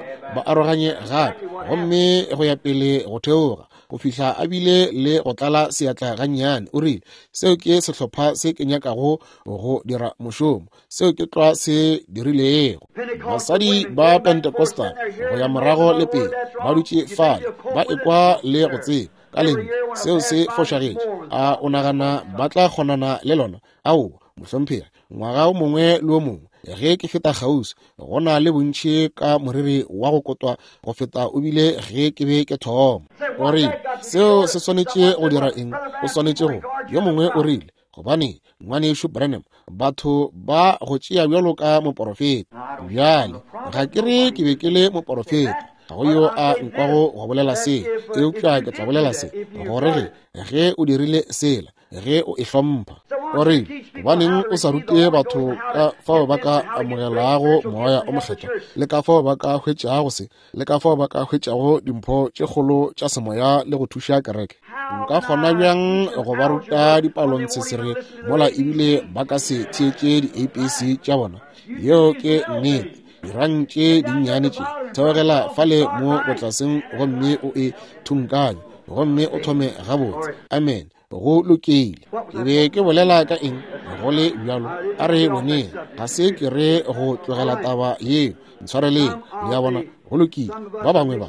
gape gomme go ya pele go theoga go fihla a bile le go tlala seatla gannyane. O rile seo ke sehlopha se ke nyakago go dira mošomo, seo ke tloa se dirilego. Basadi ba Pentecostal go ya morago le pele ba dutše fale ba ekwa le go tseba ka leng seo se fošagetše. A o nagana ba tla kgonana le lona? Ao mohlomphegi, ngwaga o mongwe le o mongwe ge ke feta kgausi go na le bontši ka moriri wa go kotwa go feta o bile ge ke be ke thoma. O rile seo se swanetše go dira eng? O swanetše go yo mongwe o rile gobane ngwanešo Branham batho ba go tšea bjalo ka moporofeta. Bjale ga ke re ke be ke le moporofeta, ga go yo a nkwago go bolela se, eupša ke tla bolela se gore ge o dirile sela ge o e hlompha. O rile gobaneng o sa rute batho ka fao ba ka amogelago moya o mokgetho le ka fao ba ka hwetšago se, le ka fao ba ka hwetšago dimpho tše kgolo tša semoya le go thuša kereke. Nka kgona bjang go ba ruta dipalontsesere mola ebile ba ka se thietše di-APC tša bona? Yeo ke nnete, dirang tše dinnyane tše theogela fale mo botlaseng gomme o e thunkanye, gomme o thome gabotse. Amen, go lokeile. Ke be ke bolela ka eng go le bjalo? A re boneng, ga se ke re go tlogela taba yeo, ntshwareleng ya bona go lokile. Ba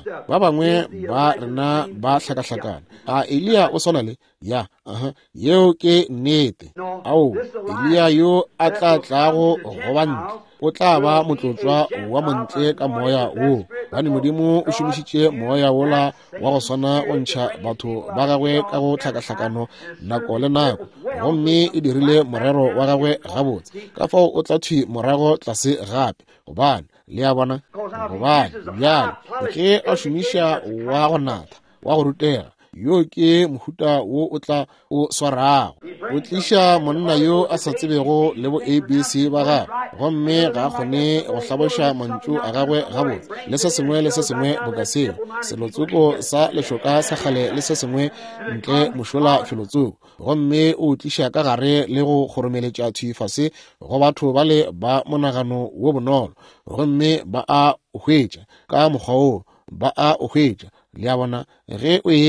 bangwe ba rena ba hlakahlakana. A Elia o swana le ya yeo ke nnete. Ao Elia yo a tla tlago goba ntle o tla ba motlotswa wa montle ka moya wo, bane modimo o šomišitše moya wola wa go swana o ntšha batho ba gagwe ka go hlakahlakano nako le nako, gomme e dirile morero wa gagwe gabotse. Ka fao o tla thwi morago tlase gape, gobane le a bona gobane bjalo ge a šomiša wa go natha wa go rutega yo ke mohuta wo o tla o swarago. O tliša monna yo a sa tsebego le bo ABC ba gagwe, gomme ga a kgone go hlaboša mantšu a gagwe gabotse. Le se sengwe bokaseng selotsoko sa lešoka sa kgale le se sengwe ntle mošola filotsoko, gomme o tliša ka gare le go kgoromeletša thwifase go batho bale ba monagano wo bonolo, gomme ba a hwetša ka mokgwa wo ba a hwetša. Le a bona ge o etla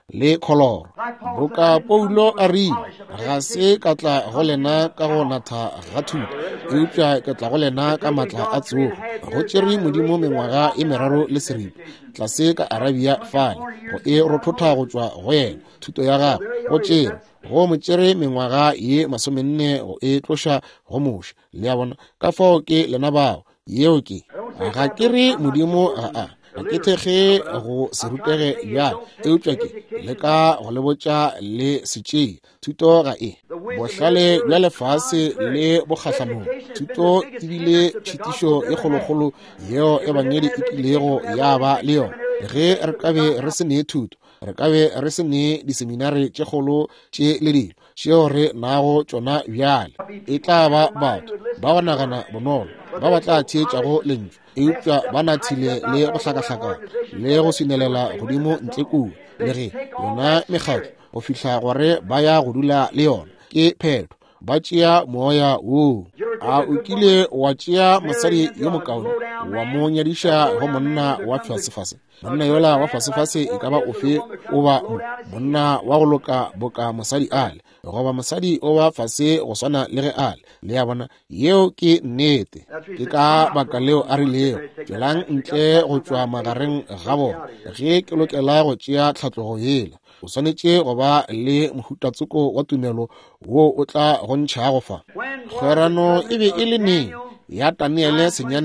le kholoro. Boka Paulo a rile ga se ka tla go lena ka go natha ga thuto, eupša ke tla go lena ka matla a tsogo. Go tšere Modimo mengwaga e meraro le seripa tlase ka Arabia fale go e rothotha go tšwa go yena. Thuto ya gagwe go tšere go mo tšere mengwaga ye 40 go e tloša go moša. Le a bona ka fao ke lena bao yeo ke ga ke re Modimo ga ke thege go se rutege bjalo, eupša ke le ka go le botša le setšee. Thuto ga e bohlale bja lefase le bokgahlamong. Thuto e bile tšhitišo e kgolokgolo yeo e banyedi e kilego ya ba le yona. Ge re kabe re se nee thuto, re kabe re se nee diseminari tše kgolo tše le dilo tšeo re nago tšona bjale. E tla ba batho ba go nagana bonolo, ba ba tla theetšago lentšu, eupša ba nathile le go hlakahlaka le go senelela godimo ntle kua. Le ge yona mekgatlo go fihla gore ba ya go dula le yona ke phetho, ba tšea moya woo. A o kile wa tšea mosadi yo mokaone wa mo nyadiša go monna wa fasefase? Monna yola wa fasefase e ka ba ofe o ba monna wa go loka boka mosadi ale, goba mosadi o ba fase go swana le ge ale. Le ya bona yeo ke nnete. Ke ka baka leo a rilego tšwelang ntle go tšwa magareng ga bona. Ge ke lokela go tšea tlhatlogo yela, o swanetše go ba le mohutatsoko wa tumelo wo o tla go ntšha go fa. Kgwerano e be e le neng ya Daniele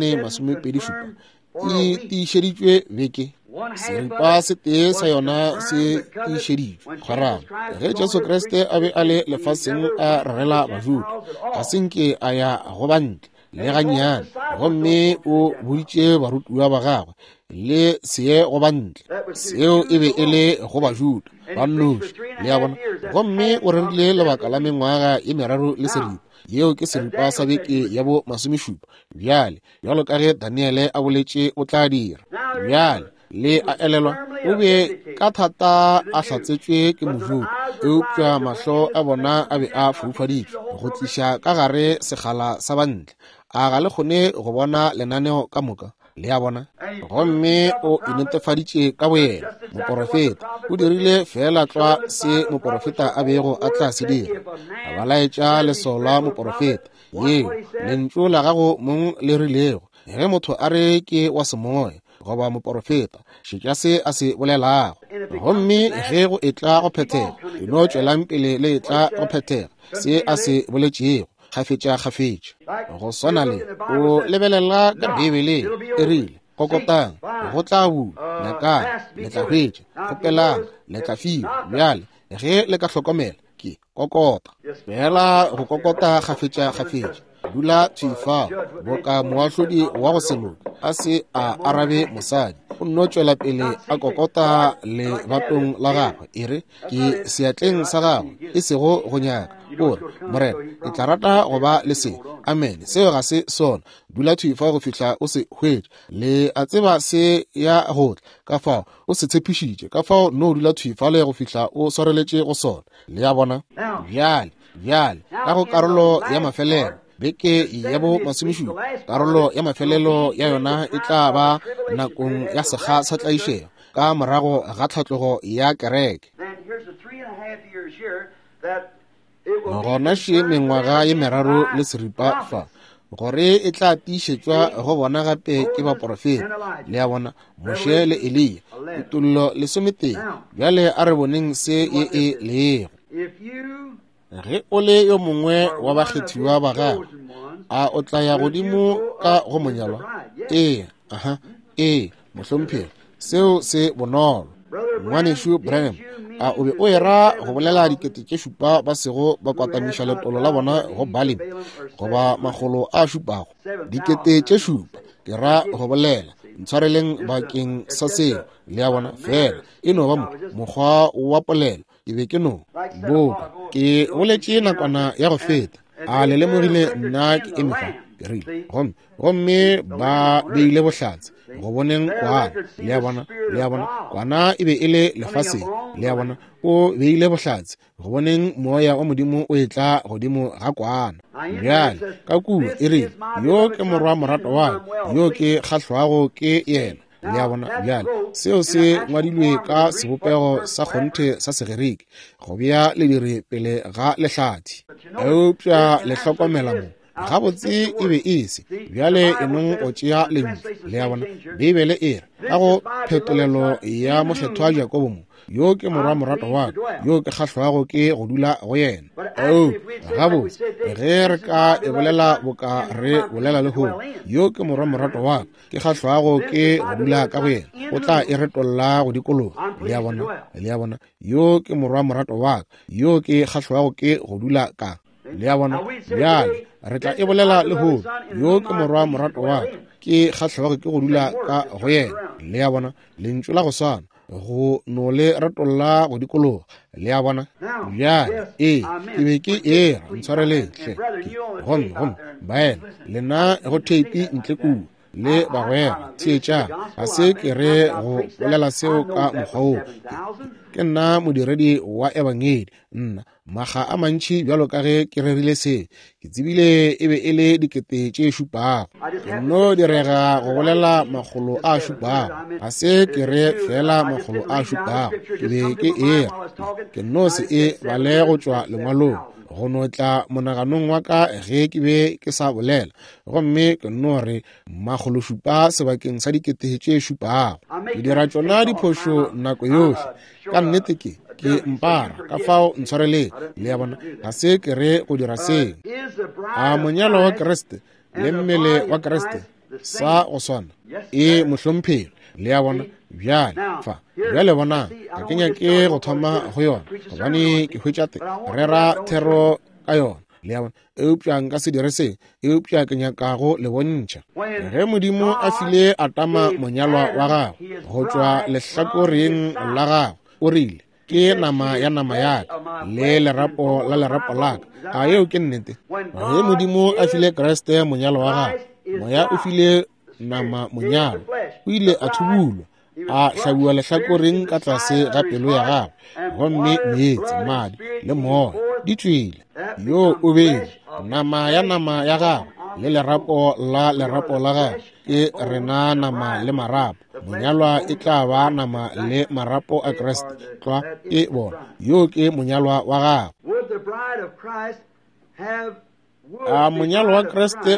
27 e tiišeditšwe beke. Seripa se tee sa yona se tiišeditšwe kgwerano. Ge Jesu Kriste a be a le lefaseng a rarela Bajuda, ga senke a ya go bantle le gannyane, gomme o boditše barutiwa ba gagwe le see go bantle. Seo e be e le go Bajuda ba nnoši. Le ya bona gomme o rerile lebaka la mengwaga e meraro le seripa yeo ke seripa sa beke ya bo 70 bjale, bjalo ka ge Daniele a boletše o tla dira. Bjale le a elelwa o be ka thata a hlatsetšwe ke Mojuda, eupša mahlo a bona a be a foufaditšwe go tliša ka gare sekgala sa bantle. A ga le kgone go bona lenaneo ka moka. Le a bona gomme o inetefaditše ka boyena. Moprofeta o dirile fela tloa se moprofeta a bego a tla se dira. A ba laetša leso la moprofeta yeo lentšu la gago mong le rilego. Ge motho a re ke wa semoya goba moprofeta, šetša se a se bolelago. Gomme ge go etla go phethega, dino tšwelang pele le etla go phethega se a se boletšego kgafetša. Go swana le o lebelela ka Bibele e rile kokotang go tla bula, nyakang le tla hwetša, kgopelang le tla fiwa. Bjale ge le ka hlokomela ke kokota, fela go kokota kgafetša. Dula thuifao boka moahlodi wa go seloka a se a arabe mosadi, o nno tšwela pele a kokota le batong la gagwe e re ke seatleng sa gagwe e sego go nyaka. Ore morena e tla rata go ba le se. Amen. Seo ga se sona. Dula thuifao go fihla o se hwetše. Le a tseba se ya gotla ka fao o se tshepišitše, ka fao no dula thuifao le go fihla o swareletše go sona. Le ya bona bjale ka go karolo ya mafelelo beke ya bo 70, karolo ya mafelelo ya yona e tla ba nakong ya sekga sa tlaišego ka morago ga tlhatlogo ya kereke. Gona še mengwaga ye meraro le seripa fa gore e tla tiišetšwa go bona gape ke baprofeta. Le ya bona Moše le Elia, Ditollo 11. Bjale a re boneng se ye e leego. Ge o le yo mongwe wa bakgethiwa ba gagwe, a o tla ya godimo ka go monyalwa? Mohlomphegi, seo se bonolo. Ngwanešu Branham, a o be o era go bolela 7,000 ba sego ba kwatamiša letolo la bona go Balaam goba 700. 7,000 ke ra go bolela ntshwareleng bakeng sa seo. Le ya bona fela e no ba mokgwa wa polelo e be ke no boka ke boletše nakwana ya go feta. A le lemogile nna ke emefa rile gomme ba beile bohlatse go boneng kwana. Le ya bona kwana e be e le lefaseng. Le ya bona o beile bohlatse go boneng moya wa Modimo o etla godimo ga kwana. Bjale ka kua e rile yo ke morwa morato wa yo ke kgahlwago ke yena. le a bona bjale seo se ngwadilwe ka sebopego sa kgonthe sa segeriki go bea le dire pele ga lehlathi eupša le hlokomela mo gabotse e be e se bjale e nong o tšea lentswe le a bona bibele e re ka go phetolelo ya mokgethwa Jakobo mo yo ke morwa morato wa yo ke kgahlwago ke go dula go yena gabotse ge re ka e bolela boka re bolela le ho yo ke morwa morato wa ke kgahlwago ke go dula ka go yena o tla e retolla go dikologa le a bona yo ke morwa morato wa yo ke kgahlwago ke go dula ka le a bona bjale re tla e bolela le ho yo ke morwa morato wa ke kgahlwago ke go dula ka go yena le a bona lentswe la go swana go no le ratolla go dikologa le a bona bjale ke be ke e ntshwareletle gom baena lena go theipi ntle kudu le bagwera theetša ga se ke re go bolela seo ka mokgwao ke nna modiredi wa ebangedi nna maga a mantši bjalo ka ge ke rerile se ke tsebile e be e le dikete tše šupago ke no direga go bolela makgolo a šupago ga se ke re fela makgolo a šupago ke be ke ke no se e bale go tšwa lengwalong go notla monaganong wa ka ge ke be ke sa bolela gomme ke no re makgolo šupa sebakeng sa dikete tše šupago ke dira tšona diphošo nako yohle ka nnete ke mpara ka fao ntshwareleng le a bona ga se ke re go dira seng a monyalo wa Kriste le mmele wa Kriste sa go swana e mohlomphelo le a bona bjale bona ga ke nyake go thoma go yona gobane ke hwetšate rera thero ka yona le a bona eupša nka se dire seng eupša ke nyakago le bontšha ge Modimo a file Atama monyalwa wa gago go tšwa lehlakoreng la gago o rile ke nama ya ka le lerapo la lerapo la ka a yeo ke nnete ge Modimo a file Kriste monyalo wa gago moya o file nama monyalo o ile a thubulwa a hlabiwa lehlakoreng ka tlase ga pelo ya gago gomme meetse madi le moya di tswile yo o bele nama ya gago le lerapo la gago ke rena nama le marapo monyalwa e tla ba nama le marapo a Kriste tla e bona yo ke monyalwa wa gago a monyalo wa Kriste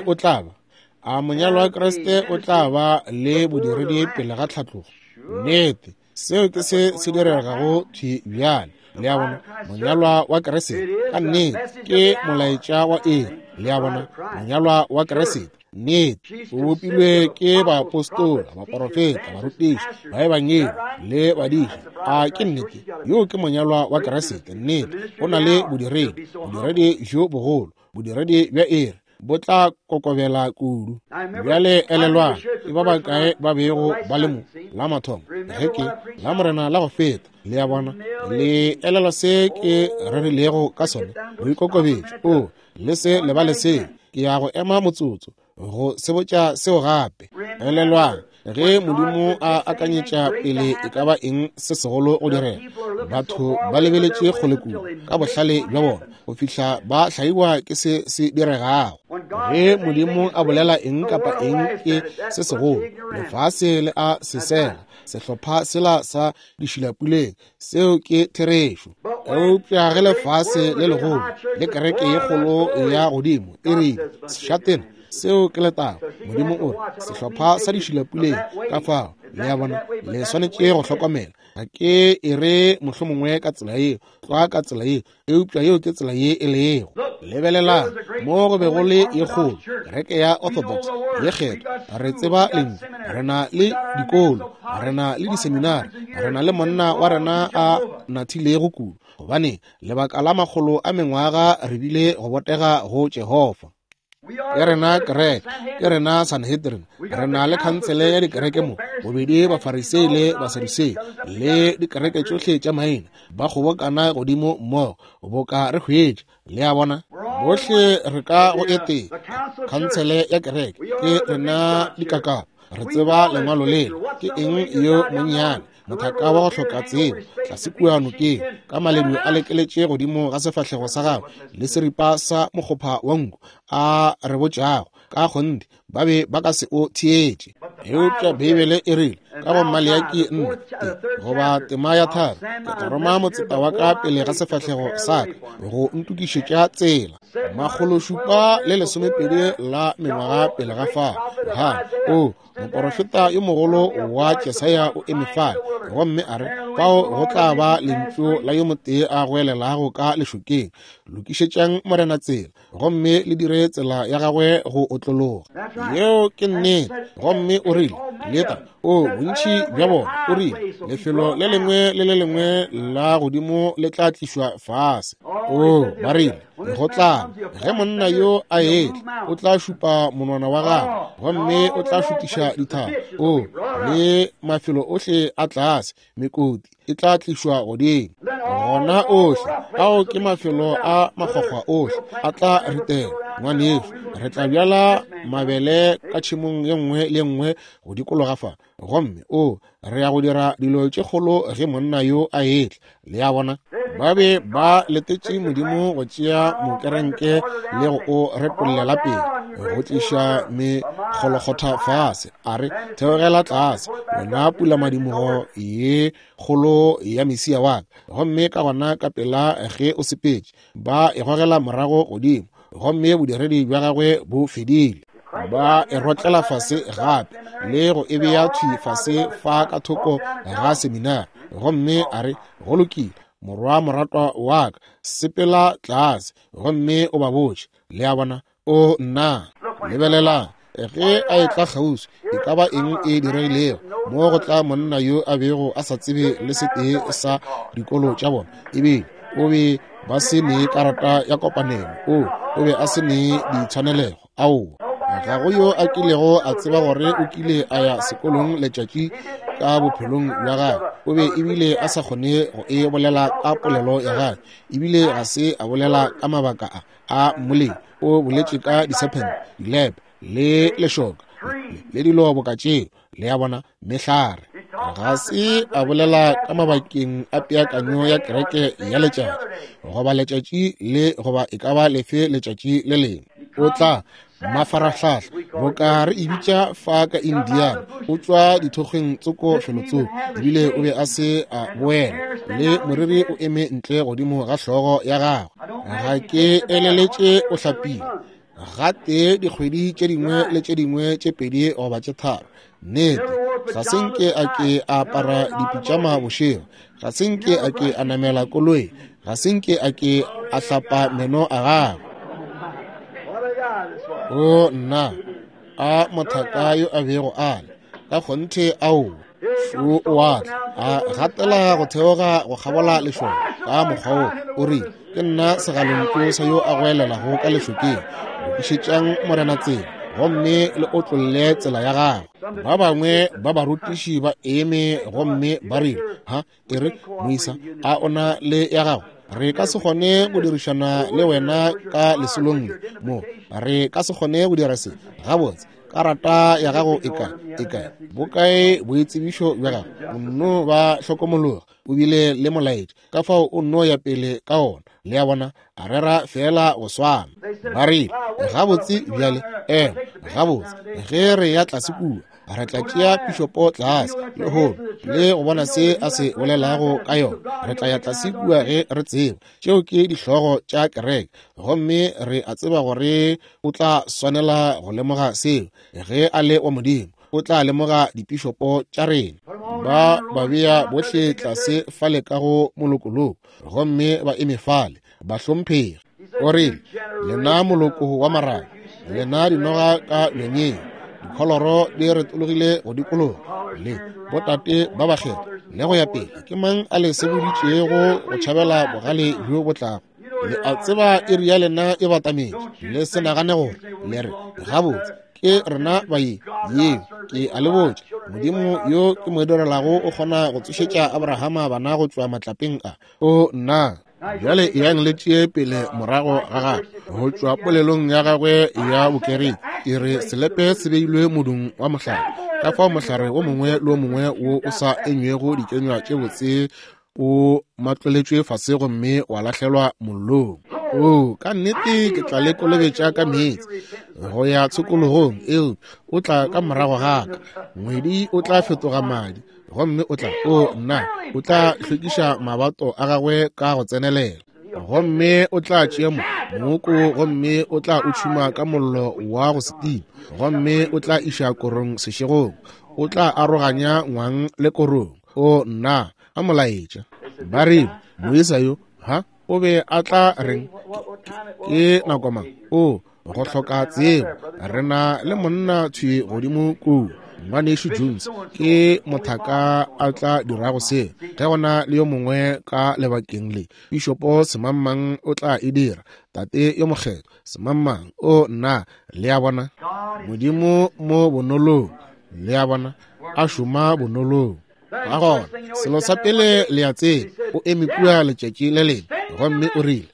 o tla ba le bodiredi pele ga tlhatlogo nnete seo ke se diregago bjale le a bona monyalwa wa Kriste ka nnete ke molaetša wa le a bona monyalwa wa Kriste nnete o bopilwe ke baapostola baprofeta barutiši ba ebangedi le badiri a ke nnete yo ke monyalwa wa Kriste nnete o na le bodiredi jo bogolo bodiredi bja bo tla kokobela kudu bjale elelwa e ba bakae ba bego ba le mo la mathomo ge la morena la go feta le a bona le elela se ke rerilego ka sone go ikokobetše le se le ba le se ke ya go ema motsotso go sebotša seo gape elelwa ge Modimo a akanyetša pele e ka ba eng se segolo go direga batho ba lebeletše kgolekudu ka bohlale bja bona go fihla ba hlaiwa ke se diregago ge Modimo a bolela eng kapa eng ke se segolo lefase le a sesega sehlopha sela sa dišilapuleng seo ke therešo eupša ge lefase le legolo le kereke ye kgolo ya godimo e rile shatena seo ke letao Modimo o re sehlopha sa dišilapuleng ka fao le a bona le swanetše go hlokomela ga ke e re mohlomongwe ka tsela ye tloa ka tsela ye eupša yeo ke tsela ye e leego lebelela mo go be go le ye kgolo kereke ya Orthodox ye kgetho re tseba lentswe re na le dikolo re na le diseminari re na le monna wa rena a nathilego kudu gobane lebaka la makgolo a mengwaga re bile go botega go Jehova ke rena kereke ke rena Sanhedrin re na le khansele ya dikereke mo bobedi bafarisei le basadusei le dikereke tšohle tša maina ba kgobokana godimo mmogo boka re hwetše le a bona bohle re ka go ete khansele ya kereke ke rena dikaka re tseba lengwalo lelo ke eng yo monnyane mothaka wa go hloka tsebo tlasekuano ke ka maledu a lekeletše godimo ga sefahlego sa gago le seripa sa mokgopha wa nku a re botšago ka kgonte ba be ba ka se o thietše eupša Bibele e rile ka go Maleaki 4 goba tema ya 3 ke tla roma motsepa wa ka pele ga sefatlhego sa ka go ntukišetša tsela 720 la mengwaga pele ga fa moprofeta yo mogolo wa Jesaya o emefale gomme a re fao go tla ba lentšu la yo motee a goelelago ka lešokeng lokišetšang morena tsela gomme le dire tsela ya gagwe go otlologa yeo ke nnete gomme o rile leta bontši bja bona o rile lefelo le lengwe le le lengwe la godimo le tla tlišwa fase ba rile go tla ge monna yo a etle o tla šupa monwana wa gagwe gomme o tla šutiša dithaba le mafelo ohle a tlase mekoti e tla tlišwa godimo gona ohle ao ke mafelo a magwagwa ohle a tla ritela ngwaneso re tla bjala mabele ka tšhemong ye nngwe le nngwe go dikologa fa gomme re ya go dira dilo tše kgolo ge monna yo a etle le ya bona ba be ba letetše modimo go tšea mokerenke le go o repollela pele go tliša mekgolokgotha fase a re theogela tlase wena pula madimogo ye kgolo ya mesia wa ka gomme ka gona ka pela ge o sepetše ba e gogela morago godimo gomme bodiredi bja gagwe bo fedile ba e rotlela fase gape le go e beya thwi fase fa ka thoko ga seminari gomme a re go lokile morwa moratwa wa ka sepela tlase gomme o ba botše le a bona nna lebelela ge a e tla kgausi e ka ba eng e diregilego mo go tla monna yo a bego a sa tsebe le setee sa dikolo tša bona ebile o be ba se ne karata ya kopanelo o be a se ne ditshwanelego ga go yo a kilego a tseba gore o kile a ya sekolong letšatši ka bophelong bja gagwe o be ebile a sa kgone go e bolela ka polelo ya gagwe ebile ga se a bolela ka mabaka a moleng o boletše ka disephen dilep le lešoka le dilo bokatšeo le ya bona mehlare ga se a bolela ka mabakeng a peakanyo ya kereke ya letšatši goba letšatši le goba e ka ba lefe letšatši le lengwe o tla mafarahlahla go ka re ebitša fa ka Indiana o tšwa dithokgeng tsoko felotsoko ebile o be a se a boela le moriri o eme ntle godimo ga hlogo ya gagwe ga ke eleletše o hlapile ga tee dikgwedi tše dingwe le tše dingwe tše pedi goba tše tharo nnete ga senke a ke a apara dipitšama bošego ga senke a ke a namela koloi ga senke a ke a hlapa meno a gagwe nna a mothaka yo a bego ale ka kgonthe ao wa a gatela go theoga go kgabola lešoka ka mokgwa o rile ke nna segalonko sa yo a goelelago ka lešokeng lokišetšang morena tsela gomme le otlolle tsela ya gagwe ba bangwe ba barutiši ba eme gomme ba rile e re moisa a ona le ya gagwe re ka se kgone go dirišana le wena ka lesolong mo re ka se kgone go dira se gabotse karata ya gago e kae bokae boitsebišo bja gago o nno ba hlokomologa o bile le molaedi ka fao o nno ya pele ka ona le ya bona a rera fela go swana ba rile gabotse bjale gabotse ge re ya tlase kua re tla tšea pišopo tlase le holo le go bona se a se bolelago ka yona re tla ya tlase kua ge re tseba tšeo ke dihlogo tša kereke gomme re a tseba gore o tla swanela go lemoga seo ge a le wa modimo o tla lemoga dipišopo tša rena ba bea bohle tlase fale ka go molokoloko gomme ba emefale ba hlomphega o rile lena moloko wa maraga lena dinoga ka lwenyeng dikholoro di retologile go dikologa le botate ba bakgetha le go ya pele ke mang a le seboditšego go tšhabela bogale bjo botlago le a tseba iri ya lena e batametše le se nagane gore le re gabotse ke rena bai yeo ke a le botša modimo yo ke mo direlago o kgona go tsošetša Abrahama bana go tšwa matlapeng a nna bjale e yang letšee pele morago ga gagwe go tšwa polelong ya gagwe ya bokereke e re selepe se beilwe modung wa mohlare ka fao mohlare o mongwe le o mongwe wo o sa enywego dikenywa tše botse o matloletšwe fase gomme wa lahlelwa mollong o ka nnete ke tla le kolobetša ka meetse go ya tshokologong eo o tla ka morago gaka. Ngwedi o tla fetoga madi, gomme o tla nna o tla hlwekiša mabato a gagwe ka go tsenelela, gomme o tla tšea mooko, gomme o tla o tšhuma ka mollo wa go setima, gomme o tla iša korong sešegong, o tla aroganya ngwang le korong. Nna a molaetša ba re moisa yo o be a tla reng ke nako mang? Go hloka tsebo. Re na le monna thwe godimo kuu Ngwaneso Jones ke mothaka a tla dirago se ge gona le yo mongwe ka lebakeng le. Bishopo Semammang o tla e dira, tate yo mokgetho Semammang nna le a bona modimo mo bonolong, le a bona a šoma bonolong. Ka gona selo sa pele le a tseba o eme kua letšatši le lena, gomme o rile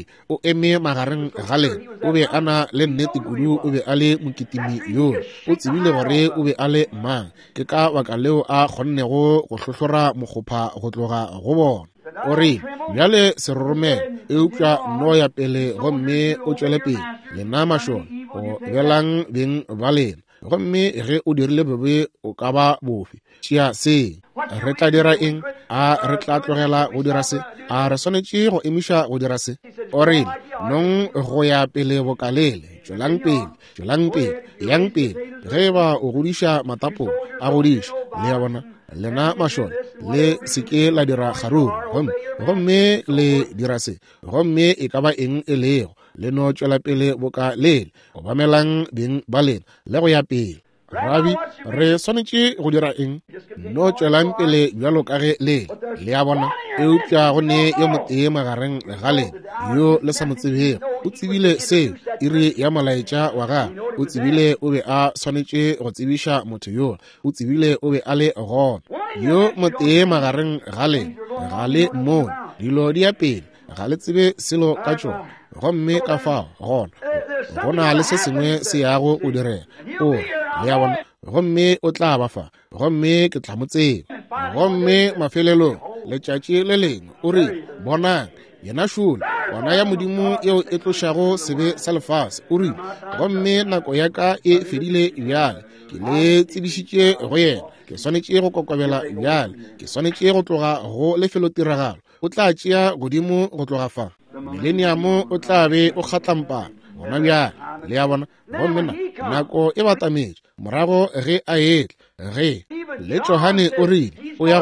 o eme magareng ga lena. O be a na le nnete kudu, o be a le mokitimi yo o tsebile gore o be a le mang. Ke ka baka leo a kgonnego go hlohlora mokgopha go tloga go bona. O rile bjale se roromela eupša no ya pele, gomme o tšwele pele lena mašole o belang beng ba lena, gomme ge o dirile bebe o ka ba bofe. Tšea se re tla dira eng? Re tla tlogela go dira se? Re swanetše go emiša go dira se? O rile nong go ya pele bokalele, tšwelang pele, yang pele. Ge ba o godiša matapo a godiša, le ya bona lena mašole le seke la dira kgaruru, gomme le dira se, gomme e ka ba eng e lego le no tšwela pele bokalele o bamelang beng ba lena le go ya pele. Rabi, re swanetše go dira eng? No tšwelang pele bjalo ka ge le a bona eupša go ne yo motee magareng ga lena yo le sa mo tsebego. O tsebile seo iri ya molaetša wa gago, o tsebile o be a swanetše go tsebiša motho yo, o tsebile o be a le gona yo motee magareng ga lena ga le mmone. Dilo di ya pele, ga le tsebe selo ka tšona, gomme ka fao gona go na le se sengwe se yago o direga. Le a bona gomme o tla ba fa, gomme ke tla mo tseba. Gomme mafelelong letšatši le lengwe o re bonang yena šola gona ya modimo eo e tlošago sebe sa lefase. O re gomme nako ya ka e fedile bjale, ke le tsebišitše go yena, ke swanetše go kokobela bjale, ke swanetše go tloga go lefelotiragalo. O tla tšea godimo go tloga fa mileniamo, o tla be o kgatlampana gona bjale. Le a bona gomme nako e batametše morago ge a etle ge le Johane o rile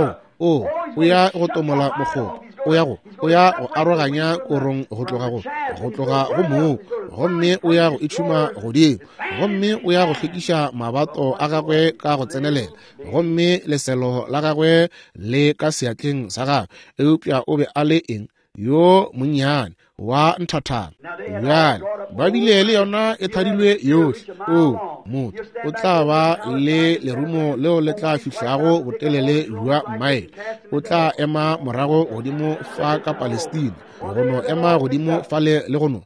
o ya go tomola mokgopo, o ya go aroganya korong go tloga go moo, gomme o ya go itšhuma godimo, gomme o ya go hlwekiša mabato a gagwe ka go tsenelela, gomme leselo la gagwe le ka seatleng sa gagwe eupša o be a le eng yo monnyane wa nthathana. Bjale ba bile le yona e thadilwe yohle. Motho o tla ba le lerumo leo le tla fihlago botelele jwa mmaele. O tla ema morago godimo fa ka Palestina, gono ema godimo fa le gono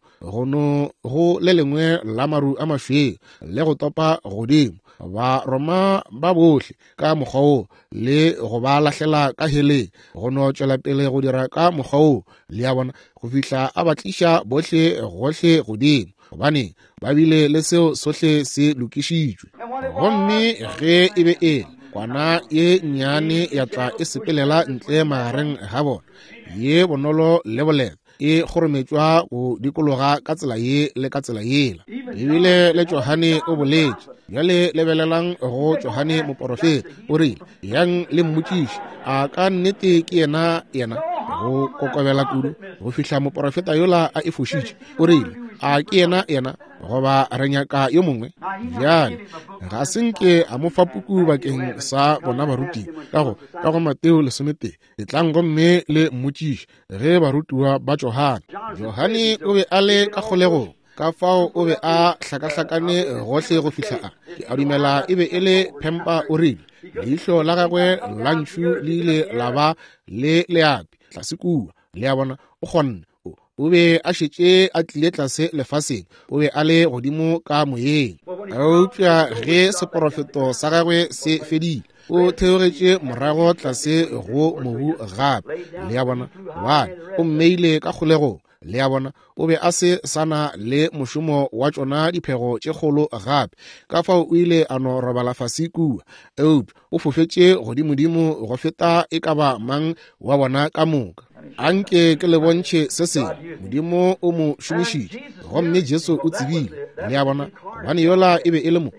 go le lengwe la maru a mašweu le go topa godimo ba Roma ba bohle ka mokgwa o le go ba lahlela ka heleng, gono tšwela pele go dira ka mokgwa o. Le a bona go fihla a batliša bohle gohle godimo, gobane ba bile le seo sohle se lokišitšwe. Gomme ge e be ele kwana ye nnyane ya tla e sepelela ntle magareng ga bona, ye bonolo le boleta e kgorometšwa go dikologa ka tsela ye le ka tsela yela. Ebile le Johane o boletše bjale lebelelang go Johane moprofeta o rile yang le mmotšiši a ka nnete ke yena go kokobela kudu go fihla moprofeta yola a e fošitše. O rile a ke yena goba re nyaka yo mongwe. Bjale ga senke a mo fa puku bakeng sa bona baruti ka go Mateo 11 e tlang gomme le mmotšiši ge barutiwa ba Johane o be a le ka kgolegong ka fao o be a hlakahlakane gohle go fihla ke a dumela e be e le phempa. O rile leihlo la gagwe la ntšu le ile la ba le leapi tlase kua. Le a bona o kgonne o be a šetše a tlile tlase lefaseng, o be a le godimo ka moyeng. Eupša ge seprofeto sa gagwe se fedile, o theogetše morago tlase go mobu gape. Le a bona o mmeile ka kgolegong le a bona o be a se sana le mošomo wa tšona diphego tše kgolo gape ka fao o ile a no robala fase kua eupša o fofetše godimodimo go feta e ka ba mang wa bona ka moka anke ke le bontšhe se sengwe modimo o mo šomišitše gomme jesu o tsebile le a bona gobane yola e be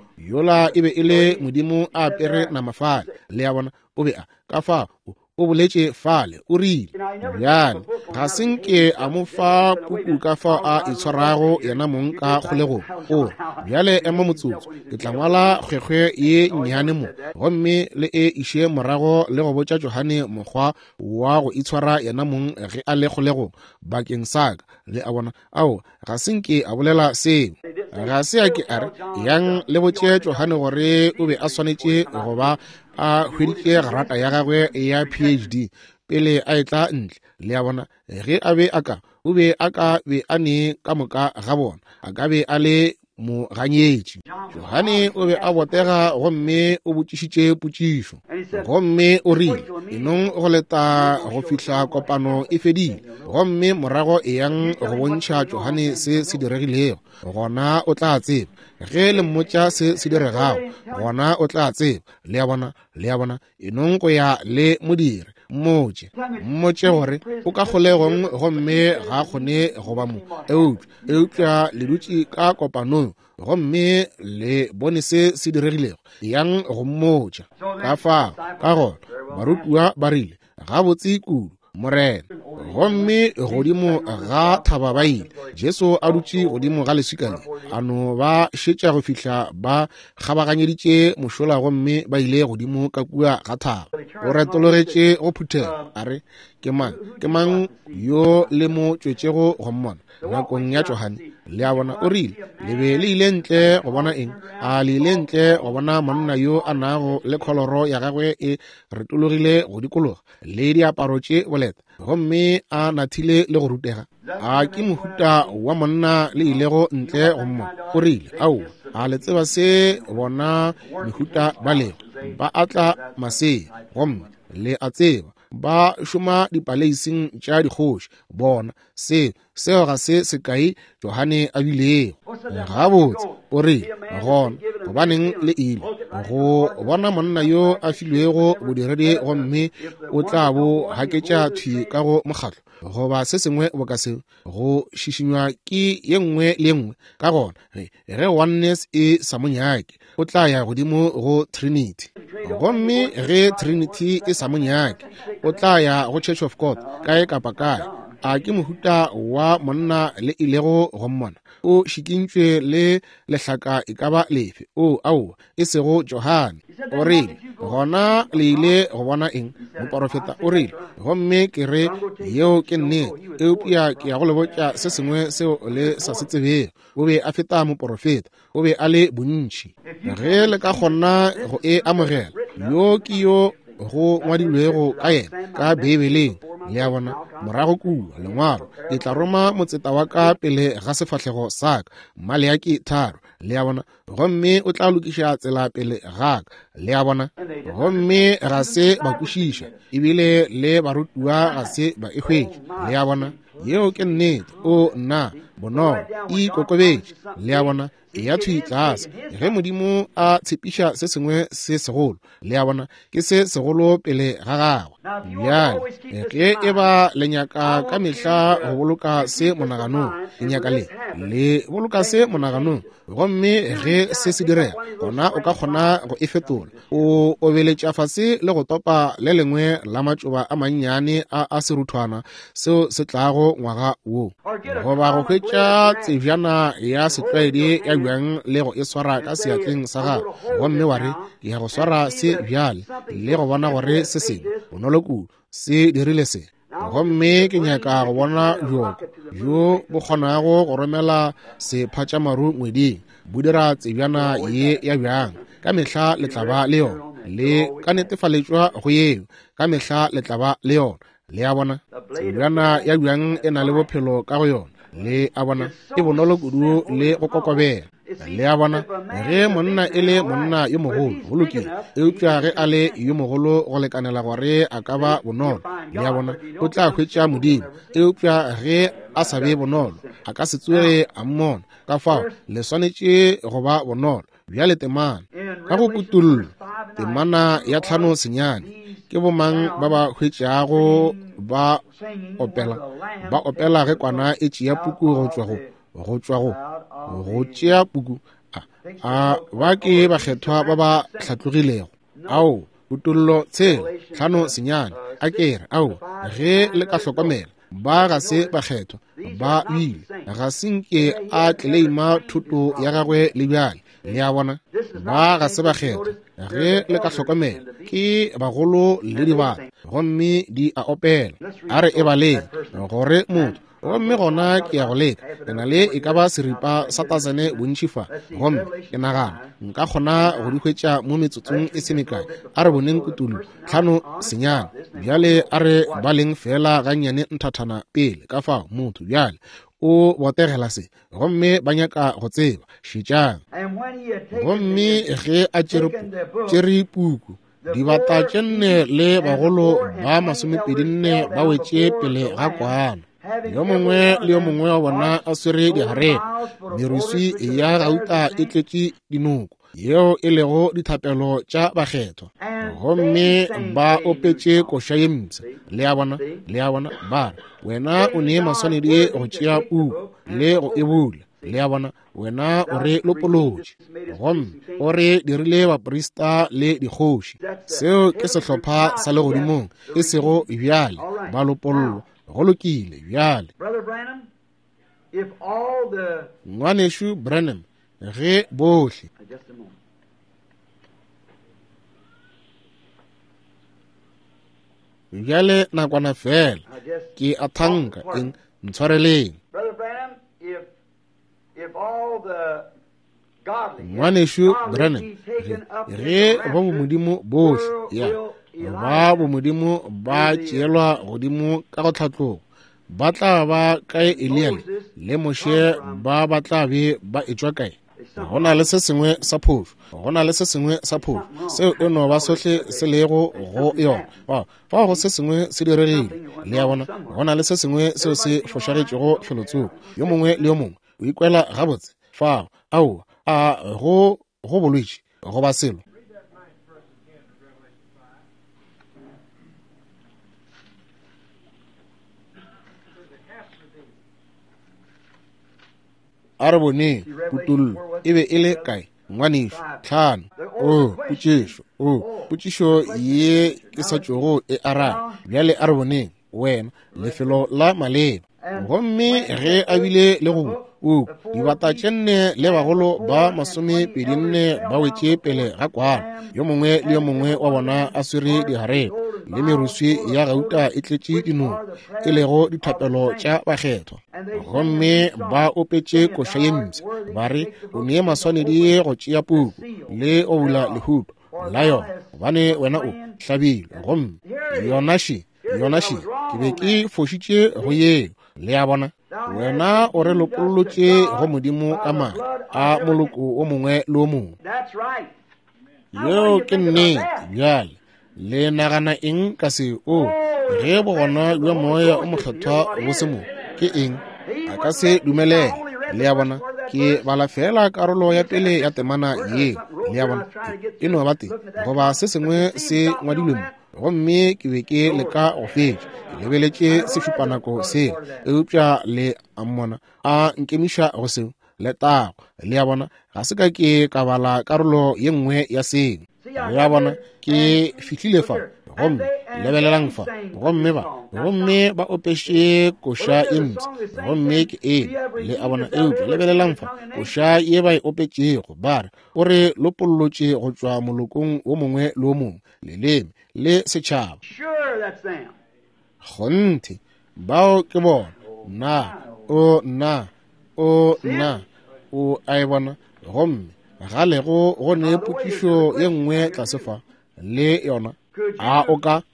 e le modimo a apere namafale le a bona o be a ka fao o boletše fale o rile bjale ga senke a mo fa puku ka fao a itshwarago yena mong ka kgolegong ore bjale ema motsotso ke tla ngwala kgwekgwe ye nnyane mo gomme le e iše morago le go botša Johane mokgwa wa go itshwara yena mong ge a le kgolegong bakeng saka le a bona ao ga senke a bolela seo ga se a ke a re yang le botše Johane gore o be a swanetše go ba a hweditše garata ya gagwe ya PhD pele a etla ntle le a bona ge a be aka o be aka be a ne ka moka ga bona a ka be a le mo ganyetše Johane o be a botega gomme o botšišitše potšišo gomme o rile enong go leta go fihla kopano e fedile gomme morago e yang go bontšha Johane se se diregilego gona o tla tseba ge le mmotša se se diregago gona o tla tseba le a bona enong go ya le modiri mmotše gore o ka kgolegong gomme ga kgone go ba mo eupša le dutše ka kopanong gomme le bone se se diregilego yang go mmotša ka fao ka gona barutiwa ba rile gabotse kudu morena gomme godimo ga thaba ba ile jesu a dutše godimo ga leswika a no ba šetša go fihla ba kgabaganyeditše mošola gomme ba ile godimo ka kua ga thaba o retologetše go phuthela a re ke mang yo le mo tšwetšego go mmona nakong ya Johane le a bona o rile le be le ile ntle go bona eng a le ile ntle go bona monna yo a nago le kholoro ya gagwe e retologile go dikologa le diaparo tše boleta gomme a nathile le go rutega a ke mohuta wa monna le ilego ntle go mmona o rile ao a le tseba se bona mehuta ba lego ba atla masea gomme le a tseba ba šoma dipaleising tša dikgoši bona seo ga se sekai Johane a bilego gabotse o re gona gobaneng le ile go bona monna yo a filwego bodiredi gomme o tla bo haketša thwi ka go mokgatlo goba se sengwe bo ka seo go šišinywa ke ye nngwe le nngwe ka gona ge oneness e sa monyake o tla ya godimo go Trinity gomme ge Trinity e sa monyake o tla ya go Church of God kae kapa kae a ke mohuta wa monna le ilego go mmona o šikintšwe le lehlaka e ka ba lefe ao e sego Johane o rile gona le ile go bona eng moprofeta o rile gomme ke re yeo ke nnete eupša ke ya go le botša se sengwe seo le sa se tsebego o be a feta moprofeta o be a le bontši ge le ka kgona go e amogela yo ke yo go ngwadilwego ka yena ka Bibeleng le a bona morago kua lengwalo e tla roma motseta wa ka pele ga sefahlego saka Maleaki 3 le a bona gomme o tla lokiša tsela pele gaka le a bona gomme ga se ba kwešiša ebile le barutiwa ga se ba ehwetše le a bona yeo ke nnete nna bonolo e kokobetše le a bona e ya thwi tlase ge modimo a tshepiša se sengwe se segolo le a bona ke se segolo pele ga gagwe bjale ge e ba le nyaka ka mehla go boloka se monaganong lenyaka le boloka se monaganong gomme ge se se direga gona o ka kgona go e fetola o obeletša fase le go topa le lengwe la matšoba a mannyane a seruthwana seo se tlago ngwaga wo goba go hwetša tsebjana ya setlwaedi ya bjang le go e swara ka seatleng sa gago gomme wa re ke ya go swara se bjale le go bona gore se sengwe bonolo kudu se dirile se gomme ke nyaka go bona jo bo kgonago go romela sephatšamaru ngweding bo dira tsebjana ye ya bjang ka mehla le tla ba le yona le ka netefaletšwa go yeo ka mehla le tla ba le yona le a bona tsebjana ya bjang e na le bophelo ka go yona le a bona e bonolo kudu le go kokobela le ya bona ge monna e le monna yo mogolo go lokile eupša ge a le yo mogolo go lekanela gore a ka ba bonolo le ya bona o tla hwetša modimo eupša ge a sa be bonolo a ka se tsoge a mmona ka fao le swanetše go ba bonolo bjale temana ka go kutullo temana ya 5 senyane ke bomang ba ba hwetšago ba opela ge kwana e tšea puku go tšea puku ba ke bakgethwa ba ba hlatlogilego ao kutullo tshela 5 senyane a kere ao ge le ka hlokomela ba ga se bakgethwa ba ile ga senke a tleima thuto ya gagwe le bjale le ya bona ba ga se bakgethwa ge le ka hlokomela ke bagolo le dibana gomme di a opela a re e baleng gore motho gomme gona ke ya go leka ke na le e ka ba seripa sa tazene bontšifa gomme ke nagana nka kgona go di hwetša mo metsotsong e semekae a re boneng kutulo 5 senyane bjale a re ba leng fela gannyane nthathana pele ka fao motho bjale o botegela se gomme ba nyaka go tseba šitšang gomme ge a tšere puku dibata tše 4 le bagolo ba 24 ba wetše pele ga kwana yo mongwe le yo mongwe wa bona a swere dihareng meruswi ya gauta e tletše dinoko yeo e lego dithapelo tša bakgethwa gomme ba opetše koša ye mpša le ya bona ba re wena o ne maswanedi go tšea puku le go e bula le ya bona wena o re lopolotše gomme o re dirile baporista le dikgoši seo ke sehlopha sa legodimong e sego bjale ba lopollo go lokile bjale ngwanešo Branham ge bohle bjale nakwana fela ke a thanka eng ntshwareleng ngwanešo Branham ge ba bomodimo bohle ya ba bomodimo ba tšeelwa godimo ka go tlhatlogo ba tla ba kae Eliya le Moshe ba tla be ba etšwa kae go na le se sengwe sa phošo seo e no ba sohle se lego go yona fa go se sengwe se diregile le ya bona go na le se sengwe seo se fošagetšego felotsoko yo mongwe le yo mongwe o ikwela gabotse fa ao go bolwetše go ba selo a re bone kutullo e be e le kae ngwanešo 5 potšišo ye ke sa tšogo e araba bjale a re boneng wena lefelo la maleba gomme ge a bile le go dibata tše 4 le bagolo ba 24 ba wetše pele ga kwana yo mongwe le yo mongwe wa bona a swere dihareng le meruswi ya gauta e tletše dinoko e lego dithapelo tša bakgethwa gomme ba opetše koša ye mpša ba re o ne maswanedi go tšea puku le o bula lehuto la yona gobane wena o hlabilwe gomme yonaši ke be ke fošitše go yeo le ya bona wena o re lopolotše go modimo ka mae a moloko o mongwe le o mongwe yeo ke nnete bjale le nagana eng ka se ge bogona bja moya o mokgethwa go se mo ke eng a ka se dumelele le ya bona ke bala fela karolo ya pele ya temana ye le ya bona e no ba teng goba se sengwe se ngwadilwe mo gomme ke be ke leka go fetša ke lebeletše sešupanako se eupša le ammona a nkemiša go seo le tago le ya bona ga se ka ke ka bala karolo ye nngwe ya seng le ya bona ke fihlile fa gomme lebelelang fa gomme ba opeše koša e mpša gomme ke le a bona eupša lebelelang fa koša ye ba e opetšego ba re o re lopolotše go tšwa molokong o mongwe le o mongwe leleme le setšhaba gonthe bao ke bona o a e bona gomme ga lego go ne potšišo ye nngwe tlase fa le yona a o ka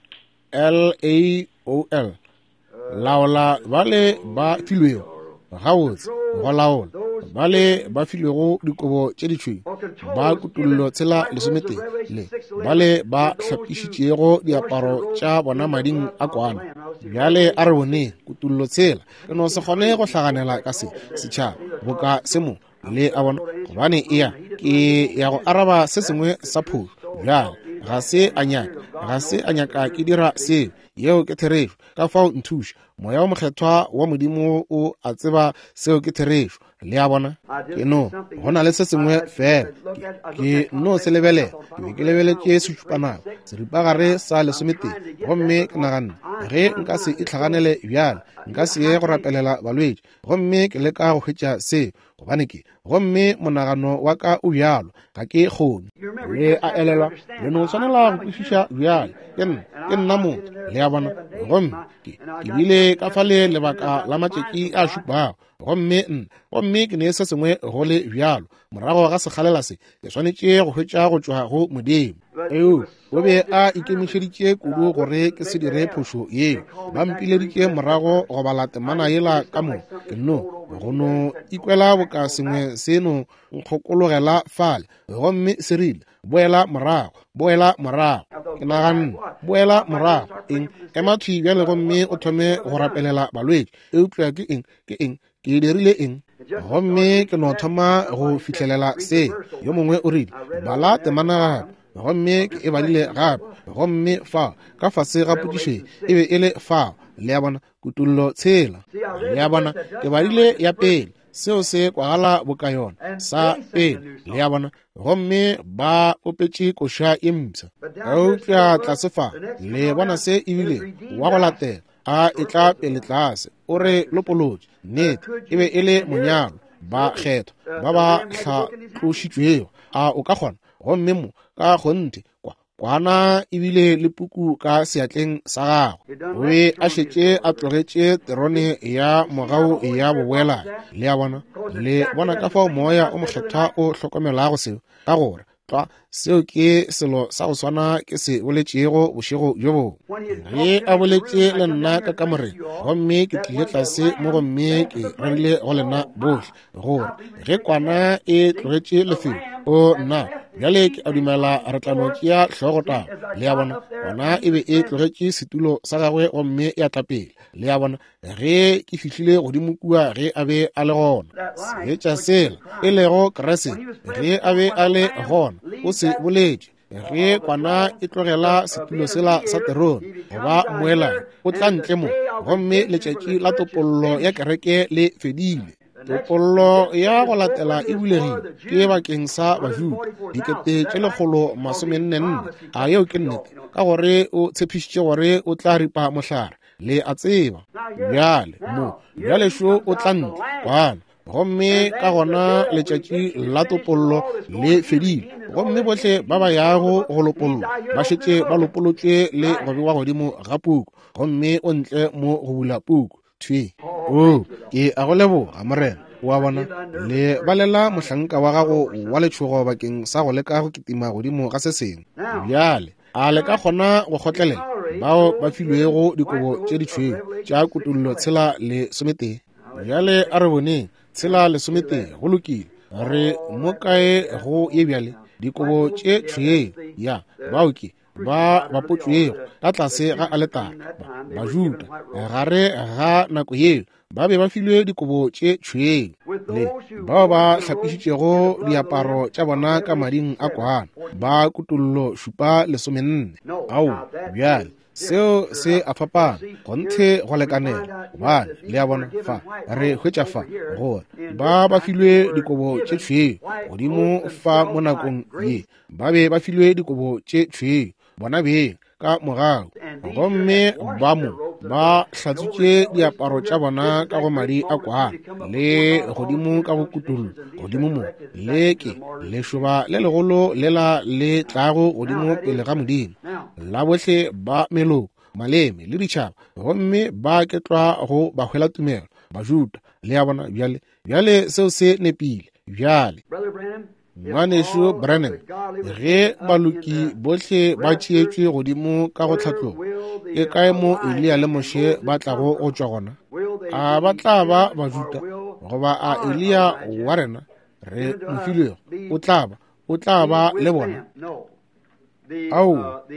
LAOL laola ba le ba filwego gabotse go laola bale ba filwego dikobo tše ditšhweu ba kutullo tsela lesomete le bale ba hlapišitšego diaparo tša bona mading a kwana. Bjale a re bone kutullo tsela ke no se kgone go hlaganela ka setšhaba boka semo le a bona gobane ea ke ya go araba se sengwe sa phošo. Bjale ga se a nyaka ke dira seo yeo ke therešo ka fao nthuša moya wa mokgethwa wa modimo o a tseba seo ke therešo le a bona ke no go na le se sengwe fela ke no se lebelela ke be ke lebeletše setšupanago seripagare sa lesomete gomme ke naganne ge nka se itlhaganele bjale nka se ye go rapelela balwetši gomme ke leka go hwetša seo gobane ke gomme monagano wa ka o bjalo ga ke kgone le a elelwa le no tshwanela go kwešiša bjale ke nna motho le a bona gomme ke bile ka fale lebaka la matšeki a šupago gomme ke ne se sengwe go le bjalo morago ga sekgalela se ke swanetše go hwetša go tšwa go modimo. O be a ikemišeditše kudu gore ke se dire phošo yeo ba mpileditše morago go bala temana yela ka mo ke no go no ikwela boka sengwe seno nkgokologela fale gomme se rile boela morago ke naganne boela morago ema thwi bjale gomme o thome go rapelela balwetši eupša ke eng ke dirile eng gomme ke no thoma go fihlelela se yo mongwe o rile bala temana gape gomme ke e badile gape gomme fa ka fase ga putišwe e be e le fa le ya bona kutullo tshela le ya bona ke badile ya pele seo se kwagala boka yona sa pele le ya bona gomme ba opetše koša e mpša eupša tlase fa le bona se ebile wa go latela a e tla pele tlase o re lopolotše nnete e be e le monyalo ba kgethwa ba ba hlaklošitšwego a o ka kgona gomme mo ka kgonte kwana ebile le puku ka seatleng sa gago o be a šetše a tlogetše terone ya mogao ya boboela le ya bona ka fao moya o mokgethwa o hlokomelago seo ka gore seo ke selo sa go swana ke se boletšego bošego jo bo ge a boletše le nna ka kamore gomme ke tlile tlase mo gomme ke rabile go lena bohle gore ge kwana e tlogetše lefelo o nna bjale ke a dumela re tla no tšea hlogotaba le ya bona gona e be e tlogetše setulo sa gagwe gomme e atlapele le ya bona ge ke fihlile godimo kua ge a be a le gona seetša sela e lego krese ge a be a le gona o se boletše ge kwana e tlogela setulo sela sa terone goba moelane o tla ntle mo gomme letšatši la topollo ya kereke le fedile. Topollo ya go latela e bulegile ke bakeng sa bajuda 1944 a yeo ke nnete ka gore o tshepišitše gore o tla ripa mohlare le a tseba bjale šo o tla ntle kwana gomme ka gona letšatši la topollo le fedile gomme bohle ba ba yago go lopollo ba šetše ba lopolotše le go bewa godimo ga puku gomme o ntle mo go bula puku thwi ke a go leboga morena wa bona le balela mohlanka wa gago wa letšhogo bakeng sa go leka go kitima godimo ga se sengwe bjale a le ka kgona go kgotlelela bao ba filwego dikobo tše ditšhweu tša kutullo tshela le somete bjale a re boneng tshela le somete go lokile re mo kae go ye bjale dikobo tše tšhweu ya baoki ba bapotšwego ka tlase ga aletara bajuda gare ga nako yeo ba be ba filwe dikobo tše tšhweu le bao ba hlapišitšego diaparo tša bona ka mading a kwana ba kutullo šupa lesomenne ao bjale seo se a fapana go nthe go lekanela gobane le a bona fa re hwetša fa gore ba filwe dikobo tše tšhweu godimo fa mo nakong ye ba be ba filwe dikobo tše tšhweu bona beng ka mogao gomme ba mo ba hlatsitše diaparo tša bona ka go madi a kwana le godimo ka go kutullo godimo mo leke lešoba le legolo lela le tlago godimo pele ga modimo la bohle ba meloko maleme le ditšhaba gomme ba ketlwa go bahwela tumelo bajuda le ya bona bjale seo se nepile bjale ngwaneso Branham ge baloki bohle ba tšeetšwe godimo ka go tlhatlo e kae mo Elia le Moshe ba tlago go tšwa gona a ba tla ba bajuda goba a Elia wa rena re mofilego o tla ba le bona au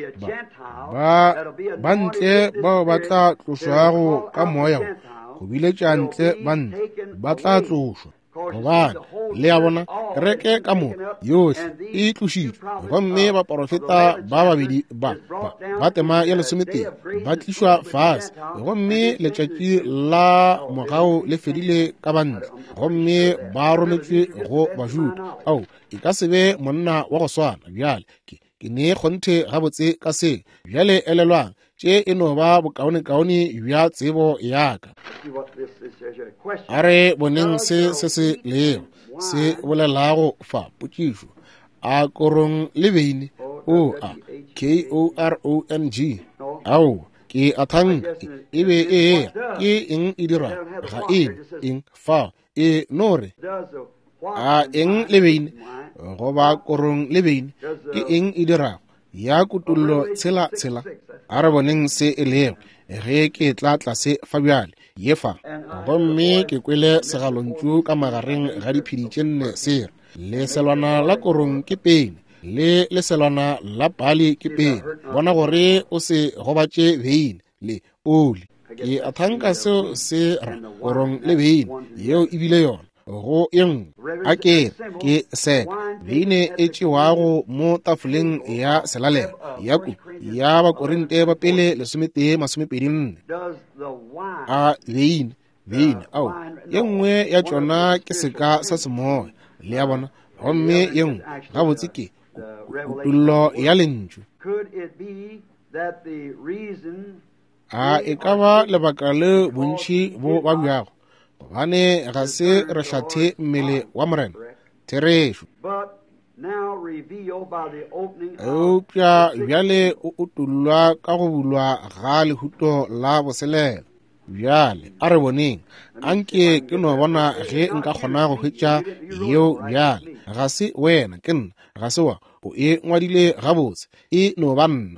ba ntle bao ba tla tloswago ka moya go biletša ntle ba tla tloswa gobane le ya bona kereke ka mo yohle e tlošitšwe gomme baprofeta ba babedi ba tema ya lesometee ba tlišwa fase gomme letšatši la mogao le fedile ka bantle gomme ba rometšwe go bajuda au e ka se be monna wa go swana bjale ke ne kgonthe gabotse ka se bjale elelwang tše e no ba bokaone-kaone bja tsebo yaka a re boneng se lego se bolelago fa potšišo a korong le beine KORONG au ke a thanke e be ke eng e dira ga eng fa e no re a eng le beine goba korong le beine ke eng e dirago ya kutullo tshela a re boneng se e lego ge ke tla tlase fa bjale ye fa gomme ke kwele segalontšu ka magareng ga diphedi tše nne sere leselwana la korong ke pene le leselwana la pali ke pene bona gore o se gobatše beine le oli ke a thanka seo se ra korong le beine yeo e bile yona go eng a ke seka beine e tšewago mo tafoleng ya selalelo ya bakorinte ba pele 11:24 a beine au ye nngwe ya tšona ke seka sa semoya le ya bona gomme ye nngwe gabotse ke kutullo ya lentšu a e ka ba lebaka le bontši bo ba bjago gobane ga se re hlathe mmele wa morena therešo eupša bjale o utullwa ka go bulwa ga lehuto la boselelo bjale a re boneng anke ke no bona ge nka kgona go hwetša yeo bjale ga se wena ke nna ga se wa o e ngwadile gabotse e no ba nna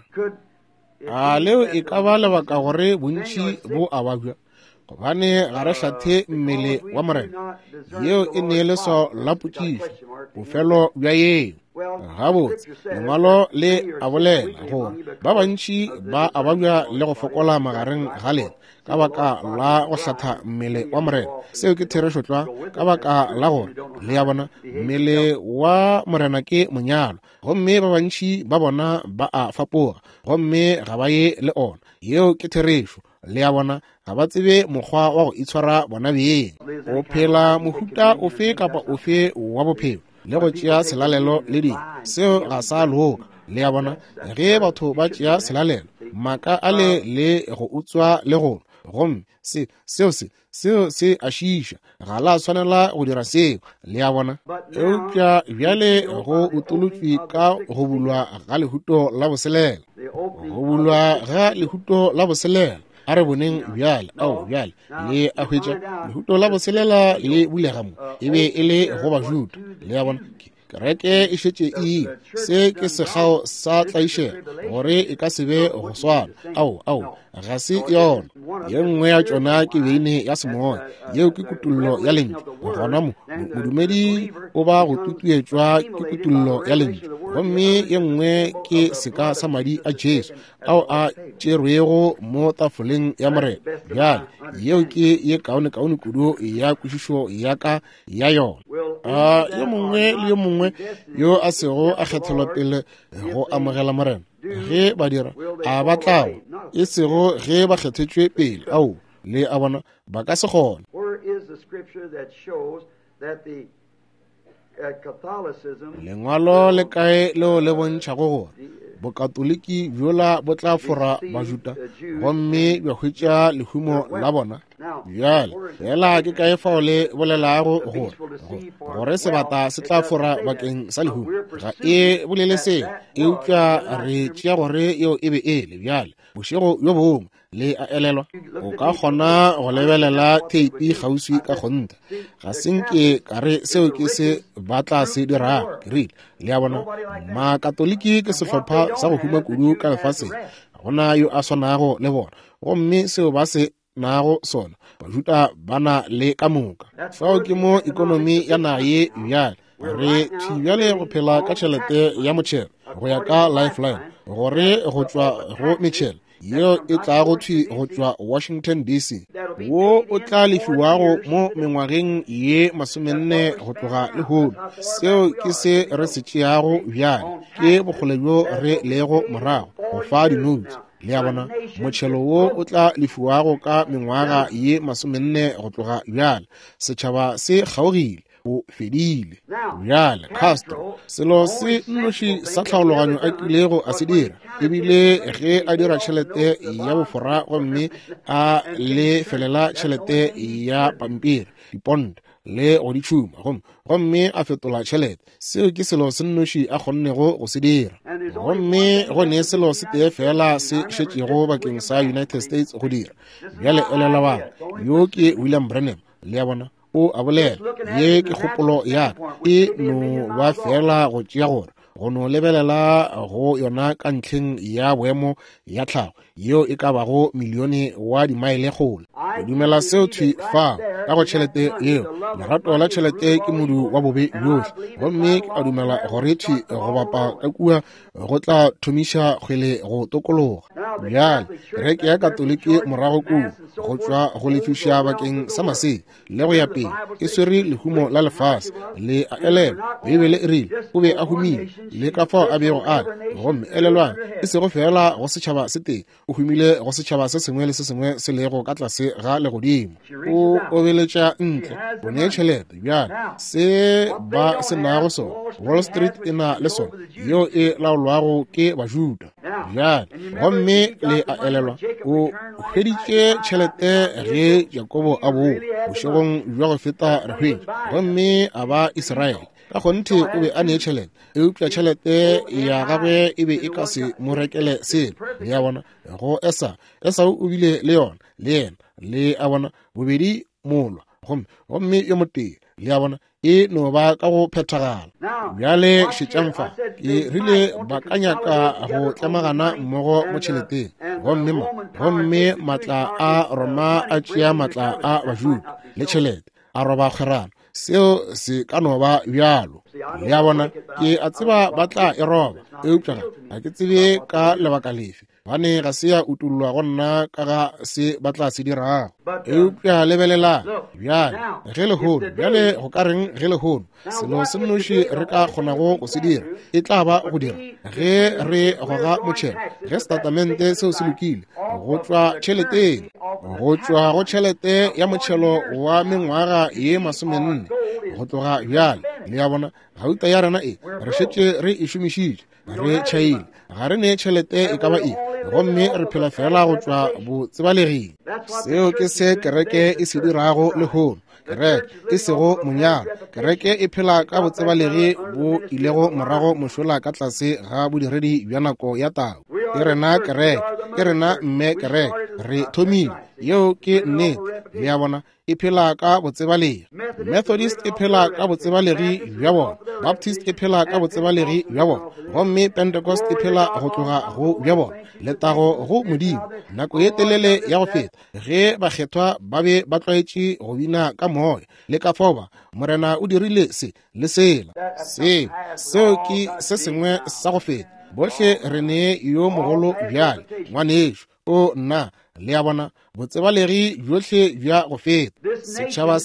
a leo e ka ba lebaka gore bontši bo a babja gobane ga re hlathe mmele wa morena yeo e neeleso la potšišo bofelo bja yeo gabotse lengwalo le a bolela gore ba bantši ba a babja le go fokola magareng ga lena ka baka la go hlatha mmele wa morena seo ke therešotlwa ka baka la gore le ya bona mmele wa morena ke monyalo gomme ba bantši ba bona ba a fapoga gomme ga ba ye le ona yeo ke therešo le ya bona ga ba tsebe mokgwa wa go itshwara bona beeng go phela mohuta ofe kapa ofe wa bophelo le go tšea selalelo le ding seo ga sa loka le ya bona ge batho ba tšea selalelo maaka a le go utswa le golo gomme seo se a šiiša ga la tshwanela go dira seo le ya bona eupša bjale go utolotšwe ka go bulwa ga lehuto la boselela go bulwa ga lehuto la boselela a re boneng bjale le a hwetša lehuto la boselela le bulega mo e be e le go bajuda le ya bona kereke e šetše se ke sekgao sa tlaišega gore e ka se be go swana au ga se yona ye nngwe ya tšona ke beine ya semoya yeo ke kutullo ya lentšu gona modumedi o ba go tutuetšwa ke kutullo ya lentšu gomme ye nngwe ke seka sa madi a Jesu ao a tšerwego mo tafoleng ya morena bjale yeo ke ye kaone kudu ya kwešišo ya ka ya yona yo mongwe le yo mongwe yo a sego a kgethelwa pele go amogela morena ge ba dira a batlago e sego ge ba kgethetšwe pele au le a bona ba ka se kgona lengwalo le kae leo le bontšhago gore bokatoliki bjola bo tla fora bajuda gomme bja hwetša lehumo la bona bjale fela ke kae fao le bolelago gore sebata se tla fora bakeng sa lehumo ga e bolele seo eupša re tšea gore yeo e be e le bjale bošego yo bongwe le a elelwa o ka kgona go lebelela teipi kgauswi ka kgonta ga senke ka re seo ke se batla se dirago ke rile le ya bona makatoliki ke sehlopha sa go huma kudu ka lefaseng gona yo a swaнаgo le bona gomme seo ba se nago sona bajuta ba na le ka moka fao ke mo ikonomi ya naga ye bjale re thibjale go phela ka tšhelete ya motšhelo go ya ka lifeline gore go tšwa go metšhelo yeo e tla go thwi go tšwa Washington DC wo o tla lefiwago mo mengwageng ye 40 go tloga lehono seo ke se re se tšeago bjale ke bogole bjo re lego morago go fa dinouts le ya bona motšhelo wo o tla lefiwago ka mengwaga ye 40 go tloga bjale setšhaba se kgaogile o fedile bjale Castro selo se nnoši sa tlhaologanyo a kilego a se dira ebile ge a dira tšhelete ya bofora gomme a le felela tšhelete ya pampiri dipond le go ditšhuma gomme a fetola tšhelete seo ke selo se nnoši a kgonnego go se dira gomme gone selo se tee fela se šetšego bakeng sa United States go dira bjale elela ba yo ke William Branham le ya bona o a bolela ye ke kgopolo ya e no ba fela go tšea gore go no lebelela go yona ka ntlheng ya boemo ya tlhago yeo e ka bago milione wa dimaele kgolo o dumela seo thwi fa ka go tšhelete yeo lerato la tšhelete ke modu wa bobe yohle gomme a dumela gore thwi go bapa ka kua go tla thomiša kgwele go tokologa bjale kereke ya katoliki morago kuo go tšwa go lefiša bakeng sa masedi le go ya pele e swere lehumo la lefase le a elelwa bibele e rile o be a humile le ka fao a bego a gomme elelwang e sego fela go setšhaba se teng o humile go setšhaba se sengwe le se sengwe se lego ka tlase ga legodimo o obeletša ntle bone tšhelete bjale se ba se nago sona Wall Street e na le sona yeo e laolwago ke bajuda bjale gomme le a elelwa o hweditše tšhelete ge Jakobo a bo bošegong bja go feta re hwetše gomme a ba Israele ka kgonte o be a nee tšhelete e upša tšhelete ya gagwe e be e ka se mo rekele selo le ya bona go Esau o bile le yona le yena le a bona bobedi molwa gomme yo motee le ya bona e no ba ka go phethagala bjale šetšamfa ke rile ba ka nyaka go tlemagana mmogo mo tšheleteng gomme matla a Roma a tšea matla a bajuda le tšhelete a roba kgerano seo se ka no ba bjalo le ya bona ke a tseba ba tla e roba e upša ga ke tsebe ka lebaka lefe bane ga se ya utullwa go nna ka ga se ba tla se dirago e upša lebelela bjale ge lehono bjale go ka reng ge lehono selo se nnoši re ka kgonago go se dira e tla ba go dira ge re goga motšhelo ge setatamente seo se lokile go tšwa tšheleteng go tšwa go tšhelete ya motšhelo wa mengwaga ye 40 go tloga bjale le ya bona gauta ya rena e re šetše re e šomišitše re tšhaile ga re ne tšhelete e ka ba e gomme re phela fela go tšwa botsebalegeng seo ke se kereke e se dirago lehono kereke e sego monyalo kereke e phela ka botsebalegi bo ilego morago mošola ka tlase ga bodiredi bja nako ya tau e rena kereke ke rena mme kereke re thomile yeo ke nnete le ya bona e phela ka botsebalegi Methodist e phela ka botsebalegi bja bona Baptist e phela ka botsebalegi bja bona gomme Pentecost e phela go tloga go bja bona letago go modimo nako ye telele ya go feta ge bakgethwa ba be ba tlwaetše go bina ka moya le ka foba morena o dirile se le sela seo ke se sengwe sa go feta bohle re ne yo mogolo bjale ngwanešo o nna le ya bona botsebalegi bjohle bja go feta setšhaba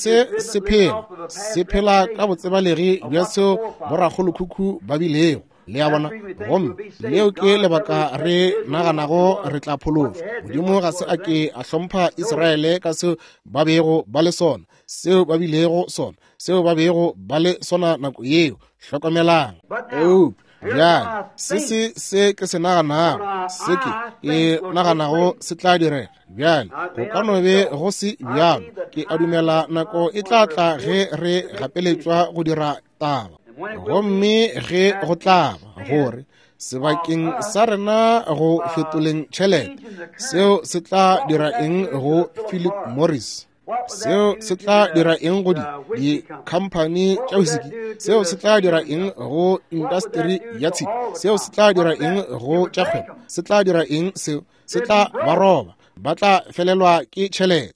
se phela ka botsebalegi bja seo boragolokhukhu ba bilego le ya bona gomme leo ke lebaka re naganago re tla phološa modimo ga se a ke a hlompha Israele ka seo ba bego ba le sona seo ba bilego sona seo ba bego ba le sona nako yeo hlokomelang bjale se ke se naganago se ke naganago se tla direga bjale go ka no be go se bjalo ke a dumela nako e tla tla ge re gapeletšwa go dira taba gomme ge go tla ba gore sebakeng sa rena go fetoleng tšhelete seo se tla dira eng go Philip Morris seo se tla dira eng go di-company tša whisky seo se tla dira eng go industry ya tshipi seo se tla dira eng go tša kgwebo se tla dira eng seo se tla ba roba ba tla felelwa ke tšhelete.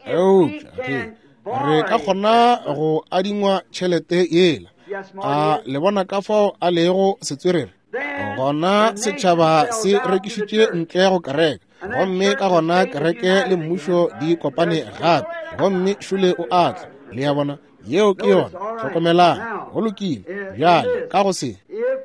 Re ka kgona go adingwa tšhelete yela. A le bona ka fao a lego setswerere. Gona setšhaba se rekišitše ntle go kereke, gomme ka gona kereke le mmušo di kopane gape, gomme šule o atla. Le ya bona yeo ke yona tlhokomelang go lokile bjale ka go se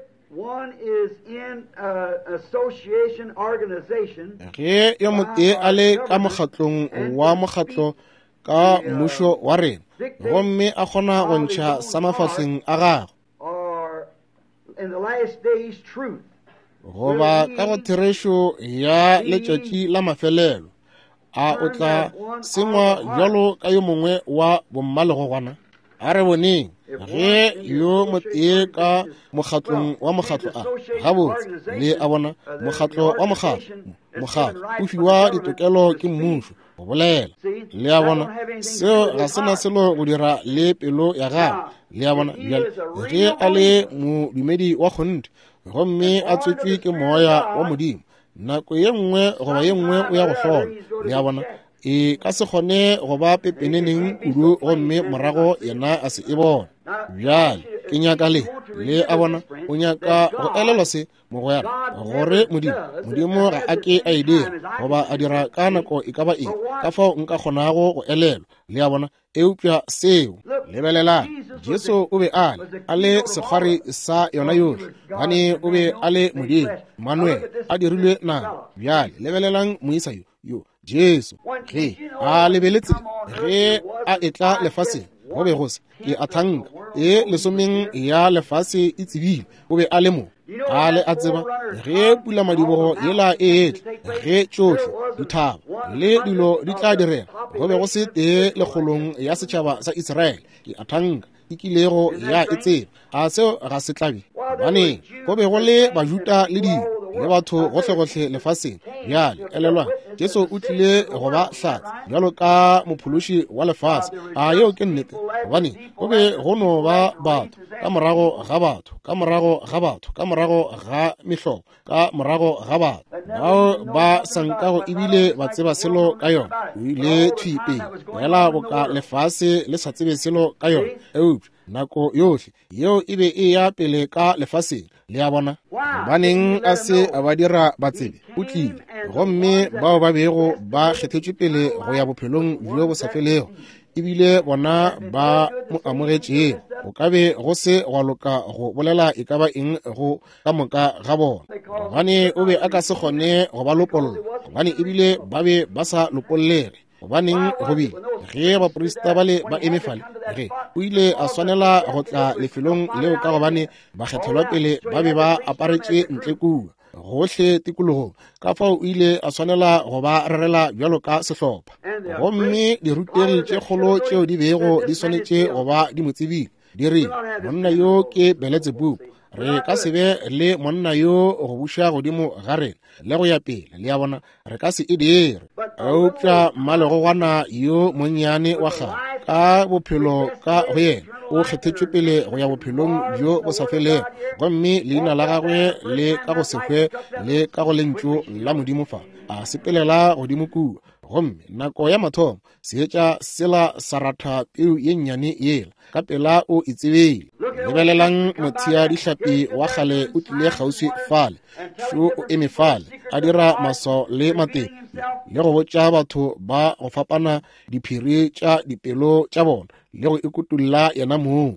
ge yo motee a le ka mokgatlong wa mokgatlo ka mmušo wa rena, gomme a kgona go ntšha sa mafahleng a gago goba ka go therešo ya letšatši la mafelelo, a o tla sengwa bjalo ka yo mongwe wa bommalegogwana. A re boneng ge yo motee ka mokgatlong wa mokgatlo a gabotse le a bona mokgatlo wa mokgatlo o fiwa ditokelo ke mmušo go bolela. Le a bona seo ga sena selo go dira le pelo ya gago. Le a bona bjale ge a le modumedi wa kgonte, gomme a tswetswe ke moya wa modimo, nako ye nngwe goba ye nngwe o ya go hlola. Le a bona e ka se kgone go ba pepeneneng kudu, gomme morago yena a se e bona. Bjale ke nyaka le a bona o nyaka go elelwa se mogoyana gore modimo ga a ke a e dira goba a dira ka nako e ka ba eng ka fao nka kgonago go elelwa. Le a bona eupša seo lebelelang Jesu o be a le sekgwari sa yona yohle, gane o be a le modimo Manuel a dirilwe nang. Bjale lebelelang moisa yo Jesu ge a lebeletse ge a etla lefaseng, go be go se ke a thanka e lesomeng ya lefase e tsebile o be a le mo a le a tseba ge pula madibogo yela e etle ge tšohle dithaba le dilo di tla direga, go be go se tee lekgolong ya setšhaba sa Israele. Ke a thanka e kilego ya e tseba a seo ga se tlabe baneng go be go le bajuta le dilo le batho gohle lefaseng. Bjale elelwa Jesu o tlile go ba hlatsa bjalo ka mophološi wa lefase. A yeo ke nnete gobane go be go no ba batho ka morago ga batho ka morago ga batho ka morago ga mehlobo ka morago ga batho bao ba sankago ebile ba tseba selo ka yona. O ile thwipe wela boka lefase le sa tsebe selo ka yona. Eupša nako yohle yeo e be e ya pele ka lefaseng. Le a bona baneng a se a ba dira batsebe o tlile, gomme bao ba bego ba kgethetšwe pele go ya bophelong bjo bo sa felego, ebile bona ba mo amogetšego. Go ka be go se go loka go bolela e ka ba eng go ka moka ga bona, gobane o be a ka se kgone go ba lopolola, gobane ebile ba be ba sa lopollege. Gobaneng go bile ge baporista ba le ba emefale ge o ile a swanela go tla lefelong leo ka gobane bakgethelwa pele ba be ba aparetše ntle kua gohle tikologong, ka fao o ile a swanela go ba rerela bjalo ka sehlopha. Gomme dirutegi tše kgolo tšeo di bego di swanetše go ba di mo tsebile di re monna yo ke Belzebub. Re ka se be le monna yo go buša godimo ga rena le go ya pele. Le ya bona re ka se e dire. Eupša mmalegogwana yo monnyane wa gagwe ka bophelo ka go yena o kgethetšwe pele go ya bophelong bjo bo sa felego, gomme leina la gagwe le ka go sehwe le ka go lentšu la modimo fa a sepelela godimo kua. Gomme nako ya mathomo seetša sela sa ratha peu ye nnyane yela ka pela o e tsebile. Lebelelang motšea dihlapi wa kgale o tlile kgauswi fale šo o eme fale a dira maso le matepe le go botša batho ba go fapana diphiri tša dipelo tša bona le go ikutulla yena moo.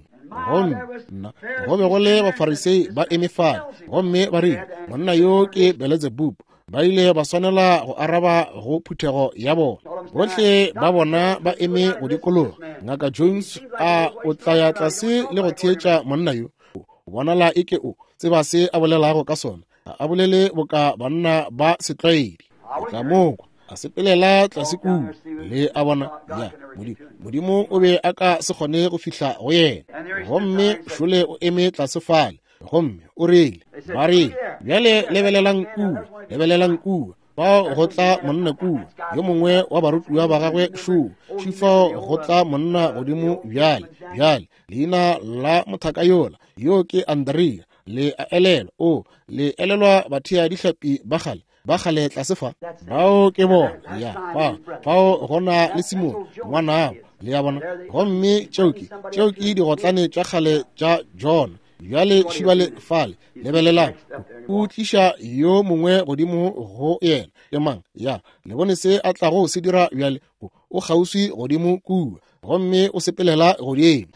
Go be go le bafarisei ba eme fale, gomme ba rile monna yo ke Belzebub. Ba ile ba swanela go araba go phuthego ya bona. Bohle ba bona ba eme go dikologa. Ngaka Jones a o tla ya tlase le go theetša monna yo. O bonala eke o tseba se a bolelago ka sona, a bolele boka banna ba setlwaedi. O tla mokwa a sepelela tlase kua le a bona ya modimo o be a ka se kgone go fihla go yena, gomme šole o eme tlase fale. Gomme o rile ba rile bjale lebelelang kua ba go tla monna kua yo mongwe wa barutiwa ba gagwe šifo go tla monna godimo bjale leina la mothaka yola yo ke Andrea le a elelwa le elelwa bathea dihlapi ba gale ba kgale tlase fa bao ke bona ya bao gona le Simon ngwana le ya bona gomme tšeo ke digotlane tša kgale tša John bjale šibale fale lebelelang o tliša yo mongwe godimo go yena ke mang ya le bone se a tlago se dira bjale o kgauswi godimo kua gomme o sepelela godimo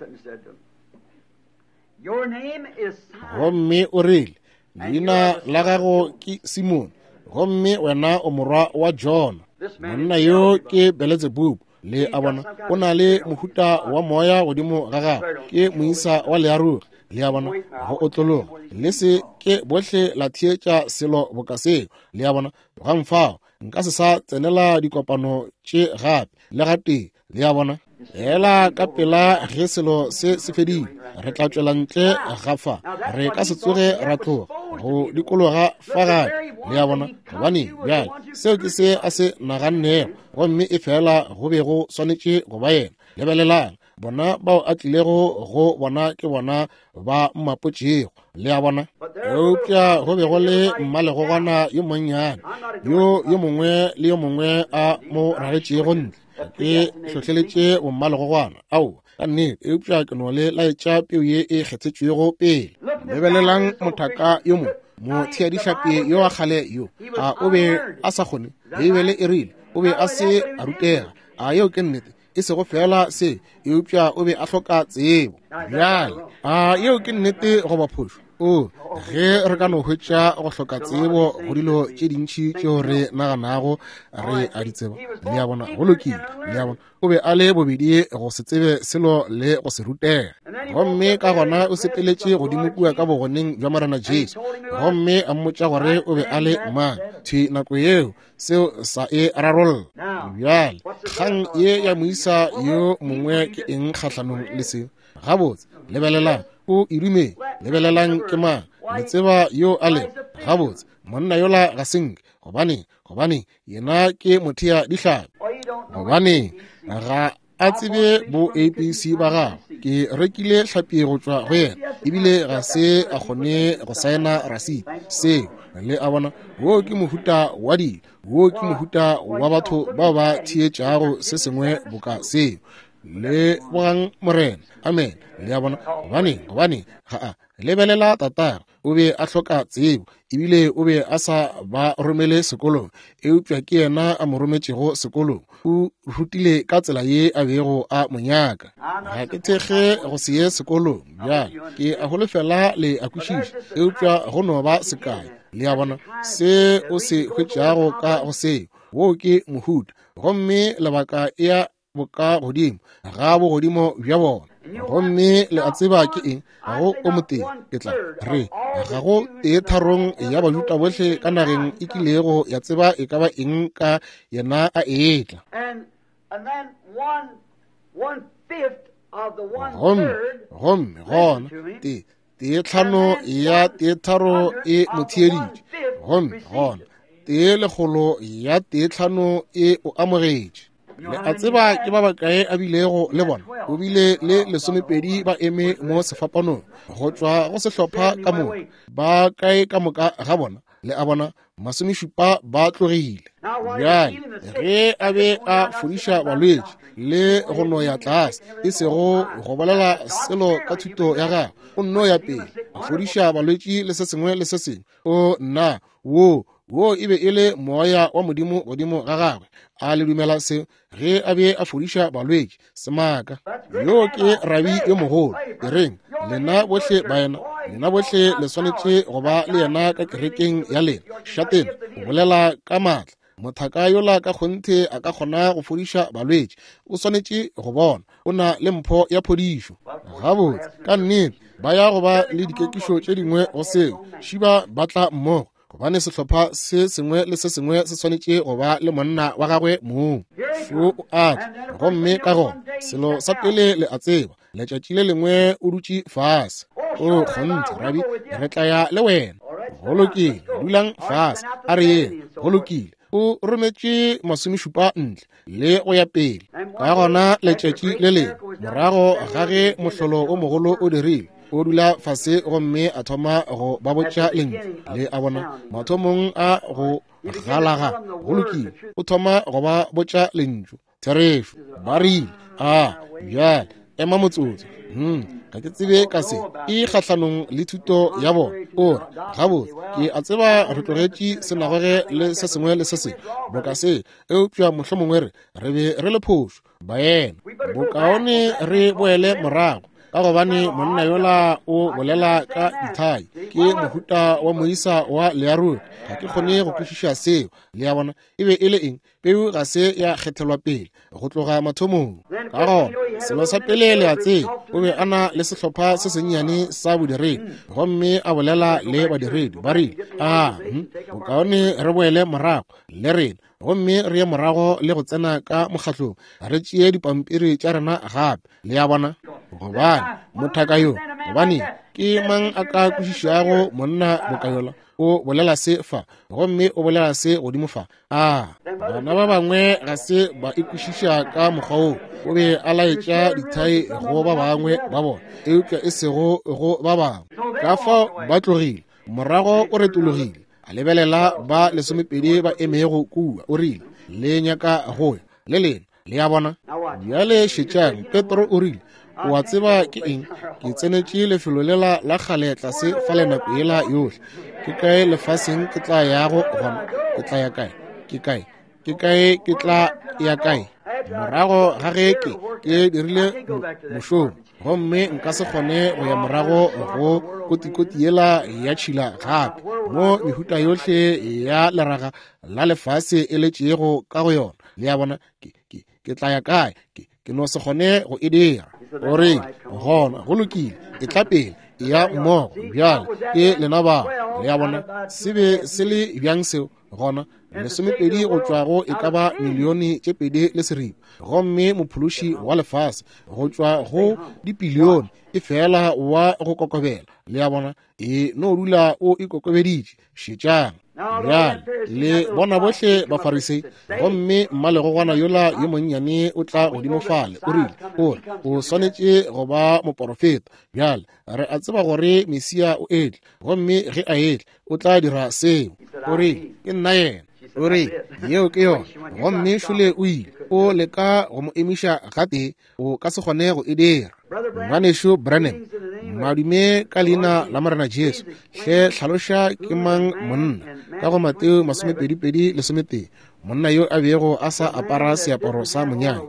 gomme o rile leina la gago ke Simon gomme wena o morwa wa John monna yo ke Belzebub le a bona o na le mohuta wa moya godimo ga gagwe ke moisa wa learuri le a bona go otlologa le se ke bohle la thietša selo bokaseo le a bona ga mfao nka se sa tsenela dikopano tše gape le gatee le a bona ela ka pela ge selo se fedile re tla tšwela ntle ga fa re ka se tsoge ra tloga go dikologa fa gape le a bona gobane bjale seo ke se a se nagannego gomme e fela go be go swanetše go ba yena lebelelang bona bao a tlilego go bona ke bona ba mmapotšego le a bona eupša go be go le mmalegogwana yo monnyane yo mongwe le yo mongwe a mo ragetšego ntle ke tlhotlheletše bommalegogwana ao ka nnete eupša ke no le laetša peo ye e kgethetšwego pele lebelelang mothaka yo mo tšeadihlapi yo a kgale yo o be a sa kgone beibele e rile o be a se a rutega yeo ke nnete e sego fela se eupša o be a hloka tsebo bjale yeo ke nnete go ba phošo ge re ka no hwetša go hloka tsebo go dilo tše dintšhi tšeo re naganago re a di tseba le a bona go lokile le a bona o be a le bobedi go se tsebe selo le go se rutega gomme ka gona o sepeletše godimo kua ka bogoneng jwa Morena Jesu gomme a mmotša gore o be a le mang thi nako yeo seo sa e rarolla bjale kgang ye ya moisa yo mongwe ke eng kgatlhanong le seo gabotse lebelelang o irume lebelelang ke mang le tseba yo a le gabotse monna yola ga senke gobane yena ke mothea dihlapi gobane ga a tsebe bo APC ba gago ke rekile hlapi go tšwa go yena ebile ga se a kgone go saena rasiti seo le a bona wo ke mohuta wa wo ke mohuta wa batho bao ba thietšago se sengwe boka seo le bogang morena amen le a bona gobane ga lebelela tatagwe o be a hloka tsebo ebile o be a sa ba romele sekolong eupša ke yena a mo rometšego sekolong o rutile ka tsela ye a bego a monyaka ga ke thekge go se ye sekolong bjale ke a holofela le a kwešiša eupša go no ba sekae le a bona se o se hwetšago ka go seo wo ke mohuta gomme lebaka ya boka godimo ga bogodimo bja bona gomme le a tseba ke eng ga go o moteng ke tla re ga go tee tharong ya bajuta bohle ka nageng e kilego ya tseba e ka ba eng ka yena a etla gomme gona tee tlhano ya tee tharo e motheeditše gomme gona tee lekgolo ya tee tlhano e o amogetše le a tseba ke ba bakae a bilego le bona o bile le 12 ba eme mo sefapanong go tšwa go sehlopha ka mo ba kae ka moka ga bona le a bona 17 ba tlogile bjale ge a be a fodiša balwetši le go no ya tlase e sego go bolela selo ka thuto ya gagwe o nno ya pele a fodiša balwetši le se sengwe le se sengwe o nna wo e be e le moya wa modimo godimo ga gagwe a le dumela seo ge a be a fodiša balwetši semaka yo ke rabi yo mogolo e reng lena bohle baena lena bohle le swanetše go ba le yena ka kerekeng ya lena šateng o bolela ka maatla mothaka yola ka kgonthe a ka kgona go fodiša balwetši o swanetše go bona o na le mpho ya phodišo gabotse ka nnete ba ya go ba le dikekišo tše dingwe go seo šiba batla mmogo gobane sehlopha se sengwe le se sengwe se swanetše go ba le monna wa gagwe moo so o atla gomme ka gona selo sa pele le a tseba letšatši le lengwe o dutše fase o kgonthe rabi re tla ya le wena go lokile dulang fase a re yena go lokile o rometše 17 ntle le go ya pele ka gona letšatši le lengwe morago ga ge mohlolo o mogolo o dirile o dula fase gomme a thoma go ba botša lentswe le a bona mathomong a go galaga go lokile o thoma go ba botša lentswe Therefe ba rile bjale ema motsotso ka ke tsebe ka se e kgahlanong le thuto ya bona ore gabotse ke a tseba re tlogetše senagoge le se sengwe le se sengwe boka se eupša mohlomongwe re be re le phošo baena bokaone re boele morago ka gobane monna yola o bolela ka dithai ke mohuta wa moisa wa learut ga ke kgone go kwešiša seo le ya bona e be e le eng peu ga se ya kgethelwa pele go tloga mathomong ka gona selo sa pele le a tseba o be a na le sehlopha se sennyane sa bodiredi gomme a bolela le badiredi ba rile bokaone re boele morago le rena gomme re ye morago le go tsena ka mokgatlong re tšee dipampiri tša rena gape le ya bona gobane mothaka yo gobane ke mang a ka kwešišago monna bokayola o bolela se fa gomme o bolela se godimo fa bana ba bangwe ga se ba ikwešiša ka mokgwa o be a laetša dithai go ba bangwe ba bona eupša e sego go ba bangwe ka fa ba tlogile morago o retologile a lebelela ba 12 ba emego kua o rile le nyaka goya le lena le ya bona bjale šetšang Petro o rile o a tseba ke eng ke tsenetše lefelo lela la kgaletla se fa le nako yela yohle ke kae lefaseng ke tla yago gona ke tla ya kae ke tla ya kae morago ga ge ke dirile mošomo gomme nka se kgone go ya morago go kotikoti yela ya tšhila gape mo mehuta yohle ya leraga la lefase e letšego ka go yona le ya bona ke tla ya kae ke no se kgone go e dira ore gona go lokile e tla pele ya mmogo bjale ke lena ba le ya bona se be se le bjang seo gona 12 go tšwago e ka ba milione tše 2 le seripa gomme mophološi wa lefase go tšwa go dipilione e fela wa go kokobela le ya bona e no dula o ikokobeditše šetšang bjale le bona bohle bafarisei gomme mmalegogwana yola yo monnyane o tla godimo fale o rile ore o swanetše go ba moporofeta bjale re a tseba gore mesia o etle gomme ge a etle o tla dira seo o rile ke nna yena o rile yeo ke yona gomme šole o ile o leka go mo emiša gate o ka se kgone go e dira ngwaneso Branham madume ka leina la morena Jesu hle hlaloša ke mang monna ka go Mateo 22:21 monna yo a bego a sa apara seaparo sa monyai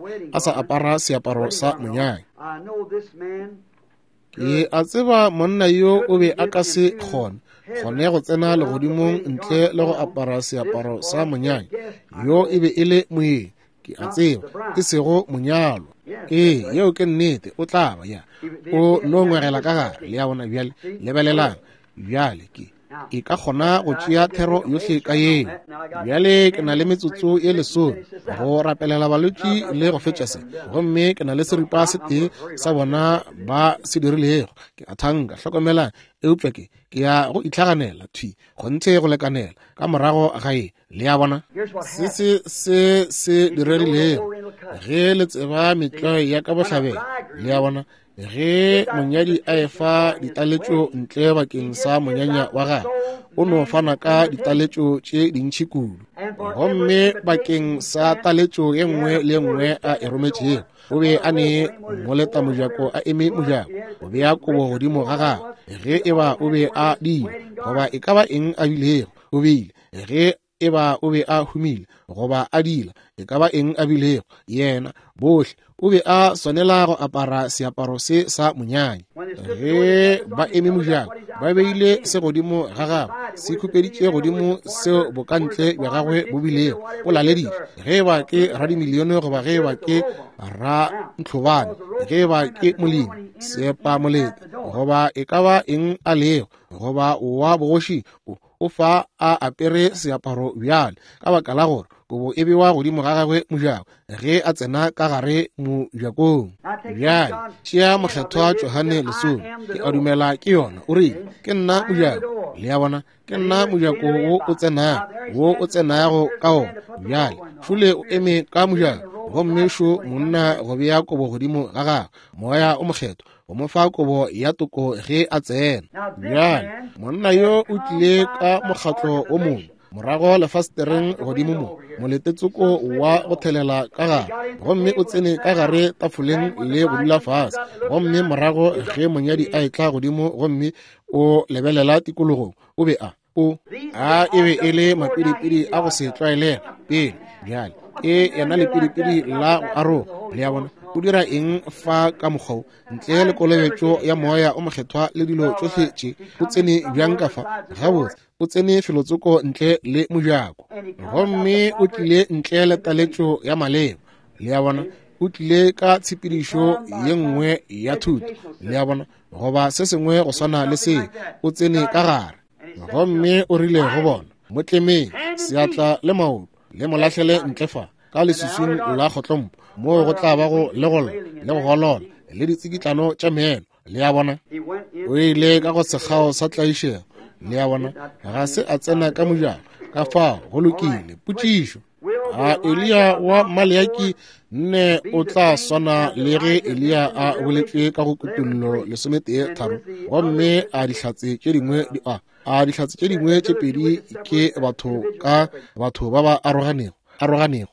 ke a tseba monna yo o be a ka se kgone go tsena legodimong ntle le go apara seaparo sa monyai yo e be e le moeng ke a tseba e sego monyalo yeo ke nnete o tla ba ya o no ngwegela ka gare le ya bona bjale lebelelang bjale e ka kgona go tšea thero yohle ka yeo bjale ke na le metsotso e lesome go rapelela balwetši le go fetša se gomme ke na le seripa se tee sa bona ba se dirilego ke a thanka hlokomela eupša ke ya go itlhaganela go nthe go lekanela ka morago a gae le ya bona se diregilego ge le tseba metlo ya ka bohlabela le ya bona ge monyadi a efa ditaletšo ntle bakeng sa monyanya wa gagwe o no fana ka ditaletšo tše dintšhi kudu gomme bakeng sa taletšo ye nngwe le nngwe a e rometšego o be a ne ngoleta mojako a eme mojako o be a kobo godimo ga gagwe ge e ba o be a dile goba e ka ba eng a bilego o beile ge e ba o be a humile goba a dila e ka ba eng a bilego yena bohle o be a swanela go apara seaparo se sa monyanya ge ba eme mojako ba beile se godimo ga gagwe se khupeditše godimo seo bokantle bja gagwe bo bilego o laledile ge ba ke radimilione goba ge ba ke ra ntlhobane ge ba ke molemi sepa molete goba e ka ba eng a lego goba wa bogoši o fa a apere seaparo bjale ka baka la gore kobo e bewa godimo ga gagwe mojako ge a tsena ka gare mojakong bjale tšea mokgethwa Johane lesome ke a dumela ke yona o rile ke nna mojako le ya bona ke nna mojako wo o tsenago ka ona bjale šole o eme ka mojako gomme šo monna go bea kobo godimo ga gagwe moya o mokgetho o mo fa kobo ya toko ge a tsena. Bjale monna yo o tlile ka mokgatlo o mongwe morago lefasetereng godimo mo moletetsoko wa go thelela ka gare gomme o tsene ka gare tafoleng le go dula fase gomme morago ge monyadi a etla godimo gomme o lebelela tikologong o be a ebe e le mapidipidi a go se tlwaelega pele. Bjale ke yena lepidipidi la go aroga le ya bona o dira eng fa ka mokgwa ntle le kolobetšo ya moya o mokgethwa le dilo tsohle tše o tsene bjang ka fa gabotse o tsene felotsoko ntle le mojako gomme o tlile ntle le taletšo ya maleba le ya bona o tlile ka tshepedišo ye nngwe ya thuto le ya bona goba se sengwe go swana le se o tsene ka gare gomme o rile go bona mo tlemeng seatla le maoto le molatlhele ntle fa ka lesusung la kgotlompo mo go tla ba go legola le go golola le ditsikitlano tša meelo le ya bona o ile ka go sekgao sa tlaišego le ya bona ga se a tsena ka mojako ka fao go lokile potšišo a Elia wa Maleaki nne o tla swana le ge Elia a boletšwe ka go kutullo 13 gomme a dihlatse tše dingwe tše pedi ke batho ba ba aroganego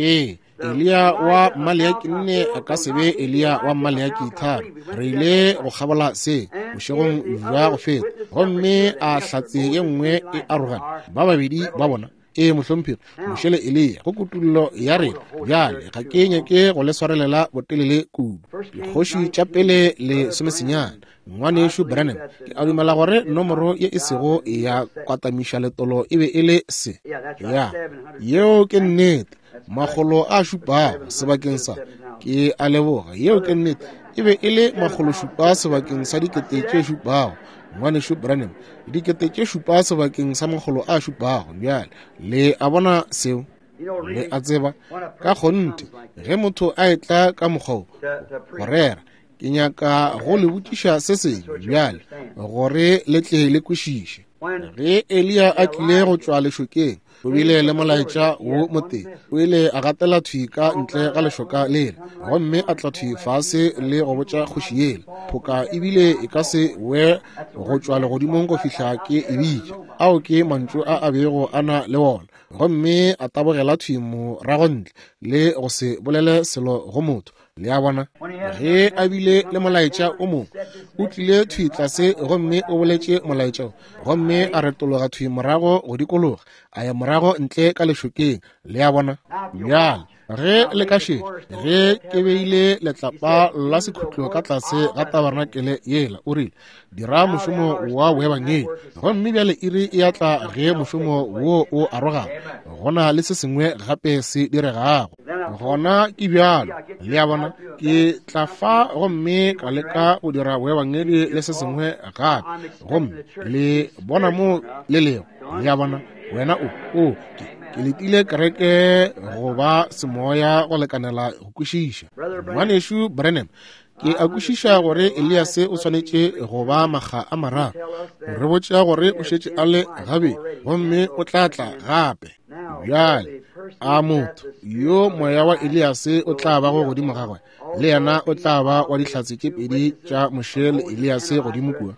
Elia wa Maleaki nne a ka sebe Elia wa Maleaki 3 re ile go kgabola se bošegong jwa go feta gomme a hlatse ye nngwe e arogane ba babedi ba bona mohlomphiri mošele Elia go kutullo ya rena bjale ga ke nyake go le swarelela botelele kudu dikgoši tša pele le somesenyana ngwanešo Branham ke a dumela gore nomoro ye e sego ya kwatamiša letolo e be e le se ya yeo ke nnete makgolo a šupago sebakeng sa ke a leboga yeo ke nnete e be e le makgolo šupa sebakeng sa dikete tše šupago ngwanešo Branham dikete tše šupa sebakeng sa makgolo a šupago bjale le a bona seo le a tseba ka kgonte ge motho a etla ka mokgwa go rera ke nyaka go le botšiša se sengwe bjale gore le tle le kwešiše ge Elia a tlile go tšwa lešokeng o bile le molaetša wo moteng o ile a gatela thwi ka ntle ga lešoka lele gomme a tla thwi fase le go botša kgoši yele phoka ebile e ka se we go tšwa legodimong go fihla ke ebitša ao ke mantšu a bego a na le wona gomme a tabogela thwi morago ntle le go se bolele selo go motho le ya bona ge a bile le molaetša o mongwe o tlile thwi tlase gomme o boletše molaetša gomme a retologa thwi morago go dikologa a ya morago ntle ka lešokeng le ya bona bjale ge le ka šetše ge ke beile letlapa la sekhutlo ka tlase ga tabarakele yela o rile dira mošomo wa webangeng gomme bjale iri e atla ge mošomo wo o arogago gona le se sengwe gape se diregago gona ke bjalo le ya bona ke tla fa gomme ka leka go dira webangedi le se sengwe gape gomme le bona mo le leo le ya bona wena ke letile kereke go ba semoya go lekanela go kwešiša ngwanešo Branham ke a kwešiša gore Elias o swanetše go ba maga a mararo re botša gore o šetše a le gabe gomme o tla tla gape bjale a motho yo moya wa Elias o tla ba go godimo gagwe le yena o tla ba wa dihlatse tše pedi tša mošele Elias godimo kua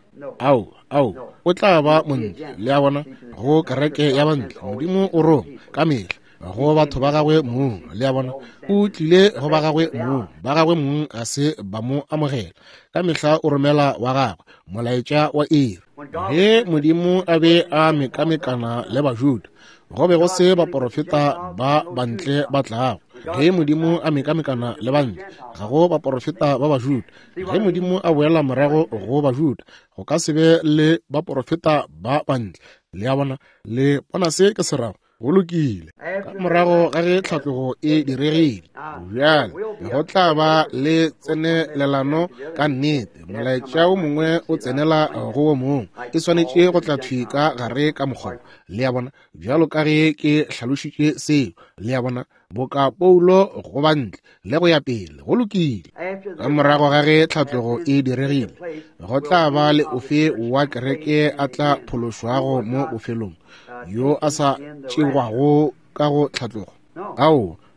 au o tla ba montle le ya bona go kereke ya bantle modimo o rong ka mehla go batho ba gagwe mong le ya bona o tlile go ba gagwe mong a se ba mo amogela ka mehla o romela wa gagwe molaetša wa iri ge modimo a be a mekamekana le bajuda go be go se baporofeta ba bantle ba tlago ge modimo a mekamekana le bantle ga go baporofeta ba bajuda ge modimo a boela morago go bajuda go ka se be le baporofeta ba bantle le ya bona le bona se ke se rago go lokile ka morago ga ge tlhatlogo e diregile bjale go tla ba le tsenelelano ka nnete molaetša o mongwe o tsenela go o mongwe e swanetše go tla thwi ka gare ka mokgwa le ya bona bjalo ka ge ke hlalošitše seo le ya bona boka Paulo go bantle le go ya pele go lokile ka morago ga ge tlhatlogo e diregile go tla ba le ofe wa kereke a tla phološwago mo bofelong yo a sa tšewago ka go tlhatlogo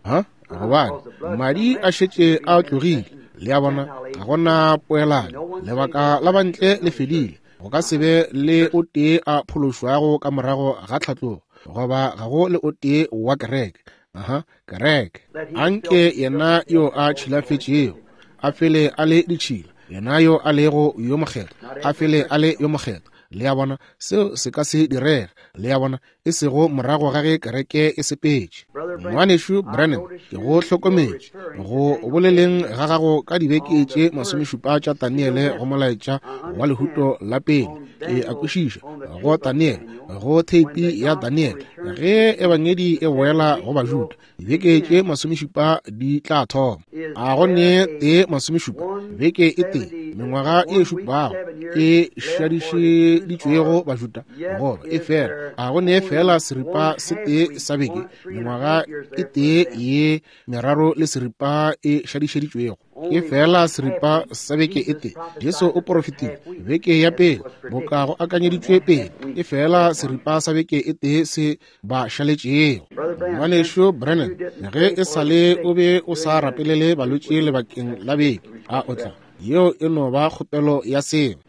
gobane madi a šetše a tlogile le a bona ga gona poelano lebaka la bantle le fedile go ka se be le o tee a phološwago ka morago ga tlhatlogo goba ga go le o tee wa kereke kereke anke yena yo a tšhilafetšego a fele a le ditšhila yena yo a lego yo mokgetho a fele a le yo mokgetho le a bona seo se ka se direga le a bona e sego morago ga ge kereke e sepetše ngwanešu Branham ke go hlokometše go boleleng ga gago ka dibeke tše 17 tša Daniele go molaetša wa lehuto la pele ke a kwešiša go Daniele go teipi ya Daniele ge ebangedi e boela go Bajuda dibeke tše 17 di tla thoma a go ne tee 17 beke e tee mengwaga e šupago e šadišeditšwego Bajuda goba e fela a go ne fela seripa se tee sa beke mengwaga e tee ye meraro le seripa e šadišeditšwego ke fela seripa sa beke e tee Jesu o profetile beke ya pele boka go akanyeditšwe pele e fela seripa sa beke e tee se ba šaletšego ngwanešu Branham ge e sale o be o sa rapelele balwetše lebakeng la beke a otla yeo e no ba kgopelo ya sengwe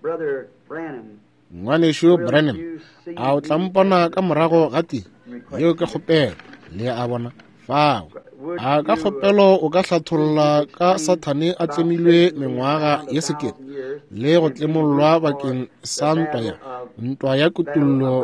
ngwanešu Branham a o tla mpona ka morago ga tee yeo ke kgopelo le a bona fao a ka kgopelo o ka hlatholla ka Sathane a tlemilwe mengwaga ye sekete le go tlemollwa bakeng sa ntwa ya kutullo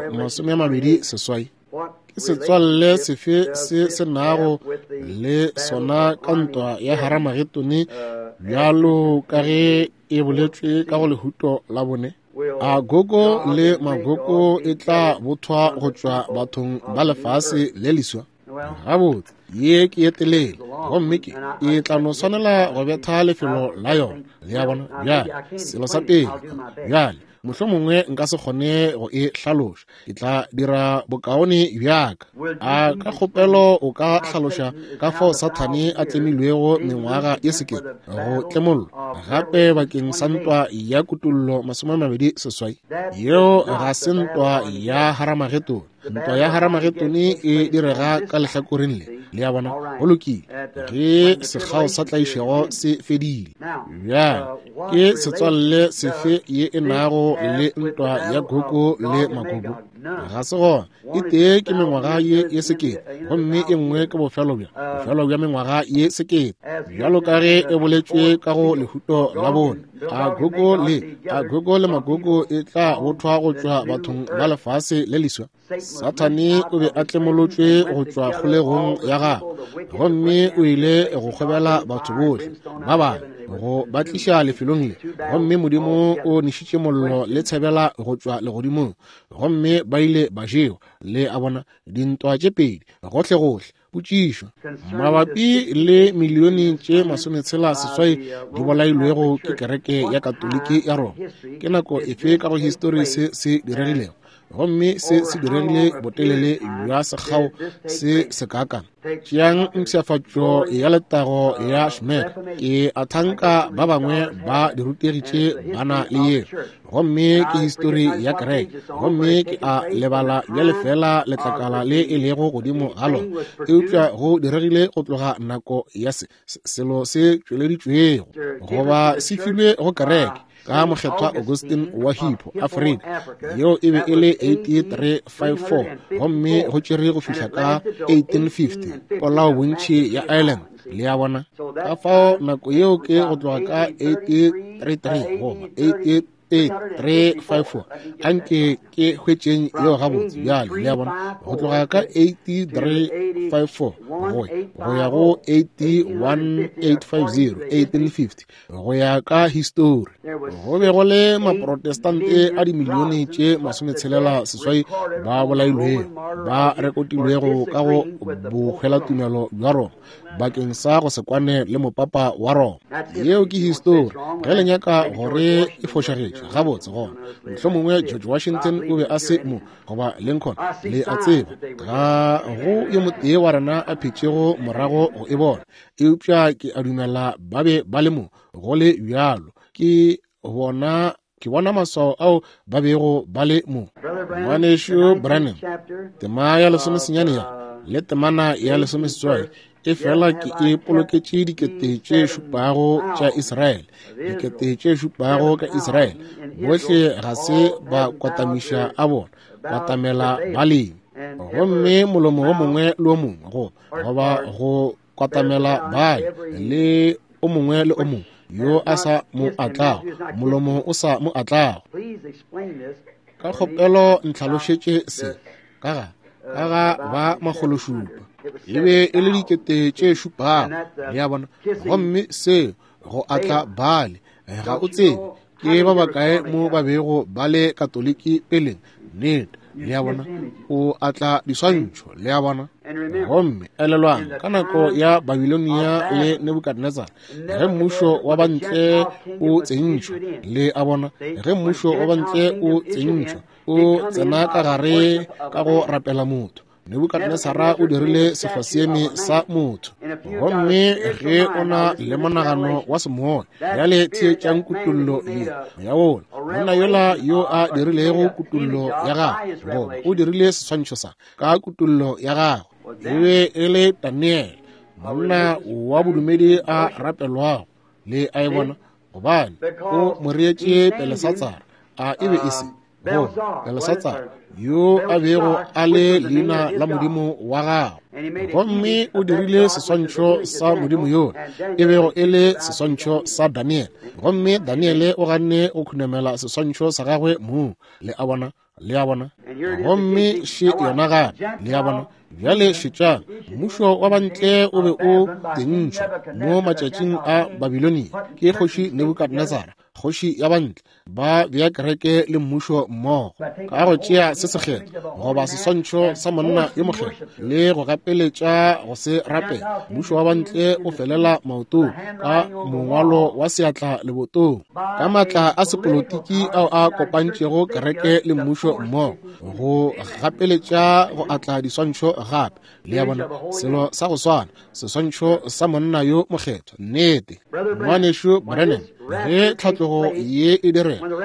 20 ke setswalle sefe se senago le sona ka ntwa ya Haramagetone bjalo ka ge e boletšwe ka go lehuto la bone a gogo le magoko e tla bothwa go tšwa bathong ba lefase le leswa gabotse ye ke etelele gomme ke e tla no swanela go betha lefelo la yona le ya bona bjale selo sa pele bjale mohlomongwe nka se kgone go e hlaloša ke tla dira bokaone bjaka a ka kgopelo o ka hlaloša ka fao Sathane a tlemilwego mengwaga ye sekete go tlemollo gape bakeng sa ntwa ya kutullo 20 yeo ga se ntwa ya Haramagetone ntwa ya Haramagetone e direga ka lehlakoreng le ya bona go lokile ge sekgao sa tlaišego se fedile bjale ke setswalle sefe ye e nago le ntwa ya gogo le magogo ga se gona e tee ke mengwaga ye sekete gomme e nngwe ke bofelo bja mengwaga ye sekete bjalo ka ge e boletšwe ka go lehuto la bone a gogo le magogo e tla bothwa go tšwa bathong ba lefase le leswa Sathane o be a tlemolotšwe go tšwa kgolegong ya gagwe gomme o ile go kgobela batho bohle ba bane go batliša lefelong le gomme Modimo o nešitše mollo le tshebela go tšwa legodimong gomme ba ile ba jeo le a bona dintwa tše pedi gohle potšišo mabapi le milione tše 60 di bolailwego ke kereke ya katoliki ya Roma ke nako efe ka go histori se diregilego gomme se diregile botelele bja sekgao se kakana tšeang mpšhafatšo ya letago ya Schmeck ke a thanka ba bangwe ba dirutegitše bana le ye gomme ke histori ya kereke gomme ke a lebala bja lefela letlakala le e lego godimo ga lona eupša go diregile go tloga nako ya selo se tšweleditšwego goba se filwe go kereke ka mokgethwa Augustine wa Hippo Afrika yeo e be e le 8354 gomme go tšere go fihla ka 1850 polao bontši ya Ireland le ya bona ka fao nako yeo ke go tloga ka 1833 goba 354 anke ke hwetšeng yeo gabotse bjale le ya bona go tloga ka 8354 go ya go 81850 1850 go ya ka histori go be go le maprotestante a dimilione tše 60 ba bolailwego ba rekotilwego ka go bogwelatumelo bja Roma bakeng sa go se kwane le mopapa wa Roma yeo ke histori ge le nyaka gore e fošagetše gabotse gona mohlomongwe George Washington o be a se mo goba Lincoln le a tseba ga go yo motee wa rena a phetšego morago go e bona eupša ke a dumela ba be ba le mo go le bjalo ke bona maswao ao ba bego ba le mo ngwanešu Branham tema ya 10 ya le temana ya lesomeseswai e fela ke e poloketše dikete tše šupago tša Israel. Dikete tše šupago ka Israel bohle ga se ba kwatamiša a bona, kwatamela balemi. Gomme molomo o mongwe le o mongwe goba go kwatamela bae le o mongwe le o mongwe yo a sa mo atlago, molomo o sa mo atlago. Ka kgopelo ntlhalošetše se ka ga ba magološupa e be e le dikete tše šupago le ya bona. Gomme se go atla bale ga o tsebe ke ba bakae mo ba bego ba le katoliki peleng nnete le ya bona, o atla diswantšho le ya bona. Gomme elelwang ka nako ya Babilonia le Nebukadnezar, ge mmušo wa bantle o tsentšhwa le a bona, ge mmušo wa bantle o tsentšhwa o tsena ka gare ka go rapela motho. Nebukadnezara o dirile sehlosieme sa motho. Gomme ge o na le monagano wa semoya ya le thietšang kutullo ye ya ona, monna yola yo a dirilego kutullo ya gago o dirile seswantšho sa ka kutullo ya gago e be e le Daniel, monna wa bodumedi a rapelwago le a e bona, gobane o mo reetše Belesatsara a e be e se Belesatsara yo a bego a le leina la modimo wa gago. Gomme o dirile seswantšho sa modimo yo e bego e le seswantšho sa Daniel. Gomme Daniele o ganne o khunamela seswantšho sa gagwe mo le a bona le a bona. Gomme she yona gape le a bona, bjale šetšang mmušo wa bantle o be o tentšhwa mo matšatšing a Babilonia ke kgoši Nebukadnezara, kgoši ya bantle ba bea kereke le mmušo mmogo ka go tšea se sekgetho goba seswantšho sa monna yo mokgetho le go gapeletša go se rapela. Mmušo wa bantle o felela maotong ka mongwalo wa seatla lebotong ka maatla a sepolotiki ao a kopantšego kereke le mmušo mmogo go gapeletša go atla diswantšho gape le ya bona. Selo sa go swana seswantšho sa monna yo mokgetho nnete. Ngwanešo Branham, ge tlhatlogo ye e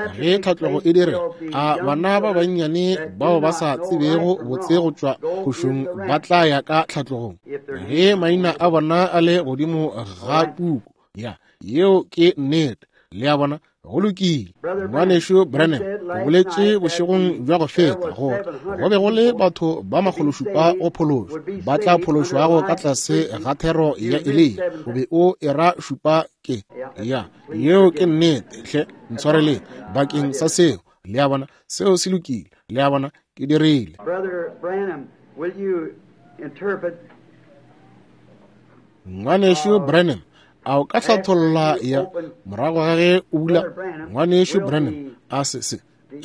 direga, a bana ba bannyane bao ba sa tsebego botse go tšwa kgošong ba tla ya ka tlhatlogong ge maina a bona a le godimo ga puku ya yeo ke nnete le ya bona. Go lokile Ngwanešo Branham o boletše bošegong bja go feta gore go be go le batho ba magološupa go phološwa ba tla phološwago ka tlase ga thero ya Elia. O be o era šupa ke ya yeo ke nnete hle ntshwarele bakeng sa seo le ya bona. Seo se lokile le ya bona ke dirile. Ngwanešo Branham a o ka hlatholla ya morago ga ge o bula Ngwanešo Branham a se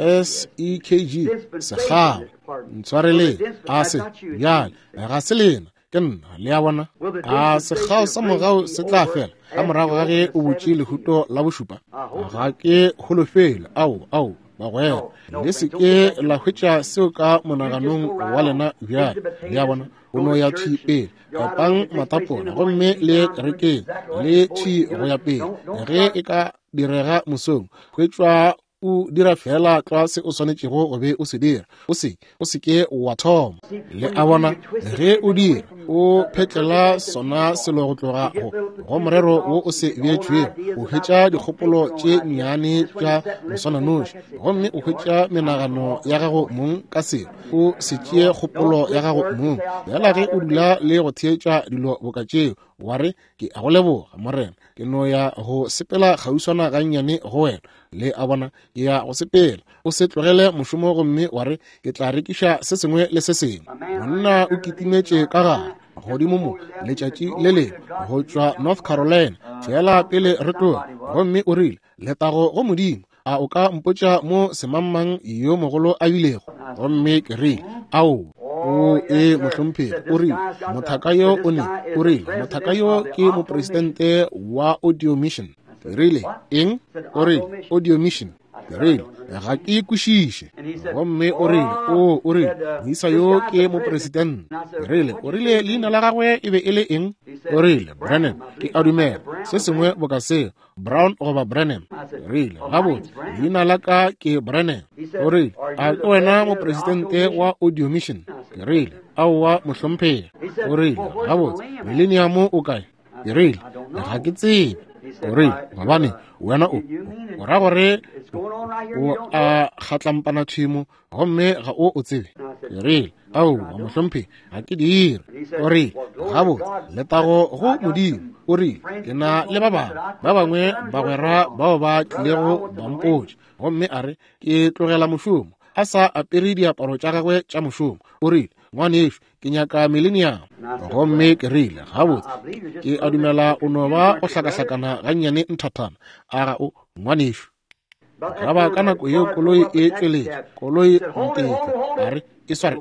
SEKG segao ntshwarele a se bjale ga se lena ke nna le ya bona. A segao sa mogao se tla fela ka morago ga ge o botše lehuto la bošupa. Ga ke holofele ao bagwela le se ke la hwetša seo ka monaganong wa lena bjale le ya bona. O no ya tšhi pele epang matapona gomme le kerekeng le tšhi go ya pele ge e ka direga mosong hwetšwa o dira fela tlase o swanetšego go be o se dira, o se ke wa thoma le a bona. Ge o dira o phetlela sona selo go tloga go morero wo o se beetšwego, o hwetša dikgopolo tše nnyane tša moswananoši gomme o hwetša menagano ya gago mong ka seo o se tšee kgopolo ya gago mong. Bjala ge o dula le go theetša dilo boka tšeo wa re ke a go leboga morena, ke no ya go sepela kgauswana gannyane go wena le a bona. Ke ya go sepela o se tlogele mošomo gomme wa re ke tla rekiša se sengwe le se sengwe. Monna o kitimetše ka gare godimo mo letšatši le le go tšwa North Carolina fela pele re tloga gomme o rile letago go modimo a o ka mpotša mo semammang yo mogolo a bilego. Gomme ke rile ao o mohlomphedi o rile mothaka yo o ne o rile mothaka yo ke mopresidente wa Audio Mission. Rile eng o rile Audio Mission rile ga ke ikwešiše gomme o rile moisa yo ke mopresidente rile o rile leina la gagwe e be e le eng o rile Branham. Ke a dumela se sengwe boka seo Brown goba Branham rile gabotse leina la ka ke Branham. O rile a ke wena mopresidente wa Audio Mission ke rile aowa mohlomphegi o rile gabotse millennium o kae ke rile ga ke tsebe o rile gobane wena o ra gore o a kgatlampana thimo gomme ga o tsebe ke rile aowa mohlomphegi ga ke dire o rile gabotse letago go modimo o rile ke na le ba bangwe bagwera bao ba tlilego bampotse gomme a re ke tlogela mošomo a sa apere diaparo tša gagwe tša mošomo o rile ngwaneso ke nyaka millennium gomme ke rile gabotse ke a dumela o no ba o hlakahlakana gannyane nthathana a ga o ngwaneso ra ba ka nako yeo koloi e tšweletše koloi ntete a re e sware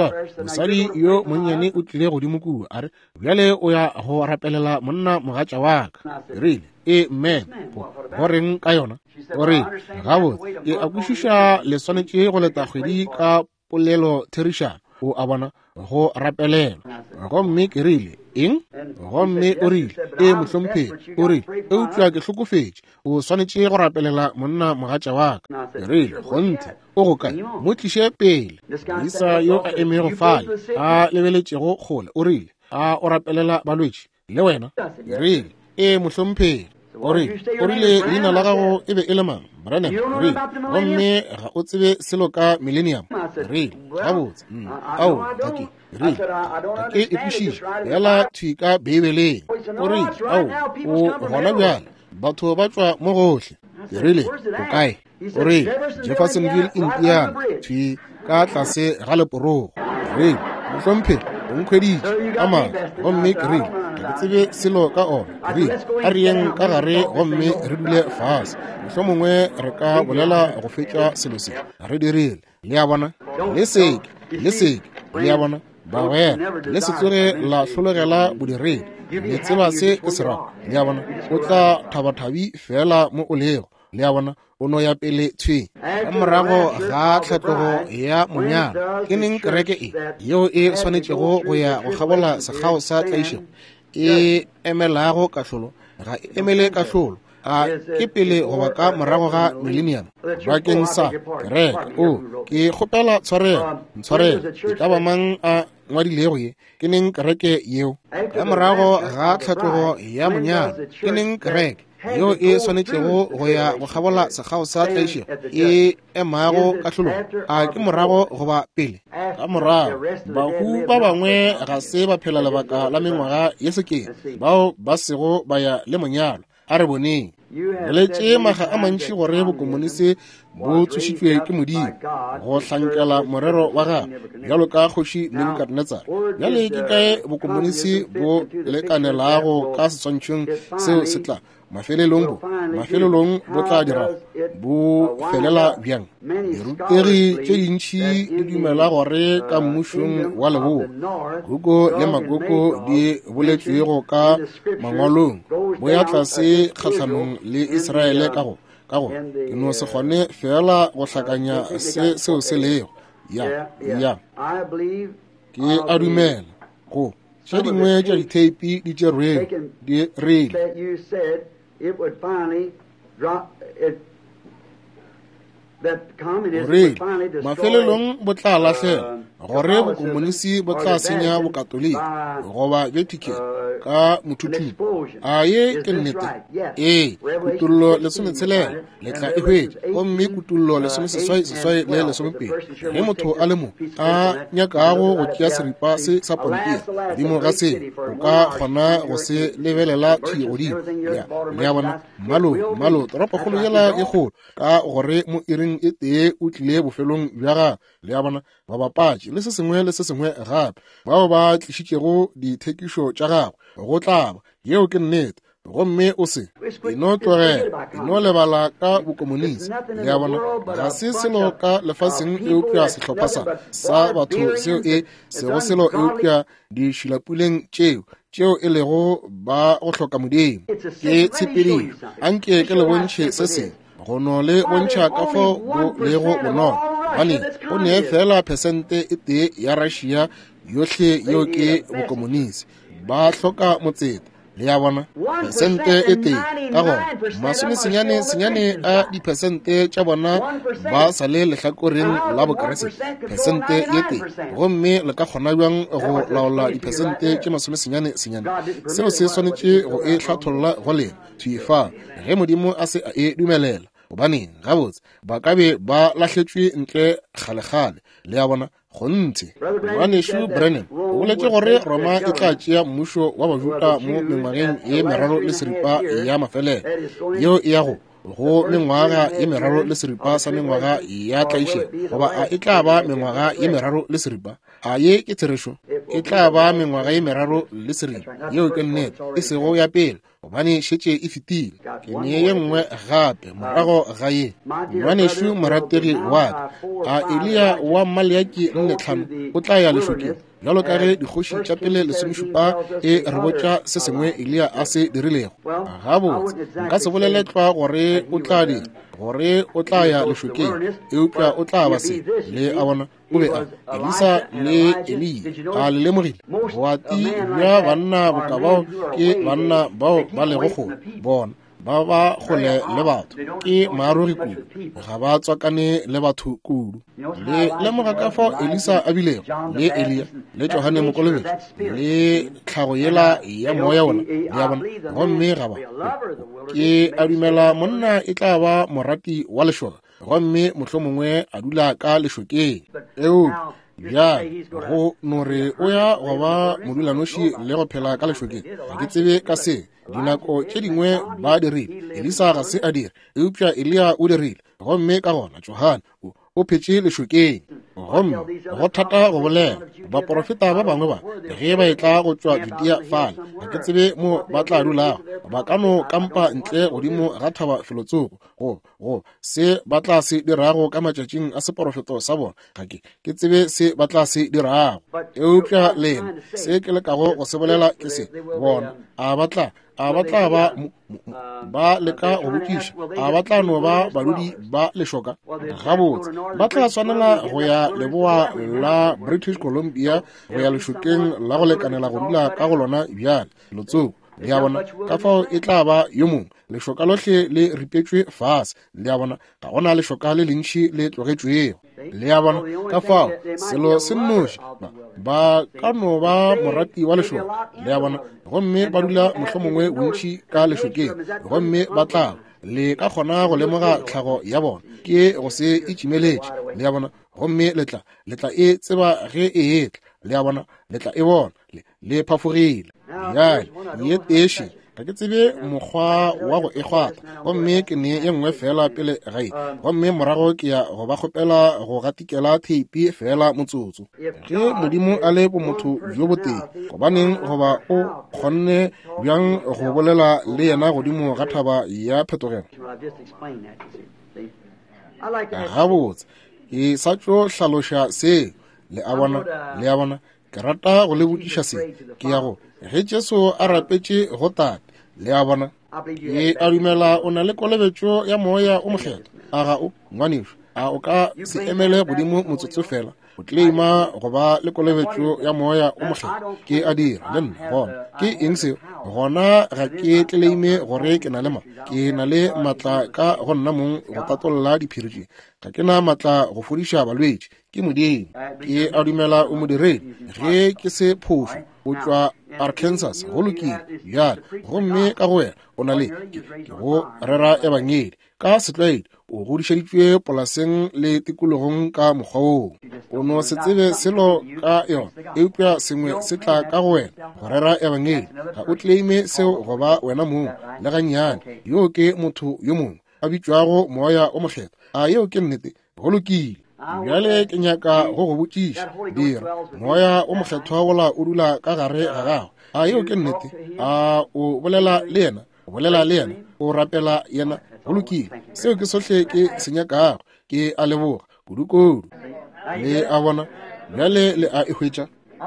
mosadi yo monnyane o tlile godimo kudu a re bjale o ya go rapelela monna mogatša wa ka rile amen go reng ka yona o rile gabotse ke a kwešiša le swanetše go leta kgwedi ka polelo therišano o a bona go rapelelwa gomme ke rile eng gomme o rile mohlomphegi o rile eupša ke hlokofetše o swanetše go rapelela monna mogatša wa ka ke rile gonthe o go kae mo tliše pele isa yo a emego fale a lebeletšego kgole o rile a o rapelela balwetši le wena ke rile mohlomphegi o rile leina la gago e be e le mang Branham rile gomme ga o tsebe selo ka millennium rile gabotse ao take rile ke e kwešiša yala thika beibeleng o rile ao o gona bjale batho ba tšwa mo gohle ke rile o kae o rile Jeffersonville Indiana thwi ka tlase ga leporogo rile mohlomphegi o nkhweditše ka maatla gomme ke rile ke tsebe selo ka ona ke rile a rieng ka gare gomme re dule fase mohlomongwe re ka bolela go fetša selo se re dirile le a bona le seke le a bona bagwera le se tsoge la hlologela bodiredi le tseba se ke se rago le a bona o tla thabathabi fela mo o lego le a bona o no ya pele tshweng ka morago ga tlhatlogo ya monyalo ke neng kereke e yeo e swanetšego go ya go gabola segao sa tlaišego e emelago kahlolo ga e emele kahlolo a ke pele goba ka morago ga millennium bakeng sa kereke ke kgopela tshwarelo e ka ba mang a ngwadilego ye ke neng kereke yeo ka morago ga tlhatlogo ya monyalo ke neng kereke yo e swanetšego go ya go gabola segao sa tlaišego e emago kahlolo a ke morago goba pele ka morago bahu ba bangwe ga se ba phela lebaka la mengwaga ye sekete bao ba sego ba ya le monyalo a re boneng boletše maga a mantši gore bokomonisi bo tsošitšwe ke modimo go hlankela morero wa gago bjalo ka kgoši Nebukadnezar bjale ke kae bokomonisi bo lekanelago ka seswantšhong seo se tla mafelelong bo tla dira bo felela bjang dirutegi tše dintšhi di dumela gore ka mmušong wa leboa huko le makoko di boletšwego ka mangwalong bo ya tlase kgatlhanong le Israele ka go ke no se kgone fela go hlakanya seo se lego ya ke a dumela go tše dingwe tša diteipi di tšerwego di rile mafelelong bo tla lahlela gore bokomonisi bo tla senya bokatoliki goba Vatican ka mothutupo a ye ke nnete kutullo lesometshela le tla e hwetša gomme kutullo lesomeseswai le lesomepedi ge motho a le mo a nyakago go tšea seripa se sa pompia godimo ga se o ka kgona go se lebelela thii godimo le ya bona malo toropokgolo yela e kgolo ka gore mo iring e tee o tlile bofelong bja ga le ya bona ba bapatši le se sengwe gape bao ba tlišitšego dithekišo tša gagwe go tlaba yeo ke nnete gomme o se eno tlogela eno lebala ka bokomonisi le ya bona ga se selo ka lefaseng eupša sehlopha sa batho seo e sego selo eupša dišilapuleng tšeo e lego ba go hloka modimo ke tshepeding anke ke le bontšhe se sengwe go no le bontšha ka fo bo lego bonolo gane o ne fela phesente e tee ya Russia yohle yeo ke bokomonisi ba hloka motseta le ya bona persente e teng ka go masome senyane a dipersente tša bona ba sa le lehlakoreng la bokeresete persente ye teng gomme le ka kgona bjang go laola dipersente tše masome senyane seo se swanetše go e hlatholla go lena thuifa ge modimo a se a e dumelela gobane gabotse ba ka be ba lahletšwe ntle kgalekgale le ya bona gontši Johaneshu Brennan o boletše gore Roma e tla tšea mmušo wa bajuda mo mengwageng ye meraro le seripa ya mafelelo yeo e yago go mengwaga ye meraro le seripa sa mengwaga ya tlaiše goba a e tla ba mengwaga ye meraro le seripa a ye ke therešo e tla ba mengwaga ye meraro le seripa yeo ke nnete e sego ya pele gobane šetše e fetile ke ne ye nngwe gape morago ga ye Johaneshu morategi wa a Elia wa Maleaki 4:5 o tla ya lešokeng bjalo ka ge dikgoši tša pele lesomešupa e re botša se sengwe Elia a se dirilego gabotse nka se boleletlwa gore o tla ya lešokeng eupša o tla ba se le a bona o be a Elisa le Elia a le lemogile boati bja banna bokabao ke banna bao ba lego kgole bona ba ba kgole le batho ke maarogi kudu ga ba tswakane le batho kudu le lemoga ka fao Elisa a bilego le Elia le Johane Mokolobetši le tlhago yela ya moya ona ya bona gomme ga ba ke a dumela monna e tla ba morati wa lešoka gomme mohlomongwe a dula ka lešokeng ya go nore o ya go ba modulanoši le go phela ka lešokeng ga ke tsebe ka se dinako tše dingwe ba dirile Elisa ga se a dire eupša Elia o dirile gomme ka gona Johane o phetše lešokeng gomme go thata go bolela baprofeta ba bangwe ba ge ba e tla go tšwa Judea fala ga ke tsebe mo ba tla dulago ba ka no kampa ntle godimo ga thaba filotsoko go se ba tla se dirago ka matšatšing a seprofeto sa bona ga ke tsebe se ba tla se dirago eupša lena se ke lekago go se bolela ke se bona a ba tla ba leka go botšiša a ba tla no ba badudi ba lešoka gabotse ba tla swanela go ya leboa la British Columbia go ya lešokeng la go lekanela go dula ka go lona bjale lotsoko le ya bona ka fao e tla ba yo mongwe lešoka lohle le ripetšwe fase le ya bona ga gona lešoka le lentši le tlogetšwego le ya bona ka fao selo se nnoši ba ka no ba morati wa lešoka le ya bona gomme ba dula mohlomongwe bontši ka lešokeng gomme ba tla le ka kgona go lemoga tlhago ya bona ke go se itšimeletše le ya bona gomme letla e tseba ge e etla le ya bona letla e bona le phafogile ya ye teši ga ke tsebe mokgwa wa go ekgwata gomme ke ne ye nngwe fela pele gae gomme morago ke ya go ba kgopela go gatikela theipi fela motsotso ge modimo a le bomotho jo boteng gobaneng goba o kgonne bjang go bolela le yena godimo ga thaba ya phetogelo gabotse ke sa tšo hlaloša se le a bona ke rata go le botšiša se ke ya go ge Jesu a rapetše go tate le a bona e a dumela o na le kolobetšo ya moya o mokgetho a ga o ngwaneso a o ka se emele godimo motsotso fela o tleima go ba le kolobetšo ya moya o mokgetho ke a dira le nna gona ke eng seo gona ga ke tleime gore ke na le matla ka go nna mong go tatolola diphiri ga ke na matla go fodiša balwetši ke modimo ke a dumela o modiredi ge ke se phošo o tšwa Arkansas go lokile bjale gomme ka go wena o na le ke go rera ebangedi ka setlwaedi o godišaditšwe polaseng le tikologong ka mokgwa woo o no se tsebe selo ka yona eupša sengwe se tla ka go wena go rera ebangedi ga o tleime seo goba wena mongwe le gannyane yo ke motho yo mongwe a bitšwago moya o mokgetho a yeo ke nnete go lokile bjale ke nyaka go go botšiša dira moya o mokgethwa gola o dula ka gare ga gago a yeo ke nnete a o bolela le yena o rapela yena go lokile seo ke sohle ke se nyakago ke a leboga kudu le a bona bjale le a ehwetša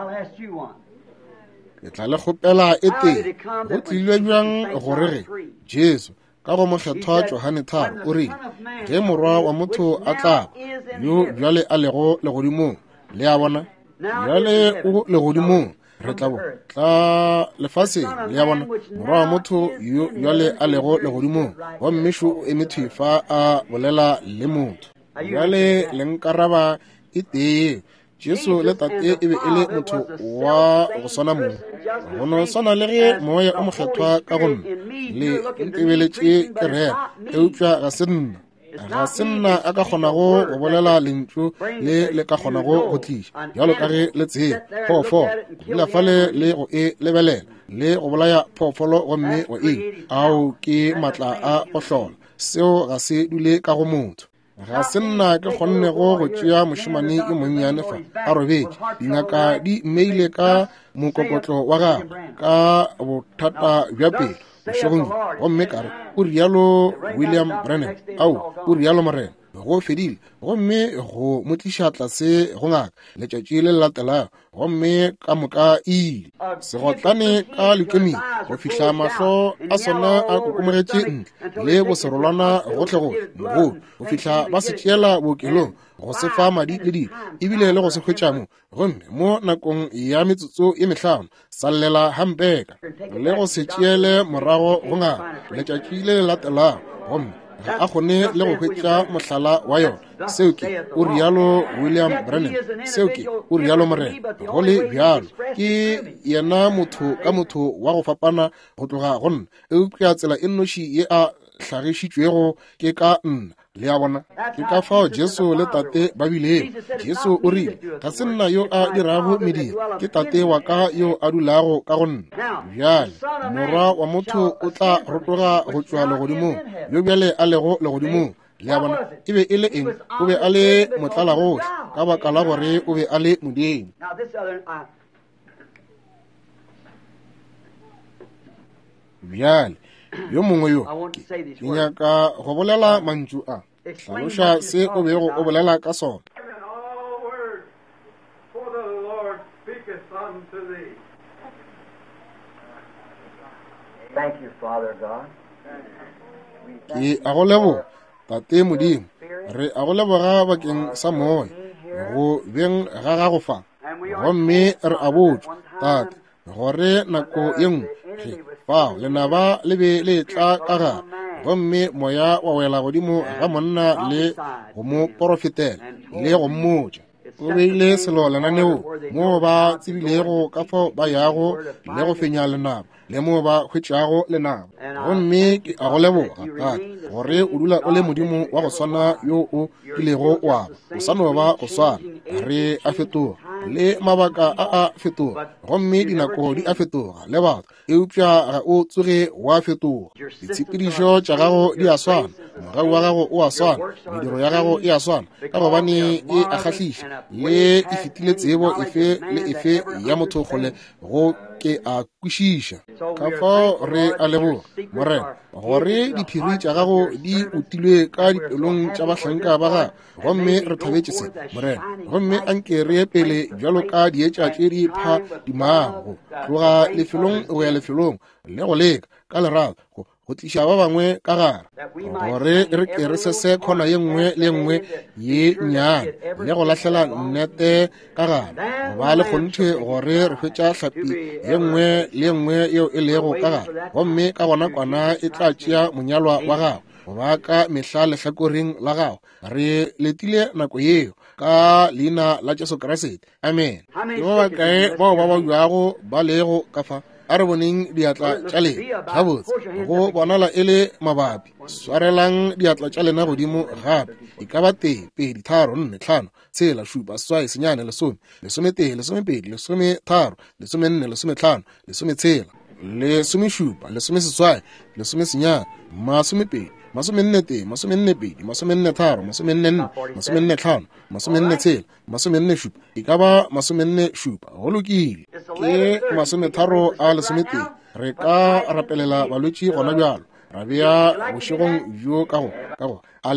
ke tla le kgopela e teng go tlilwe bjang gore ge Jesu ka go mokgethwa Johane 3 o rile ge morwa wa motho a tla yo bjale a lego legodimong le a bona bjale o legodimong re tla bo tla lefase le ya bona morwa wa motho yo le a lego legodimong wa mmešo o emetho fa a bolela le motho jale le nkaraba e tee Jesu le tate e be e le motho wa go swana moo go no swana le ge moya o mokgethwa ka gonne le ntebeletše ke re eupša ga se nna a ka kgonago go bolela lentšu le ka kgonago go tliša jalo ka ge le tsee phoofolo dula fale le go e lebelela le go bolaya phoofolo gomme o ao ke maatla a go hlola seo ga se dule ka go motho ga se nna ke kgonnego go tšea mošemane e monnyane fa a robetše dingaka di mmeile ka mokokotlo wa gagwe ka bothata bja pele bošegong gomme kare o rialo William Branham o rialo Morena go fedile gomme go motliša tlase go ngaka letšatši le latelago gomme ka moka ile segotlane ka leukemia go fihla mahlo a sona a kokomogetše ntle le boserolwana gotlhe mogolo go fihla ba se tšeela bookelong go se fa madi le dilo ebile le go se hwetša mo gomme mo nakong ya metsotso e mehlano sa llela hampeka le go se tšeele morago go ngaka letšatši le latelago gomme ga a kgone le go hwetša mohlala wa yona seo ke o rialo William Branham seo ke o rialo Morena go le bjalo ke yena motho ka motho wa go fapana go tloga go nna eupša tsela e nnoši ye a hlagišitšwego ke ka nna le ya bona ke ka fao Jesu le tate ba bilego Jesu o rile ga se nna yo a dirago mediro ke tate wa ka yo a dulago ka go nna bjale morwa wa motho o tla rotoga go tšwa legodimong yo bjale a lego legodimong le ya bona e be e le eng o be a le motlalagohle ka baka la gore o be a le modimo bjale yo mongwe yo ke nyaka go bolela mantšu a hlaloša se o bego o bolela ka sona ke a go lebo tate modimo re a go leboga bakeng sa moya go beng ga gago fa gomme re a botšwa tate gore nako ye nngwe fao lenaba le be le tla ka gare gomme moya wa wela godimo ga monna le go mo porofetela le go mmotša o beile selo lenaneo moo ba tsebilego ka fao ba yago le go fenya lenaba le moo ba hwetšago lenaba gomme ke a go leboga tate gore o dula o le modimo wa go swana yo o kilego wa o sa no ba go swana re a fetoga le mabaka a fetoga gomme dinako di a fetoga le batho eupša ga o tsoge wa fetoga ditshepedišo tša gago di a swana mogau wa gago o a swana mediro ya gago e a swana ka gobane e a kgahliša le e fetile tsebo efe le efe ya motho kgole go ke a kwešiša ka fao re a leboga Morena gore diphiri tša gago di utilwe ka dipelong tša bahlanka ba gago gomme re thabetše se Morena gomme anke re ye pele bjalo ka dietša tše di pha dimago tloga lefelong go ya lefelong le go leka ka lerato go tliša ba bangwe ka gare gore re ke re se khona ye nngwe le nngwe ye nnyane le go lahlela nnete ka gare ba le kgonthe gore re hwetša hlapi ye nngwe le nngwe yeo e lego ka gare gomme ka gona kwana e tla tšea monyalwa wa gago go ba ka mehla lehlakoreng la gago re letile nako yeo ka leina la Jesu Kriste amen ke ba bakae bao ba bjago ba lego ka fa a re boneng diatla tša lena gabotse go bonala e le mabapi swarelang diatla tša lena godimo gape e ka ba tee 2 3 4 5 6 7 8 senyane lesome lesomepedi lesomepedi lesometharo lesomenne lesomethano lesometshela lesomešupa lesomeseswai lesomesenyane masomepedi masomennetee masomennepedi masomennetharo masomennenne masomennethano masomennetshela masomennešupa e ka ba masomennešupa go lokile ke masometharo a lesometee re ka rapelela balwetši gona bjalo ra bea bošegong bjo ka go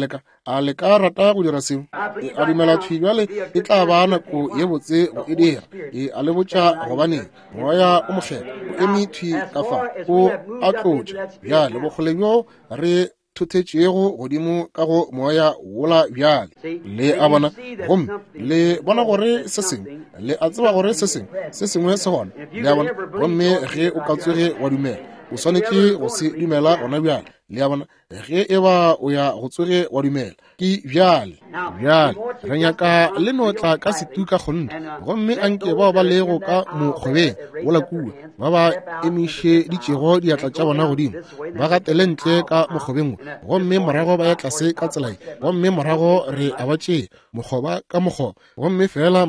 a leka rata go dira seo a dumela tšhwi bjale e tla ba nako ye botse go e dira a le botša gobaneng moya o mokgetho o eme thwi ka fa o a tlotša bjale bokgole bjo re thothetšego godimo ka go moya wola bjale le a bona gomme le bona gore se sengwe le a tseba gore se sengwe se gona le a bona gomme ge o ka tswege wa dumela o swanetše go se dumela gona bjale le a bona ge e ba o ya go tswege wa dumela ke bjale re nyaka le no tla ka setuka gonne gomme anke bao ba lego ka mokgwebeng wola kua ba ba emišeditšego diatla tša bona godimo ba gatele ntle ka mokgwebeng gomme morago ba ya tlase ka tsela gomme morago re a ba tšee mokgoba ka mokgoba gomme fela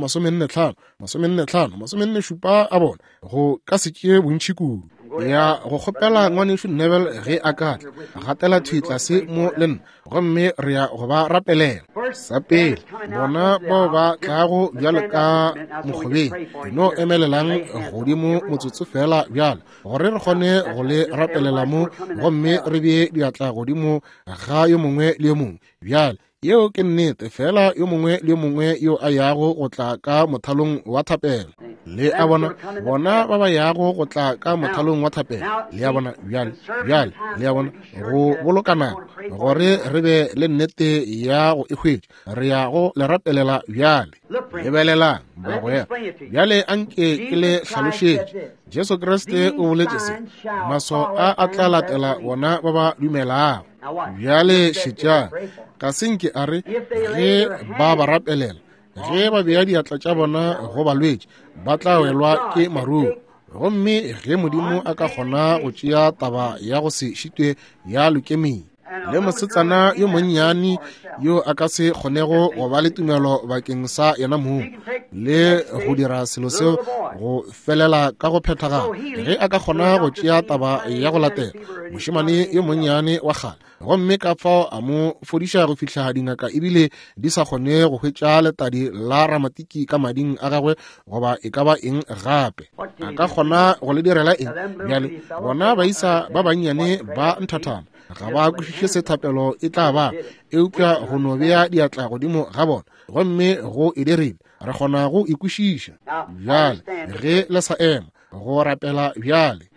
45 a bona go ka se tšee bontšhi kudu ya go kgopela ngwaneso Neville ge a ka tla a gatela thwitlase mo le nna gomme re ya go ba rapelela sa pele bona bao ba tlago bjalo ka mokgobeng no emelelang godimo motsotso fela bjalo gore re kgone go le rapelela mo gomme re be diatla godimo ga yo mongwe le yo mongwe bjalo yeo ke nnete fela yo mongwe le yo mongwe yo a yago go tla ka mothalong wa thapelo le a bona ba ba yago go tla ka mothalong wa thapelo le a bona bjale le a bona go bolokana gore re be le nnete ya go ihwetša re ya go le rapelela bjale lebelela bagoya bjale anke ke le hlalošetše Jesu Kriste o boletše se maso a tla latela bona ba ba dumelago bjale šetša ka senke a re ge ba rapelela ge ba bea diatla tša bona go balwetše ba tla welwa ke maruo gomme ge modimo a ka kgona go tšea taba ya go se šitwe ya leukemia le mosetsana yo monnyane yo a ka se kgonego go ba le tumelo bakeng sa yena moo le go dira selo seo go felela ka go phethagala ge a ka kgona go tšea taba ya go latela mošemane yo monnyane wa kgale gomme ka fao a mo fodiša go fihla dingaka ebile di sa kgone go hwetša letadi la ramatiki ka mading a gagwe goba e ka ba eng gape a ka kgona go le direla eng bjale bona baisa ba bannyane ba nthathana ga ba kwešiše sethapelo e tla ba eupša go no bea diatla godimo ga bona gomme go e dirile re kgona go ikwešiša bjale ge le sa ema go rapela bjale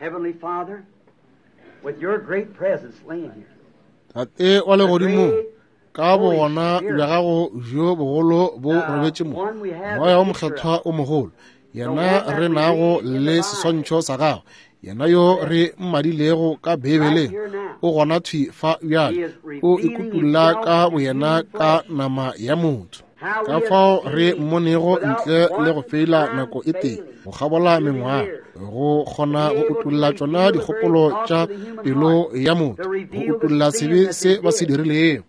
tate wa legodimo ka bona bja gago jo bogolo bo robetše moya wa mokgethwa o mogolo yena re nago le seswantšho sa gago yena yo re mmadilego ka bebeleng o gona thwi fa bjale o ikutulla ka boyena ka nama ya motho ka fao re mmonego ntle le go feila nako e teng go gabola mengwaga go kgona go utulla tšona dikgopolo tša pelo ya motho go utulla sebe se ba se dirilego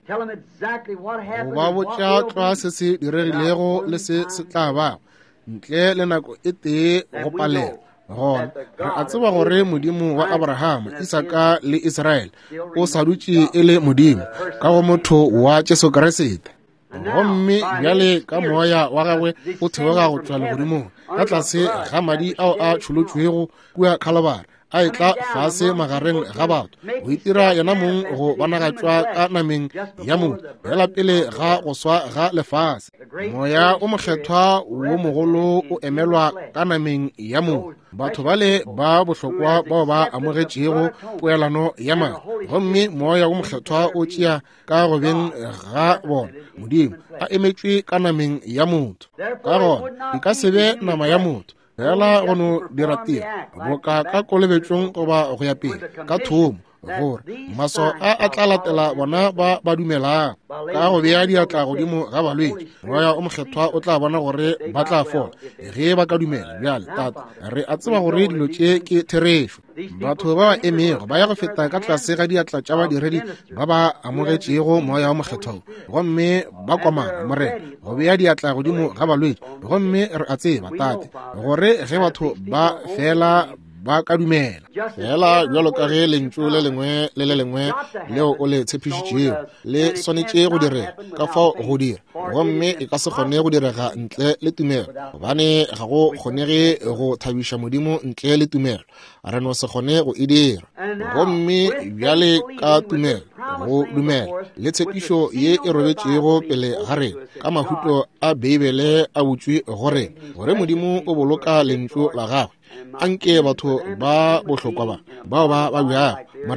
go ba botša tloa se se diregilego le se se tla ba ntle le nako e tee go palela gona re a tseba gore modimo wa Abrahama, Isaka le Israele o sa dutše e le modimo ka go motho wa Jesu Kriste gomme bjale ka moya wa gagwe o theoga go tšwa legodimong ka tlase ga madi ao a tšholotšwego kua Calvary a etla fase magareng ga batho go itira yona mong go bonagatšwa ka nameng ya motho fela pele ga go swa ga lefase moya o mokgethwa wo mogolo o emelwa ka nameng ya motho batho bale ba bohlokwa bao ba amogetšego poelano ya madi gomme moya o mokgethwa o tšea ka gobeng ga bona modimo a emetšwe ka nameng ya motho ka gona e ka sebe nama ya motho fela go no dira tiro boka ka kolebetšong goba go ya pele ka thomo gore maso a tla latela bona ba dumelang ka go bea diatla godimo ga balwetše moya o mokgethwa o tla bona gore ba tla fola ge ba ka dumela bjale tata re a tseba gore dilo tše ke therešo batho ba ba emego ba ya go feta ka tlase ga diatla tša badiredi ba ba amogetšego moya o mokgethwa gomme ba kwamana morena go bea diatla godimo ga balwetše gomme re a tseba tate gore ge batho ba fela ba ka dumela fela bjalo ka ge lentšu le lengwe le le lengwe leo o le tshepišitšego le swanetše go direga ka fao go dira gomme e ka se kgone go direga ntle le tumelo gobane ga go kgonege go thabiša modimo ntle le tumelo re no se kgone go e dira gomme bjale ka tumelo go dumela le tshepišo ye e robetšego pele ga rena ka mahuto a beibele a botšwe gore modimo o boloka lentšu la gagwe anke batho ba bohlokwa bao ba bjago morena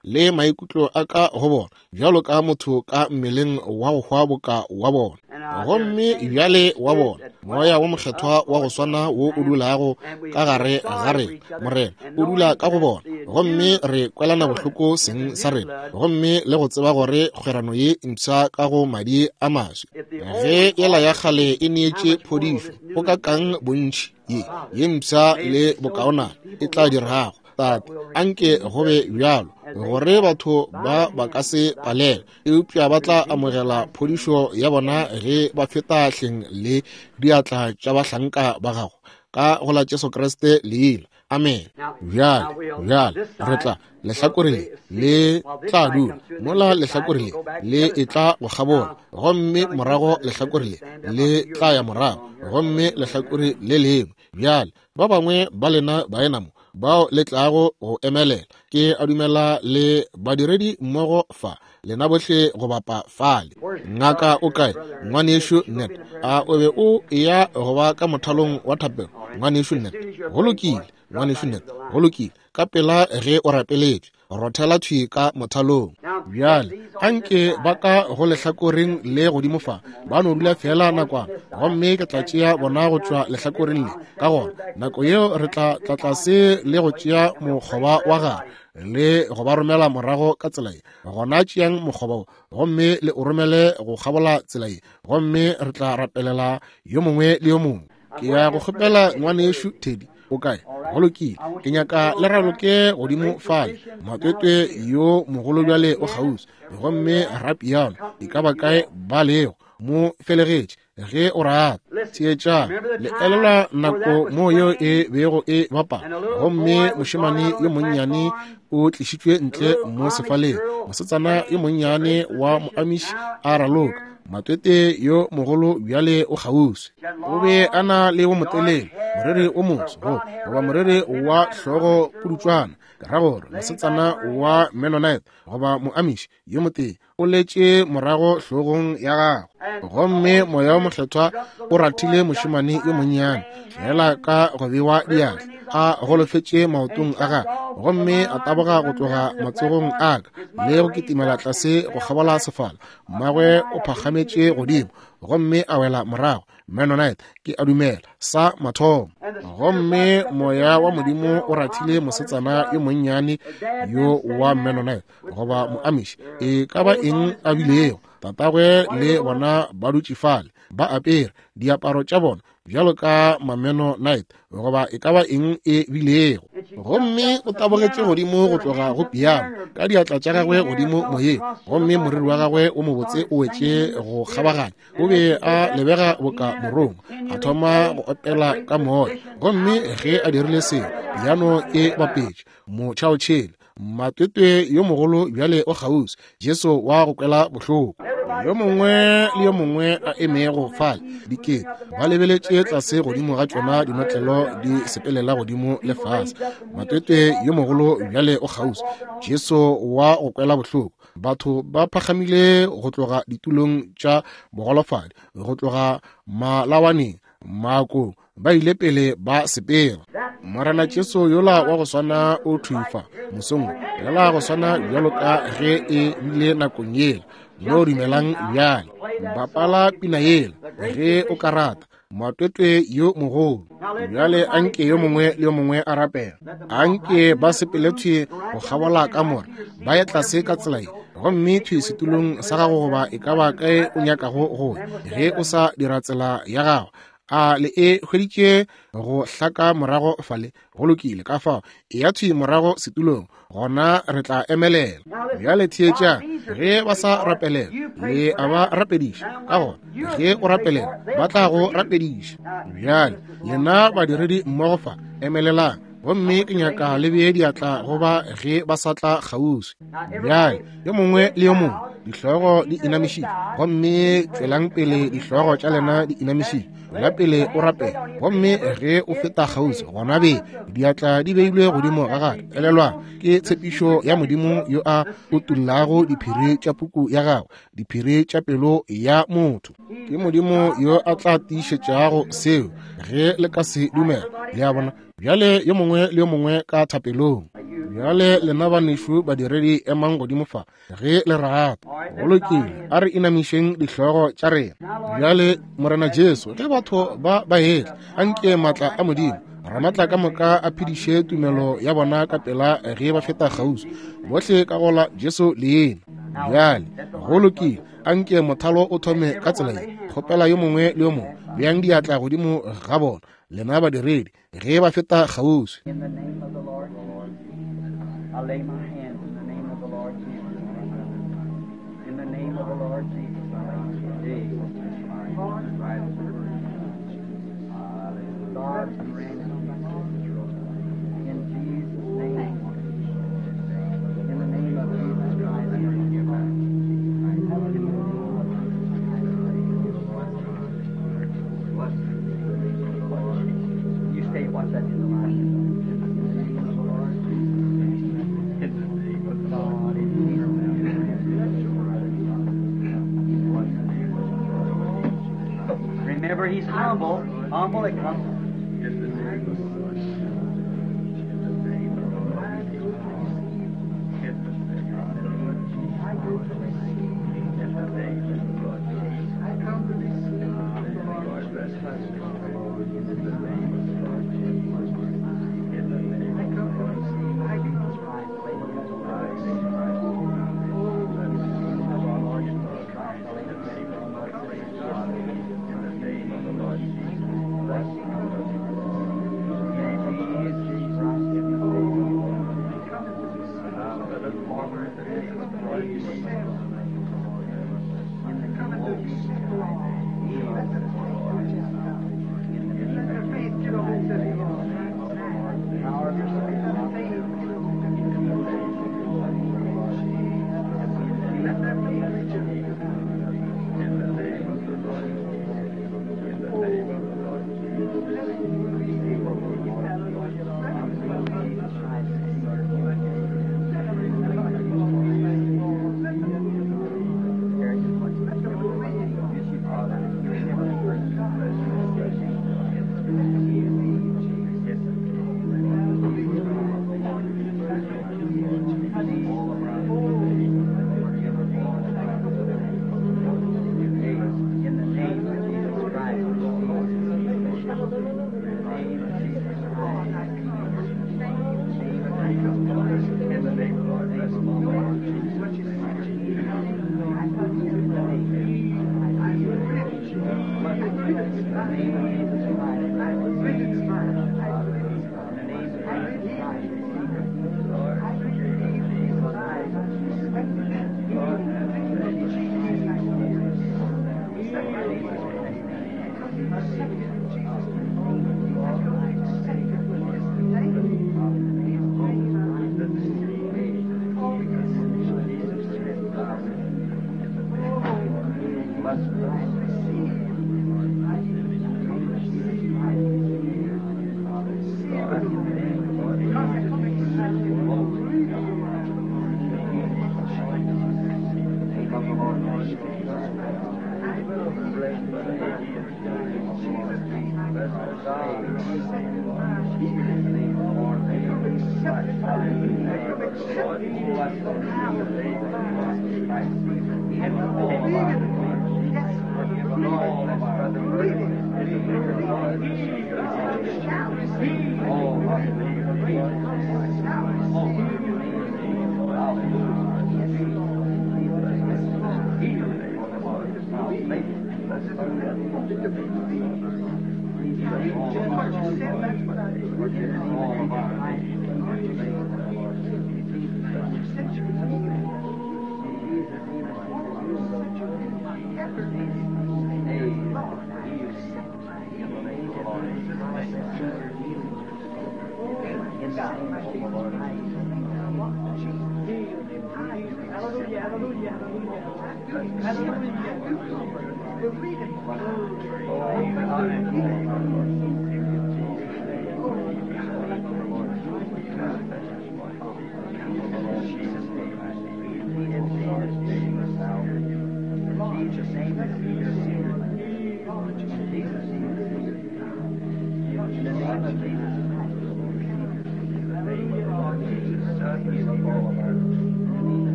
le maikutlo a ka go bona bjalo ka motho ka mmeleng wa go hwa boka wa bona. Gomme bjale wa bona moya wa mokgethwa wa go swana wo o dulago ka gare ga rena morena o dula ka go bona, gomme re kwelana bohloko seng sa rena, gomme le go tseba gore kgwerano ye mpša ka go madi a maswi. Ge yela ya kgale e neetše phodišo go ka kang bontši ye mpša le bokaonana e tla dirago tate anke go be bjalo gore batho ba ka se palele eupša ba tla amogela phodišo ya bona ge ba feta hleng le diatla tša bahlanka ba gago ka go la Jesu Kriste leina. Amen. Bjale re tla lehlakoreng le tla dula mola lehlakoreng le e tla go gabona, gomme morago lehlakoreng le tla ya morago, gomme lehlakore le lengwe. Bjale ba bangwe ba lena ba enamo bao le tlago go emelela ke a dumela le badiredi mmogo fa lena bohle go bapa fale. Ngaka o kae ngwaneso net a o be o ya go ba ka mothalong wa thapelo ngwaneso net go lokile ngwaneso net go lokile ka pela ge o rapeletše rothela thwi ka mothalong. Bjale anke ba ka go lehlakoreng le godimo fa ba no dula fela nakwana, gomme ke tla tšea bona go tšwa lehlakoreng le ka gona nako yeo re tla se le go tšea mokgoba wa gare le go ba romela morago ka tsela ye gona tšeang mokgoba gomme le o romele go kgabola tsela ye, gomme re tla rapelela yo mongwe le yo mongwe. Ke ya go kgopela ngwaneso Teddy o kae go lokile ke nyaka le raloke godimo fale matwetwe yo mogolo bjale o gausi, gomme rapiano e ka ba kae ba lego mo felegetše ge o rata tšeetša le elela nako mo yo e bego e bapa, gomme mošemane yo monnyane o tlišitšwe ntle mo sefaleng, mosetsana yo monnyane wa moamiši a raloka matwete yo mogolo bjale o gausi, o be a na le wo motelele morere o moso goba morere wa hlogo kudutšwana ka ra gore mosetsana wa Mennonite goba moamiši yo motee o letše morago hlogong ya gago, gomme moya wa mokgethwa o ratile mošemane yo monnyane fela ka go bewa diatla a golofetše maotong a gagwe, gomme a taboga go tloga matsogong a ka le go kitimela tlase go kgabola sefala. Mmagwe o phagametše godimo gomme a wela morago. Mennonite ke a dumela sa mathomo, gomme moya wa modimo o rathile mosetsana yo monnyane yo wa Mennonite goba moamiši e ka ba eng a bilego tatagwe le bona ba dutše fale ba apere diaparo tša bona bjalo ka Mennonite goba e ka ba eng e bilego, gomme o tabogetše godimo go tloga go piano ka diatla tša gagwe godimo moyeng, gomme moriri wa gagwe o mobotse o wetše go kgabaganya, o be a lebega boka morong a thoma go opela ka moya, gomme ge a dirile seo piano e bapetše motšhaotšhele matwetwe yo mogolo bjale o gausi Jesu wa go kwela bohloko. Yo mongwe le yo mongwe a emego fale dikete ba lebeletše tlase godimo ga tšona dinotlelo di sepelela godimo lefase, matwetwe yo mogolo bjale o gausi Jesu wa go kwela bohloko. Batho ba phagamile go tloga ditulong tša bogolofadi go tloga malawaneng mako ba ile pele ba sepela. Morena Jesu yola wa go swana o thuifa mosong yola go swana bjalo ka ge e bile nakong yela yo dumelang bjale bapala pina yela ge o ka rata matwetwe yo mogolo bjale anke yo mongwe le yo mongwe a rapela anke ba sepeletšwe go kgabola ka mora ba ya tlase ka tsela ye, gomme thwi setulong sa gago goba e ka ba kae o nyakago go ge o sa dira tsela ya gago a le e hweditše go hlaka morago fale go lokile ka fao e ya thwi morago setulong gona re tla emelela bjale thietša ge ba sa rapelela le a ba rapediša ka gona ge o rapelela ba tla go rapediša. Bjale lena badiredi mmogo fa emelelang gomme ke nyaka le bee diatla goba ge ba sa tla kgausi. Bjale yo mongwe le yo mongwe dihlogo di inamišitše, gomme tšwelang pele dihlogo tša lena di inamišitše la pele o rapela, gomme ge o feta kgausi gona be diatla di beilwe godimo ga gare elelwa ke tshepišo ya modimo yo a utullago diphiri tša puku ya gago, diphiri tša pelo ya motho. Ke modimo yo a tla tiišetšago seo ge le ka se dumela le a bona bjale yo mongwe le yo mongwe ka thapelong. bjale lena banešu badiredi emang godimo fa ge le rata go lokile a re inamišeng dihlogo tša rena. Bjale morena Jesu ge batho ba etla a nke maatla a modimo ramatla ka moka a phediše tumelo ya bona ka pela ge ba feta kgauswi bohle ka gola Jesu le yena. Bjale go lokile a nke mothalo o thome ka tsela ye kgopela yo mongwe le yo mongwe bjang diatla godimo ga bona lena badiredi ge ba feta kgauswi. In the name of the Lord, I lay my hands in the name of the Lord Jesus. In the name of the Lord Jesus, I lay my hands. God, grant it in Jesus' name. In the name of Jesus Christ. You stay, watch that in the line. In the name of the Lord Jesus. In the name of God, in Jesus' name. Remember, he's humble. Humble it comes.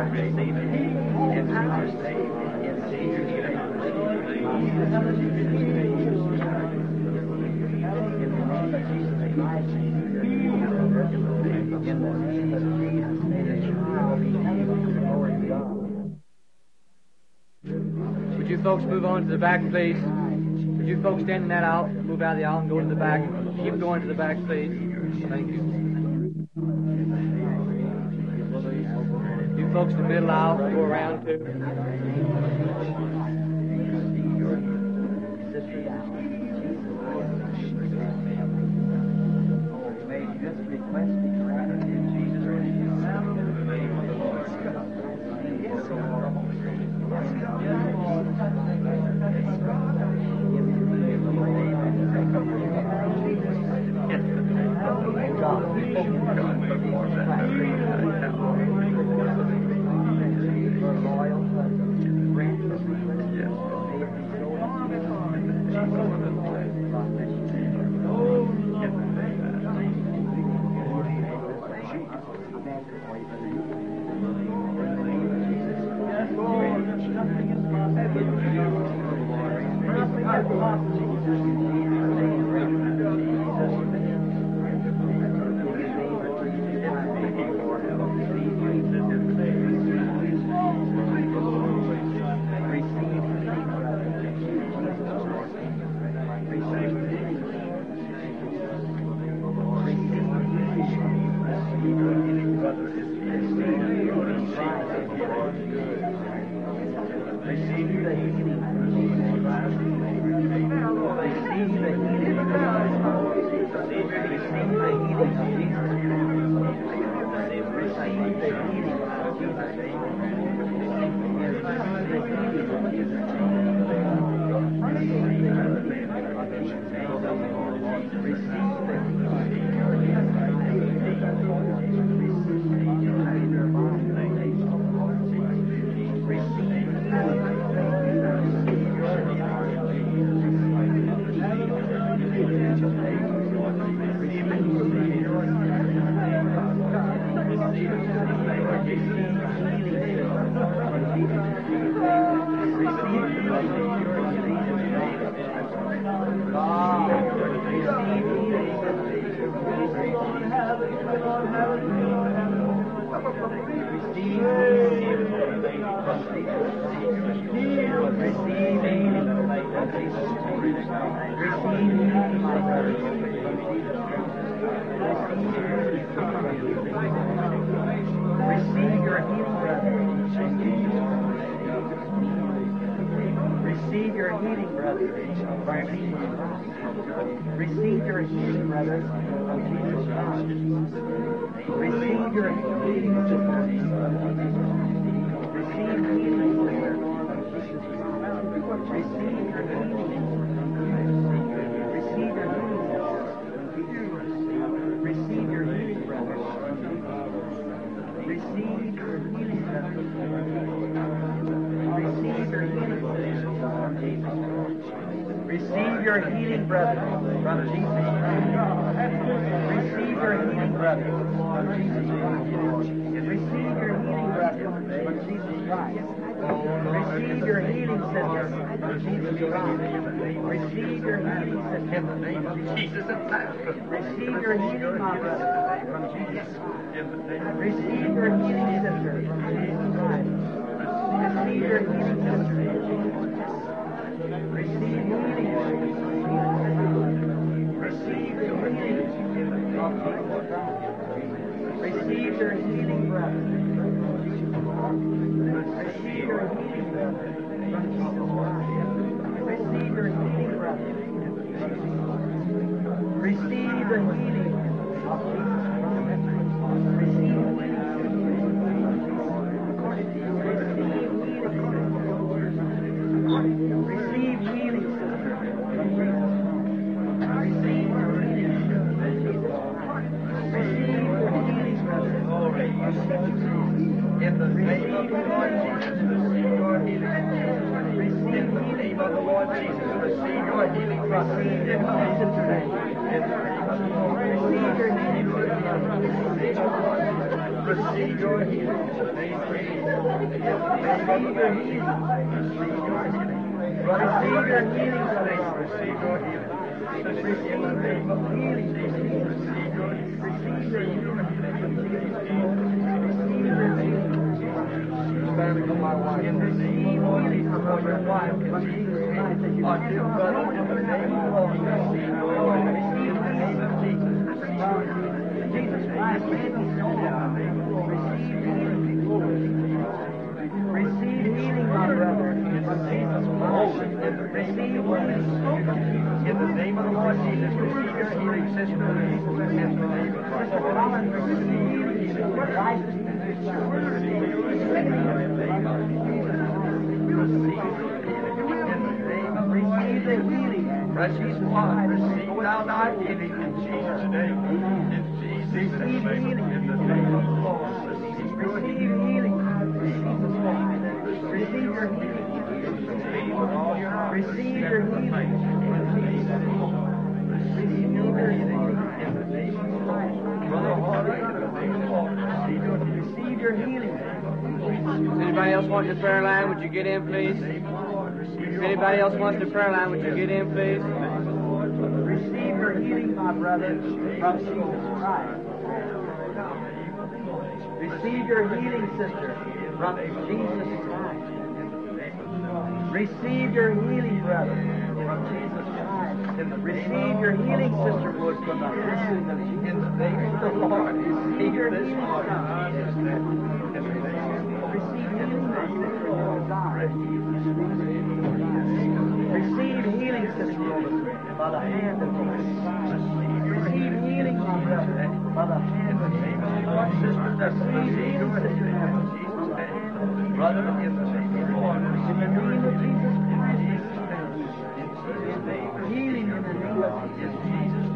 Would you folks move on to the back, please? Would you folks stand in that aisle, move out of the aisle and go to the back? Keep going to the back, please. Thank you. You folks in the middle aisle, go around too. May this request be granted in Jesus' name. Receive your healing, brother. Receive your healing, brother, from Jesus Christ. Receive your healing, sister. Receive healing, brother, from Jesus Christ. Receive your healing. Receive your healing, sister. Receive your healing, brother. Receive your healing, brother. Receive your healing, sister, from Jesus Christ. Receive your healing, brother, from Jesus Christ. Receive your healing, brother, from Jesus Christ. Receive your healing, brother, from Jesus Christ. Receive your healing, sister, from Jesus Christ. Receive your healing, sister, from Jesus Christ. Receive your healing, my brother, from Jesus Christ. Receive your healing, sister, from Jesus Christ. Receive your healing, sister, from Jesus Christ. Receive healing. Receive your healing. Receive your healing, brother. Receive your healing, brother. Receive your healing, brother. Receive the healing of Jesus Christ. Receive healing. Receive healing, sister, from Jesus Christ. Receive your healing, Jesus Christ. Receive your healing, brother, from Jesus Christ. In the name of the Lord Jesus, receive your healing. Receive the name of the Lord Jesus, receive your healing, brother. In Jesus' name. In the name of the Lord, receive your healing, brother. receive your healing. Receive your healing. Receive your healing. Receive your healing. Receive your healing. Receive your healing. My wife. In the name of Jesus, for your wife, in Jesus' name, our dear brother, in the name of the Lord, receive the name of Jesus. Jesus Christ, receive healing, my brother, in Jesus Christ. Receive healing. In the name of the Lord Jesus, receive your healing, sister. In the name of Sister Collins, receive healing. Receive the healing. Precious one, receive thou thy healing in Jesus' name. In Jesus' name. In the name of the Lord. Receive your healing. Receive your healing. Receive your healing. Receive your healing. In the name of Christ. Brother Harley, in the name of the Lord. Receive your healing. Does anybody else want the prayer line? Would you get in, please? If anybody else wants the prayer line, would you get in, please? Receive your healing, my brother, from Jesus Christ. Receive your healing, sister, from Jesus Christ. Receive your healing, brother, from Jesus Christ. Receive your healing, sister Wood, from the hand of Jesus. In the name of the Lord. Receive your healing, receive healing, my sister, God. Receive healing, sister Wood, by the hand of Jesus. Receive healing, my brother, by the hand of Jesus. Sister, receive healing, sister brother, in the name of the Lord. In the name of Jesus Christ. Healing in the name of Jesus.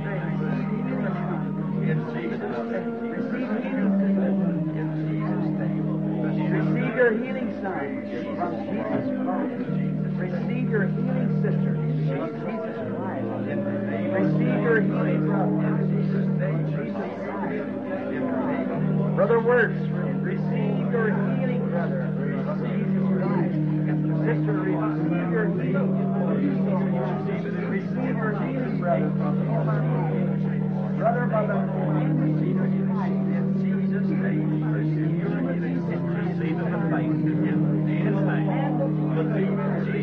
In Jesus' name. Receive healing, sister. In Jesus' name. Receive your healing, son, from Jesus Christ. Receive your healing, sister, from Jesus Christ. Receive your healing, brother, in Jesus' name. Jesus Christ. Brother Works, receive your healing, brother, from Jesus Christ. Sister, receive your healing. Receive your healing, brother, from brother, mother, in Jesus Christ. In Jesus' name. Receive your healing. Receive the faith. In the hand of Jesus. The name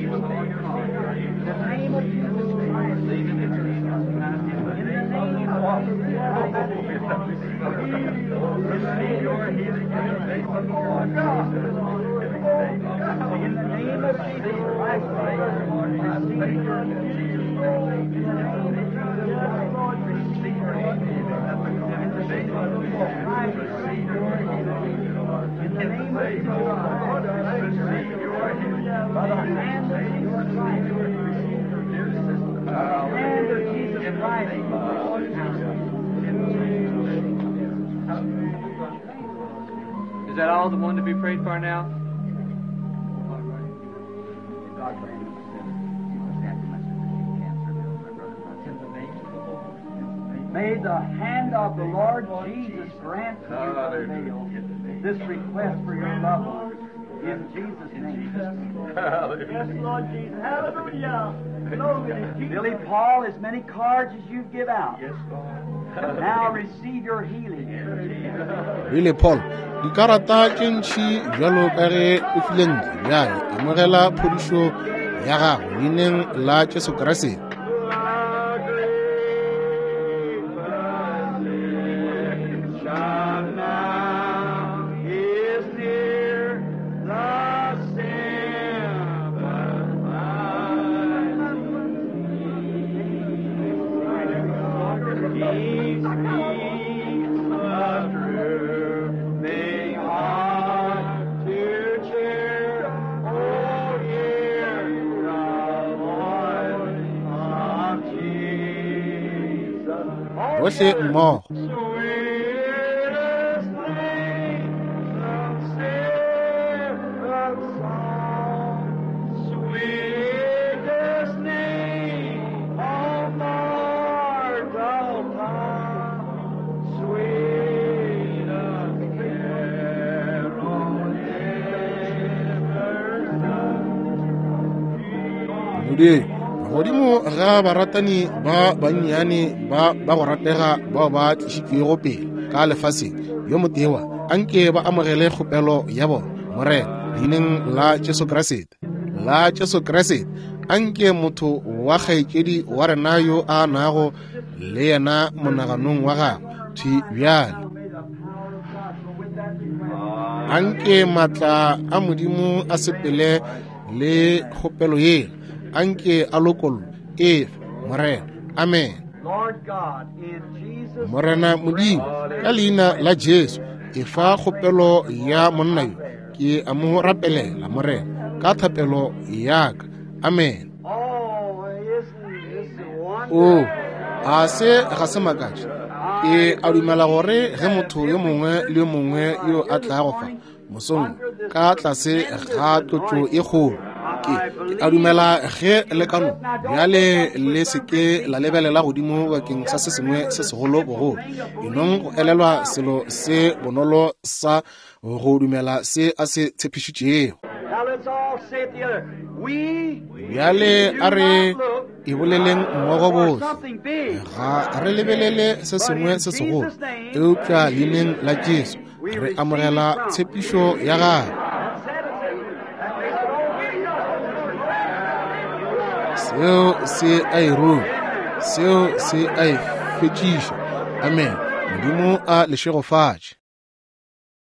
of Jesus Christ. In the name of Jesus receive your healing in the name of the Lord God. In the name of Jesus Christ, receive your healing. In the name of Jesus Lord, receive your healing. In the name of the Lord, receive your healing. In the name of Jesus Christ, receive your healing. By the hand of Jesus Christ, receive your healing. By the hand of Jesus Christ, Is that all the one to be prayed for now? May the hand of the Lord Jesus grant to you this request for your loved ones. In Jesus' name. Yes, Lord Jesus. Hallelujah. Billy Paul, as many cards as you give out. Now receive your healing. Billy Paul, dikarata ke ntši bjalo ka ge o fileng bjale amogela phodišo ya gago leineng la Jesu Kriste. Bohle mmogo. modimo godimo ga baratani ba bannyane ba go ratega bao ba tlišitšwego pele ka lefaseng yo motewa anke ba amogele kgopelo ya bona morena leineng la Jesu Kriste anke motho wa kgaetšedi wa rena yo a nago le yena monaganong wa gagwe thwi bjale anke matla a modimo a sepele le kgopelo yela anke a lokolo morena amen. Morena modimo ka leina la Jesu e fa kgopelo ya monna yo ke a mo rapelela morena ka thapelo yaka amen. A se ga se makatša ke a dumela gore ge motho yo mongwe le yo mongwe yo a tla go fa mosong ka tlase ga tlotlo e kgolo ke a dumela ge le kano bjale le seke la lebelela godimo bakeng sa se sengwe se segolo bogolo enong go elelwa selo se bonolo sa go dumela se a se tshepišitšego. Bjale a re e boleleng mmogo bohle ga re lebelele se sengwe se segolo eupša leineng la Jesu re amogela tshepišo ya gagwe. Seo se a e ruri, seo se a e fetšiša. Amen. Modimo a lešegofatše.